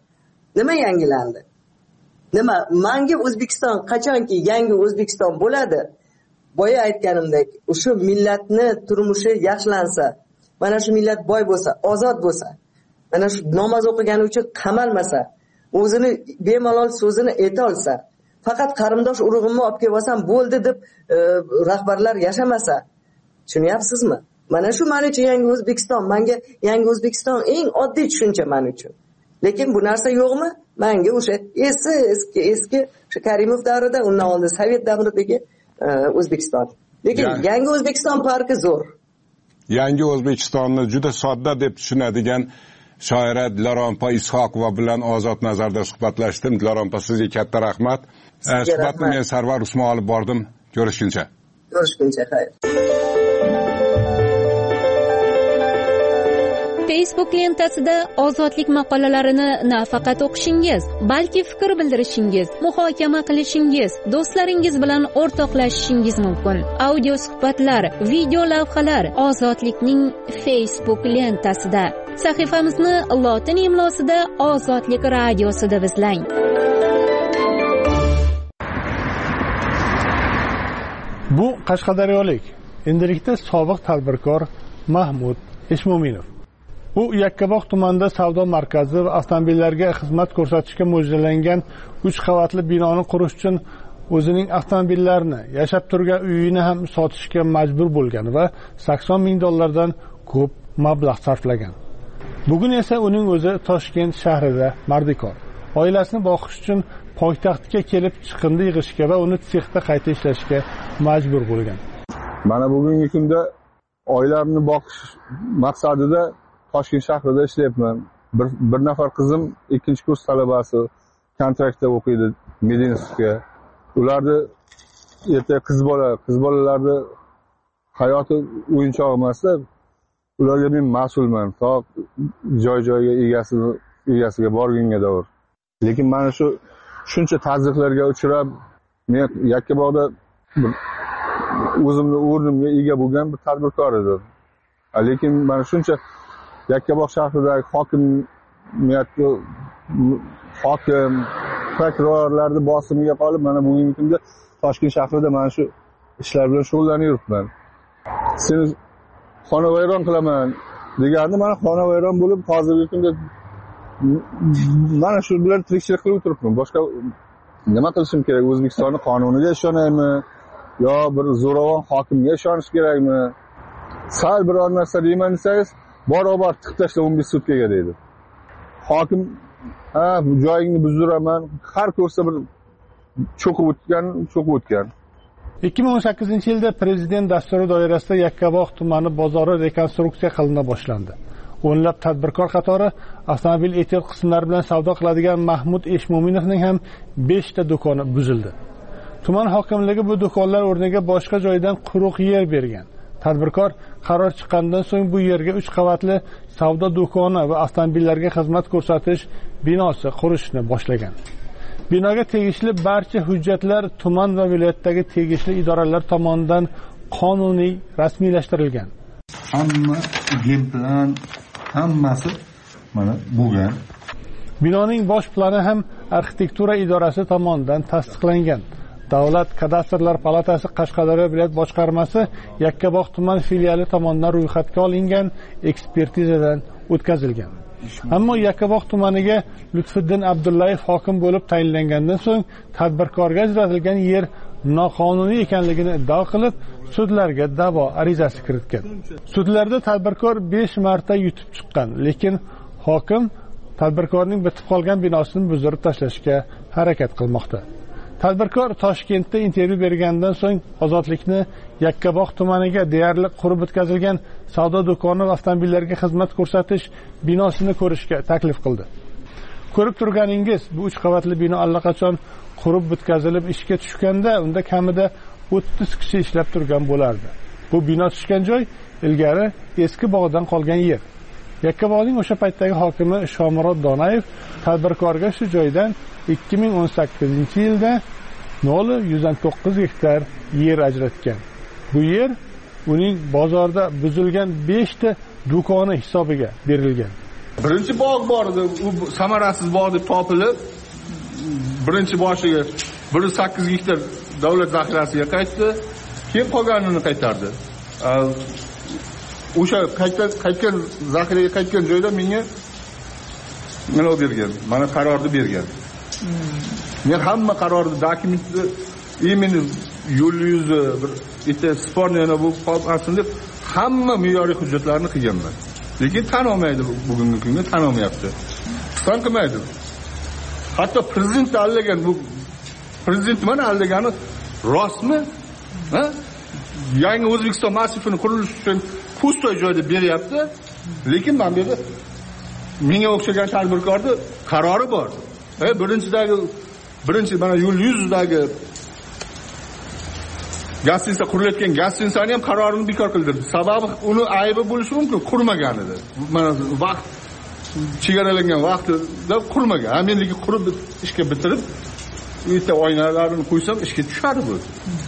Nima? Menga O'zbekiston qachonki yangi O'zbekiston bo'ladi, boya aytganimdek, o'sha millatni turmushi yaxshilansa, mana shu millat boy bo'lsa, ozod bo'lsa, mana shu namoz o'qigani uchun qamalmasa, o'zini bemalol so'zini ayta olsa, faqat qarindosh urug'imni olib kelib olsam bo'ldi deb rahbarlar yashamasa, tushunyapsizmi? Mana shu men uchun yangi O'zbekiston, menga yangi O'zbekiston eng oddiy tushuncha men uchun. Lekin bu narsa yo'qmi? Menga o'sha eski o'sha Karimov davrida, undan oldin Sovet davridagi O'zbekiston. Lekin yangi O'zbekiston parki zo'r. Yangi O'zbekistonni juda sodda deb tushunadigan shoira Dilarompa Ishoqova bilan Ozod nazarda suhbatlashdim. Dilarompa, sizga katta rahmat. Suhbatni men Sarvar Usmon olib bordim. Ko'rishguncha, xayr. Facebook lentasida ozodlik maqolalarini nafaqat o'qishingiz, balki fikr bildirishingiz, muhokama qilishingiz, do'stlaringiz bilan o'rtoqlashishingiz mumkin. Audio suhbatlar, video lavhalar Ozodlikning Facebook lentasida. Sahifamizni lotin imlosida Ozodlik radiosi deb izlang. Bu qashqadaryolik, endilikda sobiq tadbirkor Mahmud Eshmo'minov. U Yakkabog' tumanida savdo markazi va avtomobillarga xizmat ko'rsatishga mo'ljallangan 3 qavatli binoni qurish uchun o'zining avtomobillarini, yashab turgan uyini ham sotishga majbur bo'lgan va $80,000 ko'p mablag' sarflagan. Bugun esa uning o'zi Toshkent shahrida mardikor. Oilasini boqish uchun poytaxtga kelib chiqindi yig'ishga va uni sexda qayta ishlashga majbur bo'lgan. Mana bugungi kunda oilamni boqish maqsadida Toshkent shahrida ishlayapman. Bir nafar qizim 2-kurs talabasi, kontraktda o'qiydi Medinskga. Ularni erta qiz bolalarni hayoti o'yinchoq emasda, ularga men mas'ulman. To joy-joyga egasiga borgunga davr. Lekin mana shuncha tazyiqlarga uchrab, men Yakkabog'da o'zimni o'rnimga ega bo'lgan bir tadbirkor edim. Lekin mana shuncha Yakkabog' shahridagi hokim prokurorlarning bosimiga qolib, mana bugungi kunda Toshkent shahrida mana shu ishlar bilan shug'ullanyapman. Seni xonavayron qilaman degandi, mana xonavayron bo'lib hozirgi kunda mana shu bilan tirikchilik qilib o'tiribman. Boshqa nima qilishim kerak? O'zbekistonning qonuniga ishonaymi yo bir zo'ravon hokimga ishonish kerakmi? Sal biror narsa deyman desangiz, barobar tiqib tashla 15 sutkaga deydi. Hokim bu joyingni buzdiraman, har ko'rsa bir cho'qib o'tgan. 2018-yilda prezident dasturi doirasida Yakkabog' tumani bozori rekonstruksiya qilina boshlandi. O'nlab tadbirkor qatori avtomobil ehtiyot qismlari bilan savdo qiladigan Mahmud Eshmo'minovning ham 5 ta do'koni buzildi. Tuman hokimligi bu do'konlar o'rniga boshqa joydan quruq yer bergan. Tadbirkor qaror chiqqandan so'ng bu yerga 3 qavatli savdo do'koni va avtomobillarga xizmat ko'rsatish binosi qurishni boshlagan. Binoga tegishli barcha hujjatlar tuman va viloyatdagi tegishli idoralar tomonidan qonuniy rasmiylashtirilgan. Hamma gemplan, hammasi mana bo'lgan. Binoning bosh plani ham arxitektura idorasi tomonidan tasdiqlangan. Davlat kadastrlar palatasi Qashqadaryo viloyat boshqarmasi Yakkabog' tuman filiali tomonidan ro'yxatga olingan, ekspertizadan o'tkazilgan. Ammo Yakkabog' tumaniga Lutfiddin Abdullayev hokim bo'lib tayinlangandan so'ng tadbirkorga ajratilgan yer noqonuniy ekanligini iddao qilib, sudlarga da'vo arizasi kiritgan. Sudlarda tadbirkor 5 marta yutib chiqqan, lekin hokim tadbirkorning bitib qolgan binosini buzdirib tashlashga harakat qilmoqda. Tadbirkor Toshkentda intervyu bergandan so'ng ozodlikni Yakkabog' tumaniga deyarli qurib bitkazilgan savdo do'koni va avtomobillarga xizmat ko'rsatish binosini ko'rishga taklif qildi. Ko'rib turganingiz, bu 3 qavatli bino allaqachon qurib bitkazilib ishga tushganda unda kamida 30 kishi ishlab turgan bo'lardi. Bu bino tushgan joy ilgari eski bog'dan qolgan yer. Yakkabog'ning o'sha paytdagi hokimi Shomurod Donayev tadbirkorga shu joydan 2018-yilda 109 gektar yer ajratgan. Bu yer uning bozorda buzilgan 5 ta do'koni hisobiga berilgan. Birinchi bog' bor edi, u samarasiz bog' deb topilib, birinchi boshiga 1.8 gektar davlat zaxirasiga qaytdi, keyin qolganini qaytardi. O'sha qaytgan zaxiraga qaytgan joyda menga nima bergan? Mana qarorni bergan. Men hamma qarorni dokumentni imeni yo'l yuzi bir bitta sportni bu qolmasin deb hamma me'yoriy hujjatlarni qilganman. Lekin tan olmaydi, bugungi kunda tan olmayapti. Tan qilmaydi. Hatto prezident allagan bu prezident mana allagani rostmi? Ha? Yangi O'zbekiston masifini qurilish uchun pustoy joyda beryapti. Lekin men bu yerda menga o'xshagan tadbirkorning qarori bor. Birinchi mana yo'l yuzidagi gastiniya qurilayotgan gastiniyaning ham qarorini bekor qildirdi. Sababi uni aybi bo'lishi mumkin, qurmagan edi. Mana vaqt chegaralangan vaqtida qurmagan. Menligi qurib ishga bitirib, u yerda oynalarini qo'ysam ishga tushadi bu.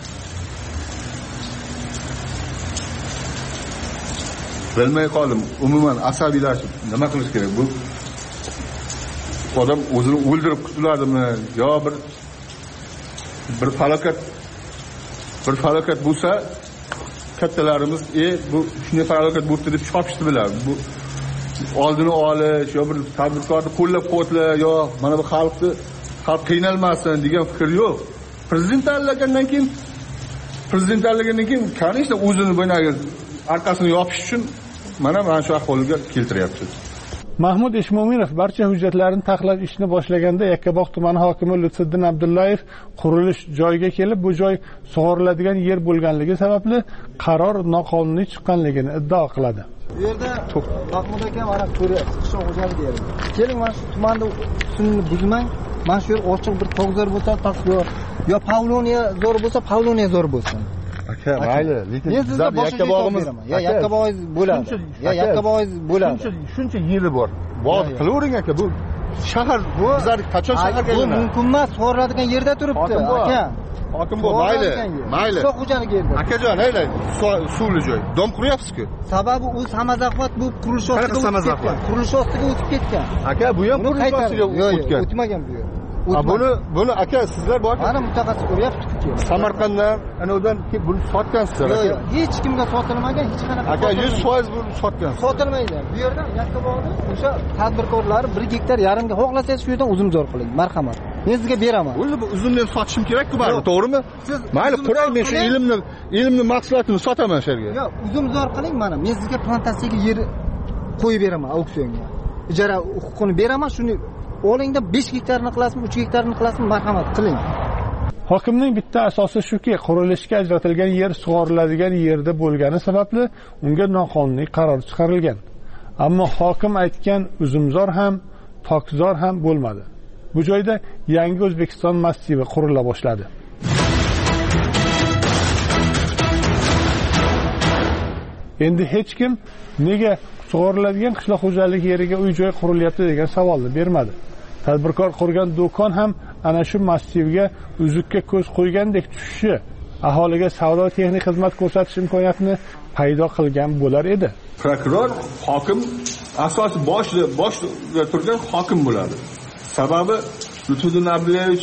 Bilmay qoldim. Umuman asabiylashib nima qilish kerak? Bu odam o'zini o'ldirib qutuladimi yo bir falokat bo'lsa kattalarimiz bu shunday falokat bo'ldi deb chopishni biladi. Bu oldini olish yo bir tadbirkorni qo'llab-quvvatlash yo mana bu xalq qiynalmasin degan fikr yo'q. Prezident tanlagandan keyin конечно o'zini bunaqa arkasini yopish uchun mana shu ahvolga keltiryapti. Mahmud Eshmo'minov barcha hujjatlarni taxlab ishni boshlaganda Yakkabog' tumani hokimi Lutfiddin Abdullayev qurilish joyiga kelib, bu joy sug'oriladigan yer bo'lganligi sababli qaror noqonuniy chiqqanligini iddao qiladi. Bu yerda Mahmud aka mana ko'ryapsiz, qishloq xo'jaligi yeri. Keling, mana shu tumanda usulni buzmang. Mana shu yer ochiq bir tog'zor bo'lsa, tog'zor, yo Pavloniya zo'r bo'lsa, Pavloniya zo'r bo'lsin. Aka, mayli, lekin bizlar Yakkabog'imiz, ya Yakkabog'imiz bo'ladi. Ya Yakkabog'imiz bo'ladi. Shuncha yili bor. Bor, qilavering aka, bu shahar, bizlar qachon shaharga bu mumkin emas, sug'oriladigan yerda turibdi, aka. Hokim bu, mayli. Qishloq xo'jaligi yerda. Akajon, aylang, suvli joy. Dom quryapsiz-ku. Sababi u samazaqvat bu qurilish ostiga o'tib ketgan. Qurilish ostiga o'tib ketgan. Aka, bu ham qurilish ostiga o'tgan. O'tmagan bu yer. Buni aka sizlar bor. Mana mutaxassis ko'ryapti-ku. Samarqanddan, anodan kelib buni sotgansizlar aka. Yo'q, hech kimga sotilmagan, hech qanaqa. Aka 100% buni sotgansiz. Sotilmaydi. Bu yerda Yakkabog'da o'sha tadbirkorlar 1 gektar yarimga xohlasangiz shu yerdan uzumzor qiling, marhamat. Men sizga beraman. Bu uzumni sotishim kerak-ku baribir, to'g'rimi? Mayli, quray, men shu ilmni mahsulotini sotaman shu yerga. Yo'q, uzumzor qiling mana. Men sizga plantatsiyaga yer qo'yib beraman auksionga. Ijara huquqini beraman, shuni olingda 5 gektarni qilasizmi, 3 gektarni qilasizmi, marhamat qiling. Hokimning bitta asosi shuki, qurilishga ajratilgan yer sug'oriladigan yerda bo'lgani sababli unga noqonuniy qaror chiqarilgan. Ammo hokim aytgan uzumzor ham, tokzor ham bo'lmadi. Bu joyda yangi O'zbekiston massivi qurila boshladi. Endi hech kim nega sug'oriladigan qishloq xo'jaligi yeriga uy-joy qurilyapti degan savolni bermadi. Tadbirkor qurgan do'kon ham ana shu massivga uzukka ko'z qo'ygandek tushishi, aholiga savdo texnik xizmat ko'rsatish imkoniyatini paydo qilgan bo'lar edi. Prokuror, hokim asosiy boshda turgan hokim bo'ladi. Sababi Lutfiddin Abdullayevich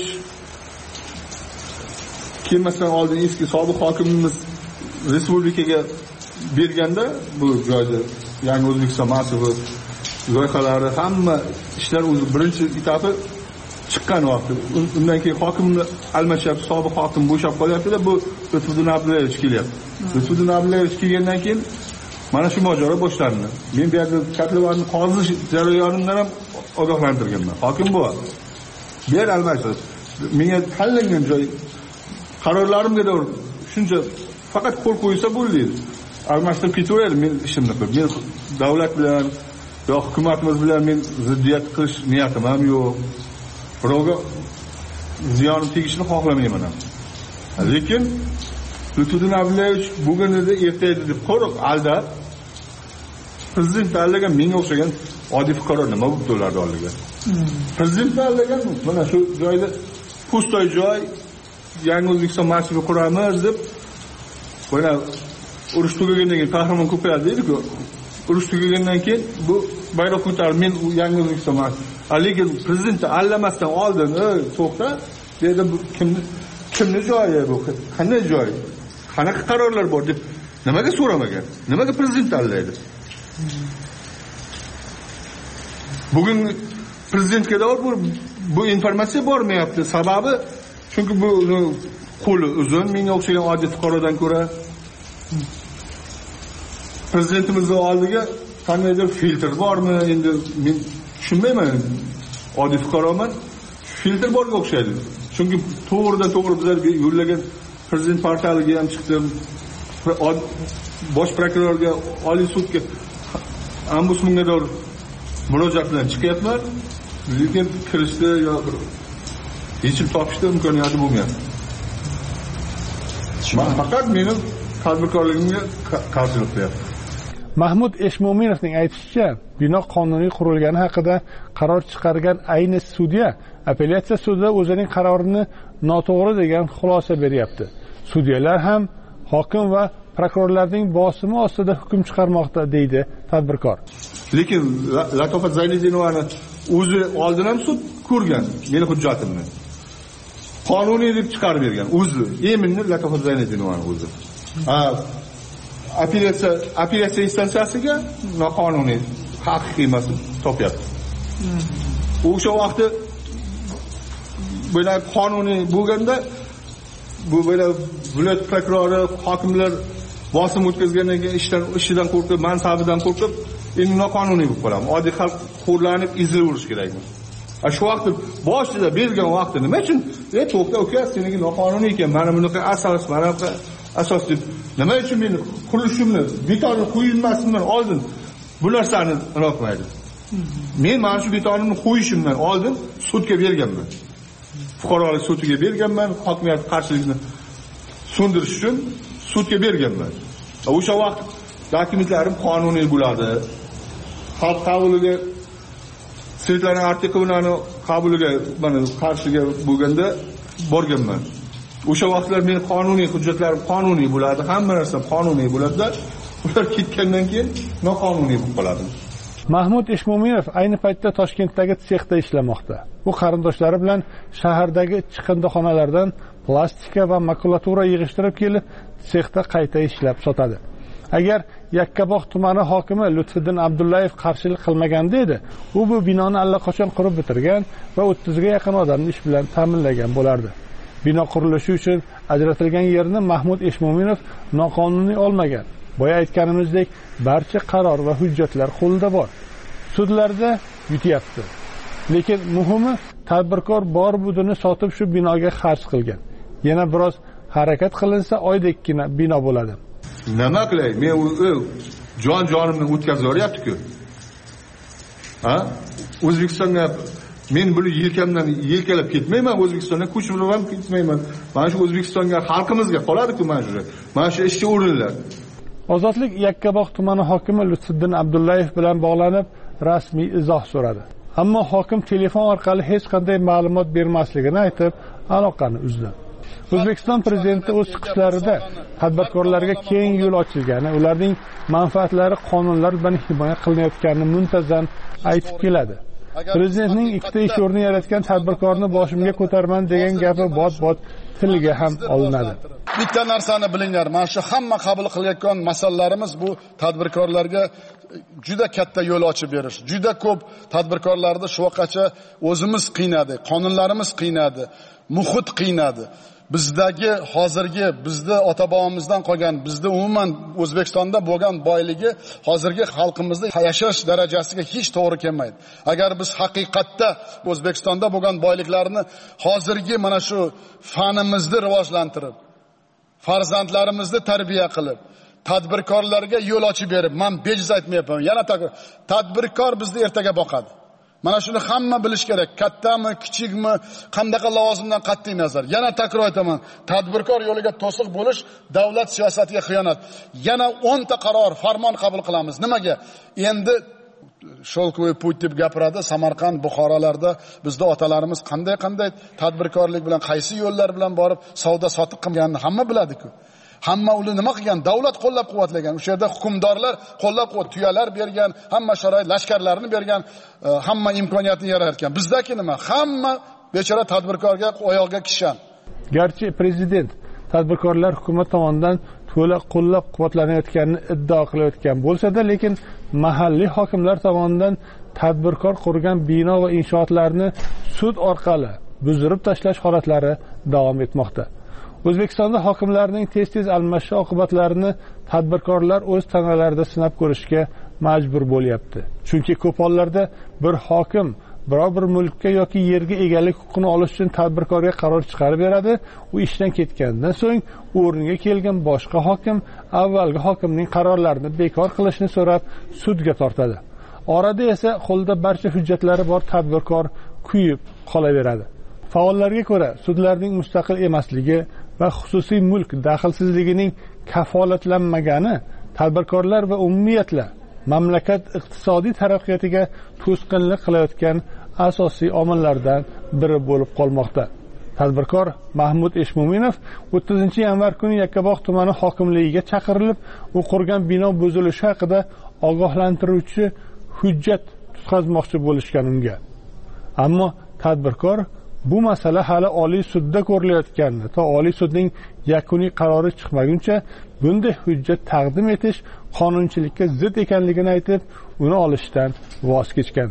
kelmasdan oldin eski sobiq hokimimiz respublikaga berganda bu joyda yangi O'zbekiston massivi loyihalari hamma ishlar o'zi birinchi etapi chiqqan vaqtda. Undan keyin hokimni almashyapti, sobiq hokim bo'shab qolyapti-da, bu Lutfiddin Abdullayevich kelyapti. Lutfiddin Abdullayevich kelgandan keyin mana shu mojaro boshlandi. Men bu yerda Katlivarni qozish jarayonidan ham ogohlantirganman. Hokim bu. Bu yer almashish. Menga tanlangan joy qarorlarimga shuncha faqat qo'l qo'ysa bo'ldi. Almashtirib ketaveradi men ishimni qilib. Men davlat bilan yo hukumatimiz bilan men ziddiyat qilish niyatim ham yo'q. Birovga ziyon tegishini xohlamayman ham. Lekin Lutfiddin Abdullayevich bugunida ertaydi deb qo'rq aldab prezident tanlagan menga o'xshagan oddiy fuqaro nima bo'lib ularni oldiga. Prezident tanlagan mana shu joyda pustoy joy yangi O'zbekiston massivi quramiz deb mana urush tugagandan keyin qahramon ko'payadi deydi-ku. Urush tugagandan keyin bu bayroq ko'tarib men yangi O'zbekiston massivi. Lekin prezidentni allamasdan oldin, to'xta, dedi bu kimni joyi bu? Qanday joy? Qanaqa qarorlar bor deb nimaga so'ramagan? Nimaga prezident tanlaydi? Bugun prezidentga bu informatsiya bormayapti. Sababi chunki bu qo'li uzun, menga o'xshagan oddiy fuqarodan ko'ra prezidentimizning oldiga qandaydir filtr bormi? Endi men tushunmayman. Oddiy fuqaroman. Filtr borga o'xshaydi. Chunki to'g'ridan-to'g'ri bizlarga yo'llagan prezident portaliga ham chiqdim. Bosh prokurorga, Oliy sudga, ombudsmanga murojaat bilan chiqyapman. Lekin kirishda yo yechim topishda imkoniyati bo'lmayapti. Men faqat mening tadbirkorligimga qarshilik qilyapti. Mahmud Eshmo'minovning aytishicha, bino qonuniy qurilgani haqida qaror chiqargan ayni sudya apellyatsiya sudida o'zining qarorini noto'g'ri degan xulosa beryapti. Sudyalar ham hokim va prokurorlarning bosimi ostida hukm chiqarmoqda deydi tadbirkor. Lekin Latofat Zaynidinovani o'zi oldin ham sud ko'rgan meni hujjatimni. Qonuniy deb chiqarib bergan o'zi. Eminni Latofat Zaynidinovani o'zi. Apellyatsiya instansiyasiga noqonuniy haqiqiy emas topyapti. O'sha vaqtda bular qonuniy bo'lganda bu bular viloyat prokurori, hokimlar bosim o'tkazgandan keyin ishidan qo'rqib, mansabidan qo'rqib endi noqonuniy bo'lib qolamiz. Oddiy xalq xo'rlanib izilaverish kerakmi? Shu vaqtda boshida bergan vaqtda nima uchun to'xta uka, seniki noqonuniy ekan, mana bunaqa asos, mana bunaqa asos deb nima uchun meni qurilishimni betonni qo'yilmasimdan oldin bu narsani aniqlaydi. Men mana shu betonimni qo'yishimdan oldin sudga berganman. Fuqarolik sudiga berganman, hokimiyat qarshiligini so'ndirish uchun sudga berganman. O'sha vaqt dokumentlarim qonuniy bo'ladi. Xalq qabuliga Svetlana Artikovnani qabuliga mana qarshiga bo'lganda borganman. O'sha vaqtlar men qonuniy hujjatlarim qonuniy bo'ladi, hamma narsam qonuniy bo'ladi-da, ular ketgandan keyin noqonuniy bo'lib qoladi. Mahmud Eshmo'minov ayni paytda Toshkentdagi sexda ishlamoqda. U qarindoshlari bilan shahardagi chiqindixonalardan plastika va makulatura yig'ishtirib kelib, sexda qayta ishlab sotadi. Agar Yakkabog' tumani hokimi Lutfiddin Abdullayev qarshilik qilmaganda edi, u bu binoni allaqachon qurib bitirgan va 30 ga yaqin odamni ish bilan ta'minlagan bo'lardi. Bino qurilishi uchun ajratilgan yerni Mahmud Eshmo'minov noqonuniy olmagan. Boya aytganimizdek, barcha qaror va hujjatlar qo'lida bor. Sudlarda yutyapti. Lekin muhimi, tadbirkor bor budini sotib shu binoga xarj qilgan. Yana biroz harakat qilinsa oydekkina bino bo'ladi. Nima qilay? Men jonimni o'tkazib yuryapti-ku. O'zbekistonga men buni yelkamdan yelkalab ketmayman, O'zbekistonga ko'chib ham ketmayman. Mana shu O'zbekistonga, xalqimizga qoladi-ku mana shu. Mana shu ishchi o'rinlar. Ozodlik Yakkabog' tumani hokimi Lutfiddin Abdullayev bilan bog'lanib rasmiy izoh so'radi. Ammo hokim telefon orqali hech qanday ma'lumot bermasligini aytib, aloqani uzdi. O'zbekiston prezidenti o'z chiqishlarida tadbirkorlarga keng yo'l ochilgani, ularning manfaatlari qonunlar bilan himoya qilinayotganini muntazam aytib keladi. Prezidentning ikkita ish o'rni yaratgan tadbirkorni boshimga ko'tarman degan gapi bot-bot tiliga ham olinadi. Bitta narsani bilinglar, mana shu hamma qabul qilayotgan masalalarimiz bu tadbirkorlarga juda katta yo'l ochib berish. Juda ko'p tadbirkorlarni shu vaqtgacha o'zimiz qiynadi, qonunlarimiz qiynadi, muhit qiynadi. Bizdagi hozirgi bizda ota-bobomizdan qolgan, bizda umuman O'zbekistonda bo'lgan boyligi hozirgi xalqimizning yashash darajasiga hech to'g'ri kelmaydi. Agar biz haqiqatda O'zbekistonda bo'lgan boyliklarni hozirgi mana shu fanimizni rivojlantirib, farzandlarimizni tarbiya qilib, tadbirkorlarga yo'l ochib berib, men bejiz aytmayapman. Yana tadbirkor bizni ertaga boqadi. Mana shuni hamma bilish kerak. Kattami, kichikmi, qandaqa lavozimdan qat'iy nazar. Yana takror aytaman, tadbirkor yo'liga to'siq bo'lish davlat siyosatiga xiyonat. Yana 10 ta qaror, farmon qabul qilamiz. Nimaga? Endi Sholkovoy put deb gapiradi. Samarqand, Buxorolarda bizda otalarimiz qanday tadbirkorlik bilan, qaysi yo'llar bilan borib savdo sotiq qilganini hamma biladi-ku. Hamma uni nima qilgan? Davlat qo'llab-quvvatlagan. O'sha yerda hukmdorlar qo'llab-quvvat, tuyalar bergan, hamma sharoit, lashkarlarni bergan, hamma imkoniyatni yaratgan. Bizdagi nima? Hamma bechora tadbirkorga oyoqga kishan. Garchi prezident tadbirkorlar hukumat tomonidan to'la qo'llab-quvvatlanayotganini iddao qilayotgan bo'lsa-da, lekin mahalliy hokimlar tomonidan tadbirkor qurgan bino va inshootlarni sud orqali buzdirib tashlash holatlari davom etmoqda. O'zbekistonda hokimlarning tez-tez almashish oqibatlarini tadbirkorlar o'z tanalarida sinab ko'rishga majbur bo'lyapti. Chunki ko'p hollarda bir hokim biror bir mulkka yoki yerga egalik huquqini olish uchun tadbirkorga qaror chiqarib beradi. U ishdan ketgandan so'ng o'rniga kelgan boshqa hokim avvalgi hokimning qarorlarini bekor qilishni so'rab sudga tortadi. Orada esa qo'lda barcha hujjatlari bor tadbirkor kuyib qolaveradi. Faollarga ko'ra, sudlarning mustaqil emasligi va xususiy mulk daxlsizligining kafolatlanmagani tadbirkorlar va umumiyatla mamlakat iqtisodiy taraqqiyotiga to'sqinlik qilayotgan asosiy omillardan biri bo'lib qolmoqda. Tadbirkor Mahmud Eshmo'minov 30-yanvar kuni Yakkabog' tumani hokimligiga chaqirilib, u qurgan bino buzilishi haqida ogohlantiruvchi hujjat tutqazmoqchi bo'lishgan unga. Ammo tadbirkor bu masala hali Oliy sudda ko'rilayotganini, to Oliy sudning yakuniy qarori chiqmaguncha bunday hujjat taqdim etish qonunchilikka zid ekanligini aytib, uni olishdan voz kechgan.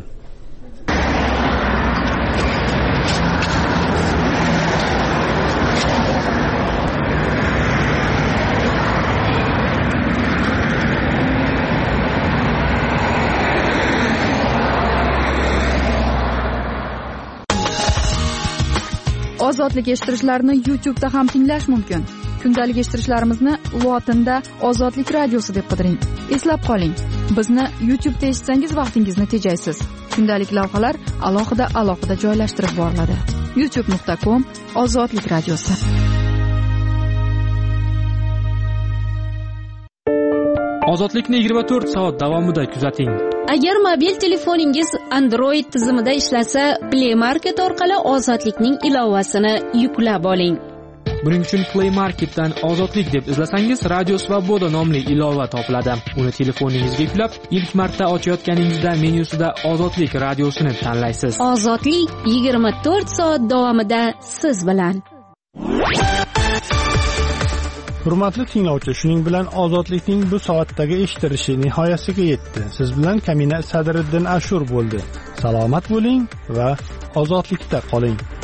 Ozodlik eshittirishlarni YouTube'da ham tinglash mumkin. Kundalik eshittirishlarimizni lotinda Ozodlik radiosi deb qidiring. Eslab qoling, bizni YouTube'da eshitsangiz vaqtingizni tejaysiz. Kundalik lavhalar alohida joylashtirib boriladi. youtube.com Ozodlik radiosi. Ozodlikni 24 soat davomida kuzating. Agar mobil telefoningiz Android tizimida ishlasa, Play Market orqali Ozodlikning ilovasini yuklab oling. Buning uchun Play Marketdan Ozodlik deb izlasangiz, Radio Svoboda nomli ilova topiladi. Uni telefoningizga yuklab, ilk marta ochayotganingizda menyusida Ozodlik radiosini tanlaysiz. Ozodlik 24 soat davomida siz bilan. Hurmatli tinglovchi, shuning bilan Ozodlikning bu soatdagi eshittirishi nihoyasiga yetdi. Siz bilan Kamina Sadriddin Ashur bo'ldi. Salomat bo'ling va ozodlikda qoling.